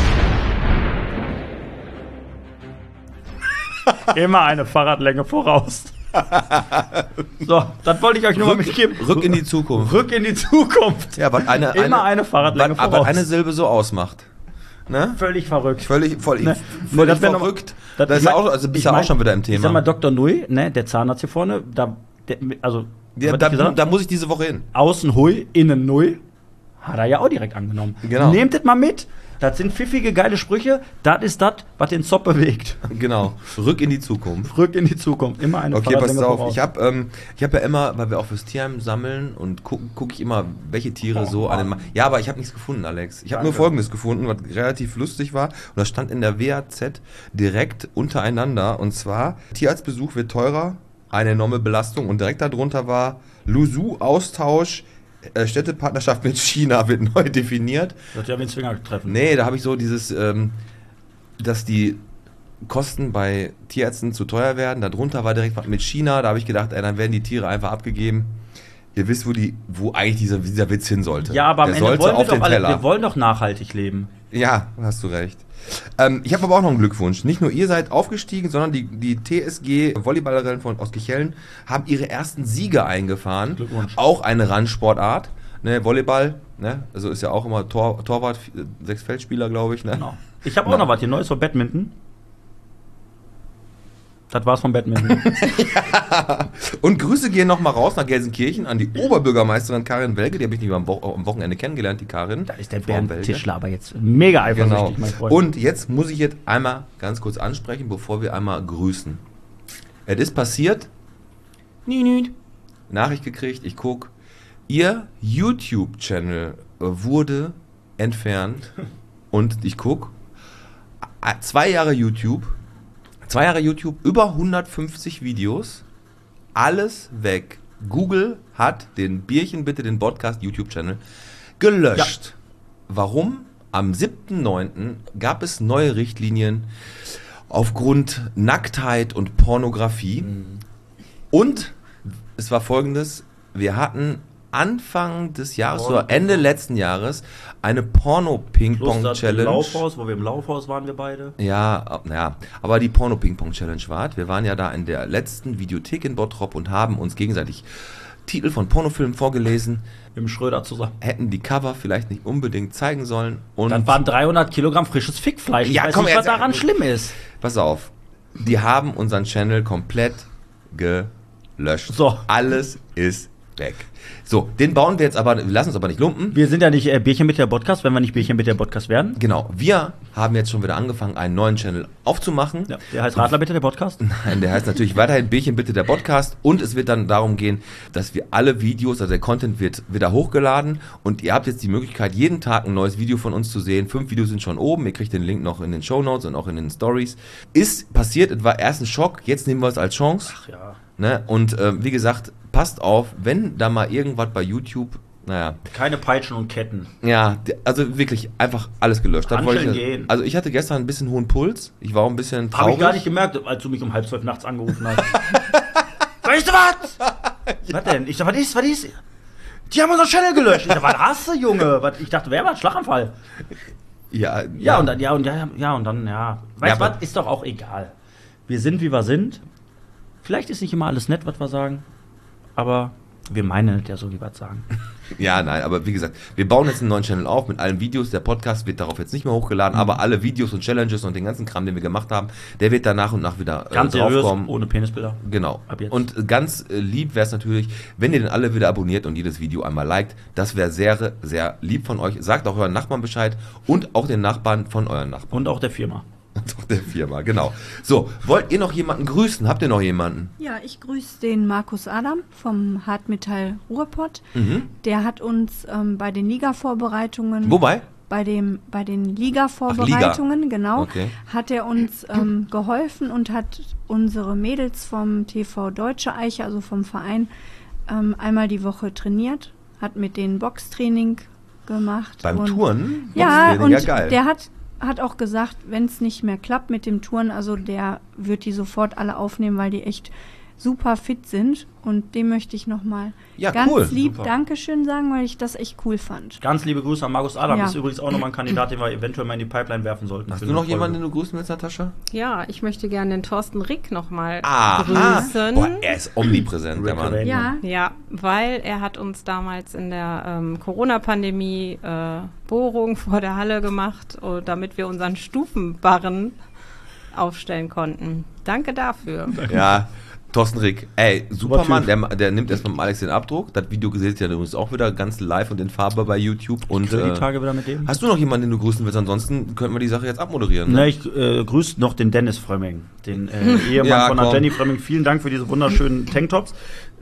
Immer eine Fahrradlänge voraus. So, das wollte ich euch nur mal mitgeben. Rück in die Zukunft. Rück in die Zukunft. Ja, was eine, Immer eine, eine Fahrradlänge was, voraus. aber eine Silbe so ausmacht. Ne? Völlig verrückt. Völlig, voll, Ne? völlig Das wär noch- verrückt. das- Da ist ich ja mein- auch, also bist ich ja mein- auch schon wieder im Ich sag Thema. mal, Doktor Nui, ne, der Zahnarzt hier vorne, da, der, also, Ja, was da, ich gesagt? da muss ich diese Woche hin. Außen Hui, innen Nui, hat er ja auch direkt angenommen. Genau. Nehmt das mal mit. Das sind pfiffige, geile Sprüche. Das ist das, was den Zopp bewegt. Genau. Rück in die Zukunft. Rück in die Zukunft. Immer eine Okay, pass Fahrradlänge auf. voraus. Ich habe ähm, ich hab ja immer, weil wir auch fürs Tierheim sammeln und gucke guck ich immer, welche Tiere so an den Ma Ja, aber ich habe nichts gefunden, Alex. Ich habe nur Danke. Folgendes gefunden, was relativ lustig war. Und das stand in der W A Z direkt untereinander. Und zwar, Tierarztbesuch wird teurer, eine enorme Belastung. Und direkt darunter war Lusu-Austausch, äh, Städtepartnerschaft mit China wird neu definiert. Das ja wie ein Zwingertreffen. Nee, da habe ich so dieses, ähm, dass die Kosten bei Tierärzten zu teuer werden. Darunter war direkt was mit China. Da habe ich gedacht, ey, dann werden die Tiere einfach abgegeben. Ihr wisst, wo, die, wo eigentlich dieser, dieser Witz hin sollte. Ja, aber am Der Ende sollte wollen wir auf doch den alle, Teller. wir wollen doch nachhaltig leben. Ja, hast du recht. Ähm, ich habe aber auch noch einen Glückwunsch. Nicht nur ihr seid aufgestiegen, sondern die, die T S G-Volleyballerinnen von Oskirchhellen haben ihre ersten Siege eingefahren. Glückwunsch. Auch eine Randsportart. Ne, Volleyball, ne? Also ist ja auch immer Tor, Torwart, sechs Feldspieler, glaube ich. Ne? Genau. Ich habe auch Na. noch was hier Neues von Badminton. Das war's vom Badminton. Und Grüße gehen nochmal raus nach Gelsenkirchen an die Oberbürgermeisterin Karin Welge. Die habe ich nicht am, Wo am Wochenende kennengelernt, die Karin. Da ist der Frau Bernd Welge. Tischler aber jetzt mega eifersüchtig, Genau. mein Freund. Und jetzt muss ich jetzt einmal ganz kurz ansprechen, bevor wir einmal grüßen. Es ist passiert. Nü, nü. Nachricht gekriegt, ich guck. Ihr YouTube-Channel wurde entfernt. Und ich guck. äh, Zwei Jahre YouTube. Zwei Jahre YouTube, über hundertfünfzig Videos. Alles weg. Google hat den Bierchen bitte, den Podcast YouTube-Channel gelöscht. Warum? Am siebten neunten gab es neue Richtlinien aufgrund Nacktheit und Pornografie. Mhm. Und es war folgendes: Wir hatten Anfang des Jahres oder Ende letzten Jahres eine Porno-Ping-Pong-Challenge. Laufhaus, wo wir im Laufhaus waren, wir beide. Ja, naja, aber die Porno-Ping-Pong-Challenge war. Wir waren ja da in der letzten Videothek in Bottrop und haben uns gegenseitig Titel von Pornofilmen vorgelesen. Mit dem Schröder zusammen. Hätten die Cover vielleicht nicht unbedingt zeigen sollen. Und Dann waren dreihundert Kilogramm frisches Fickfleisch. Ich Ja, weiß komm, nicht, was jetzt- daran schlimm ist. pass auf, die haben unseren Channel komplett gelöscht. So. Alles ist weg. So, den bauen wir jetzt aber, wir lassen uns aber nicht lumpen. Wir sind ja nicht äh, Bierchen mit der Podcast, wenn wir nicht Bierchen mit der Podcast werden. Genau, wir haben jetzt schon wieder angefangen, einen neuen Channel aufzumachen. Ja, der heißt Radler bitte, der Podcast. Nein, der heißt natürlich weiterhin Bierchen bitte der Podcast und es wird dann darum gehen, dass wir alle Videos, also der Content wird wieder hochgeladen und ihr habt jetzt die Möglichkeit, jeden Tag ein neues Video von uns zu sehen. Fünf Videos sind schon oben, ihr kriegt den Link noch in den Shownotes und auch in den Stories. Ist passiert, es war erst ein Schock, jetzt nehmen wir es als Chance. Ach ja. Ne? Und äh, wie gesagt, passt auf, wenn da mal irgendwas bei YouTube, naja, Keine Peitschen und Ketten. ja, d- also wirklich einfach alles gelöscht. Das Hanteln wollte ich- gehen. Also ich hatte gestern ein bisschen hohen Puls, ich war auch ein bisschen Habe traurig. ich gar nicht gemerkt, als du mich um halb zwölf nachts angerufen hast. Weißt du was? Was denn? Ich sag, was ist, was ist? Die haben unseren Channel gelöscht. Ich sag, was hast du, Junge? Was? Ich dachte, wer war ein Schlaganfall? Ja, Ja, und dann, ja, und ja, ja, und dann, ja. Weißt du Ja, aber- was? Ist doch auch egal. Wir sind, wie wir sind. Vielleicht ist nicht immer alles nett, was wir sagen. Aber wir meinen es ja so, wie wir es sagen. Ja, nein, aber wie gesagt, wir bauen jetzt einen neuen Channel auf mit allen Videos. Der Podcast wird darauf jetzt nicht mehr hochgeladen, Mhm. aber alle Videos und Challenges und den ganzen Kram, den wir gemacht haben, der wird da nach und nach wieder äh, Ganz seriös, draufkommen. ohne Penisbilder. Genau. Ab jetzt. Und ganz äh, lieb wäre es natürlich, wenn ihr den alle wieder abonniert und jedes Video einmal liked. Das wäre sehr, sehr lieb von euch. Sagt auch euren Nachbarn Bescheid und auch den Nachbarn von euren Nachbarn. Und auch der Firma. Und auch der Firma, genau. So, wollt ihr noch jemanden grüßen? Habt ihr noch jemanden? Ja, ich grüße den Markus Adam vom Hartmetall Ruhrpott. Mhm. Der hat uns ähm, bei den Liga-Vorbereitungen... Wobei? Bei, dem, bei den Liga-Vorbereitungen, genau, Okay. hat er uns ähm, geholfen und hat unsere Mädels vom T V Deutsche Eiche, also vom Verein, ähm, einmal die Woche trainiert, hat mit denen Boxtraining gemacht. Beim und, Touren? Ja, Boxtraining, und ja, geil. der hat, hat auch gesagt, wenn es nicht mehr klappt mit dem Touren, also der wird die sofort alle aufnehmen, weil die echt super fit sind. Und dem möchte ich nochmal Ja, ganz cool. lieb Super. Dankeschön sagen, weil ich das echt cool fand. Ganz liebe Grüße an Markus Adam. Ja. Ist übrigens auch nochmal ein Kandidat, den wir eventuell mal in die Pipeline werfen sollten. Hast für du eine noch jemanden, Folge. den du grüßen willst, Natascha? Ja, ich möchte gerne den Thorsten Rick nochmal Aha. grüßen. Boah, er ist omnipräsent, der Mann. Rick Ja, Ja, weil er hat uns damals in der ähm, Corona-Pandemie äh, Bohrung vor der Halle gemacht, äh, damit wir unseren Stufenbarren aufstellen konnten. Danke dafür. Ja, Thorsten Rick, ey, super Super Mann, Typ. der, der nimmt erst beim Alex den Abdruck. Das Video gesehen ist ja übrigens auch wieder ganz live und in Farbe bei YouTube. Und Für die äh, Tage wieder mit dem. hast du noch jemanden, den du grüßen willst? Ansonsten könnten wir die Sache jetzt abmoderieren. Ne, ich äh, grüße noch den Dennis Frömming, den äh, Ehemann Ja, von der komm. Jenny Frömming. Vielen Dank für diese wunderschönen Tanktops.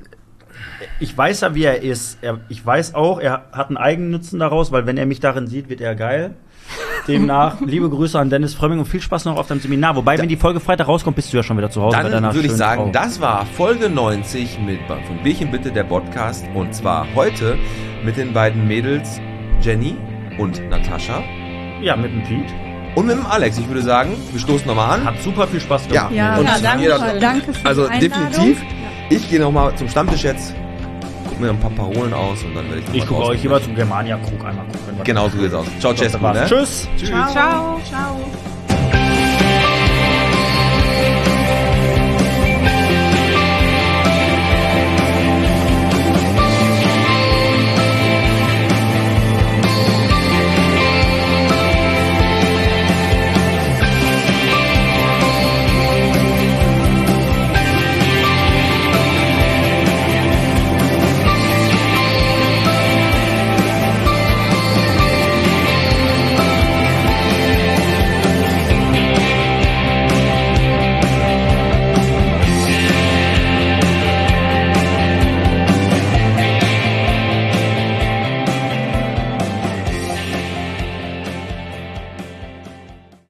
Ich weiß ja, wie er ist. Er, ich weiß auch, er hat einen Eigennutzen daraus, weil wenn er mich darin sieht, wird er geil. Demnach, liebe Grüße an Dennis Frömming und viel Spaß noch auf deinem Seminar. Wobei, wenn die Folge Freitag rauskommt, bist du ja schon wieder zu Hause bei Dann deiner würde ich schönen sagen, Frau. das war Folge neunzig mit von Bierchen bitte, der Podcast. Und zwar heute mit den beiden Mädels Jenny und Natascha Ja, mit dem Pete. und mit dem Alex. Ich würde sagen, wir stoßen nochmal an. Hat super viel Spaß Ja, gemacht. ja, und ja, danke, jeder- danke für Also die Einladung. definitiv. Ich gehe nochmal zum Stammtisch jetzt, guck mir ein paar Parolen aus und dann werde ich noch Ich mal gucke raus- euch immer zum Germania-Krug einmal gucken. Genau so geht's aus. Ciao, Das Cesco, war's. ne? Tschüss. Ciao. Ciao. Ciao.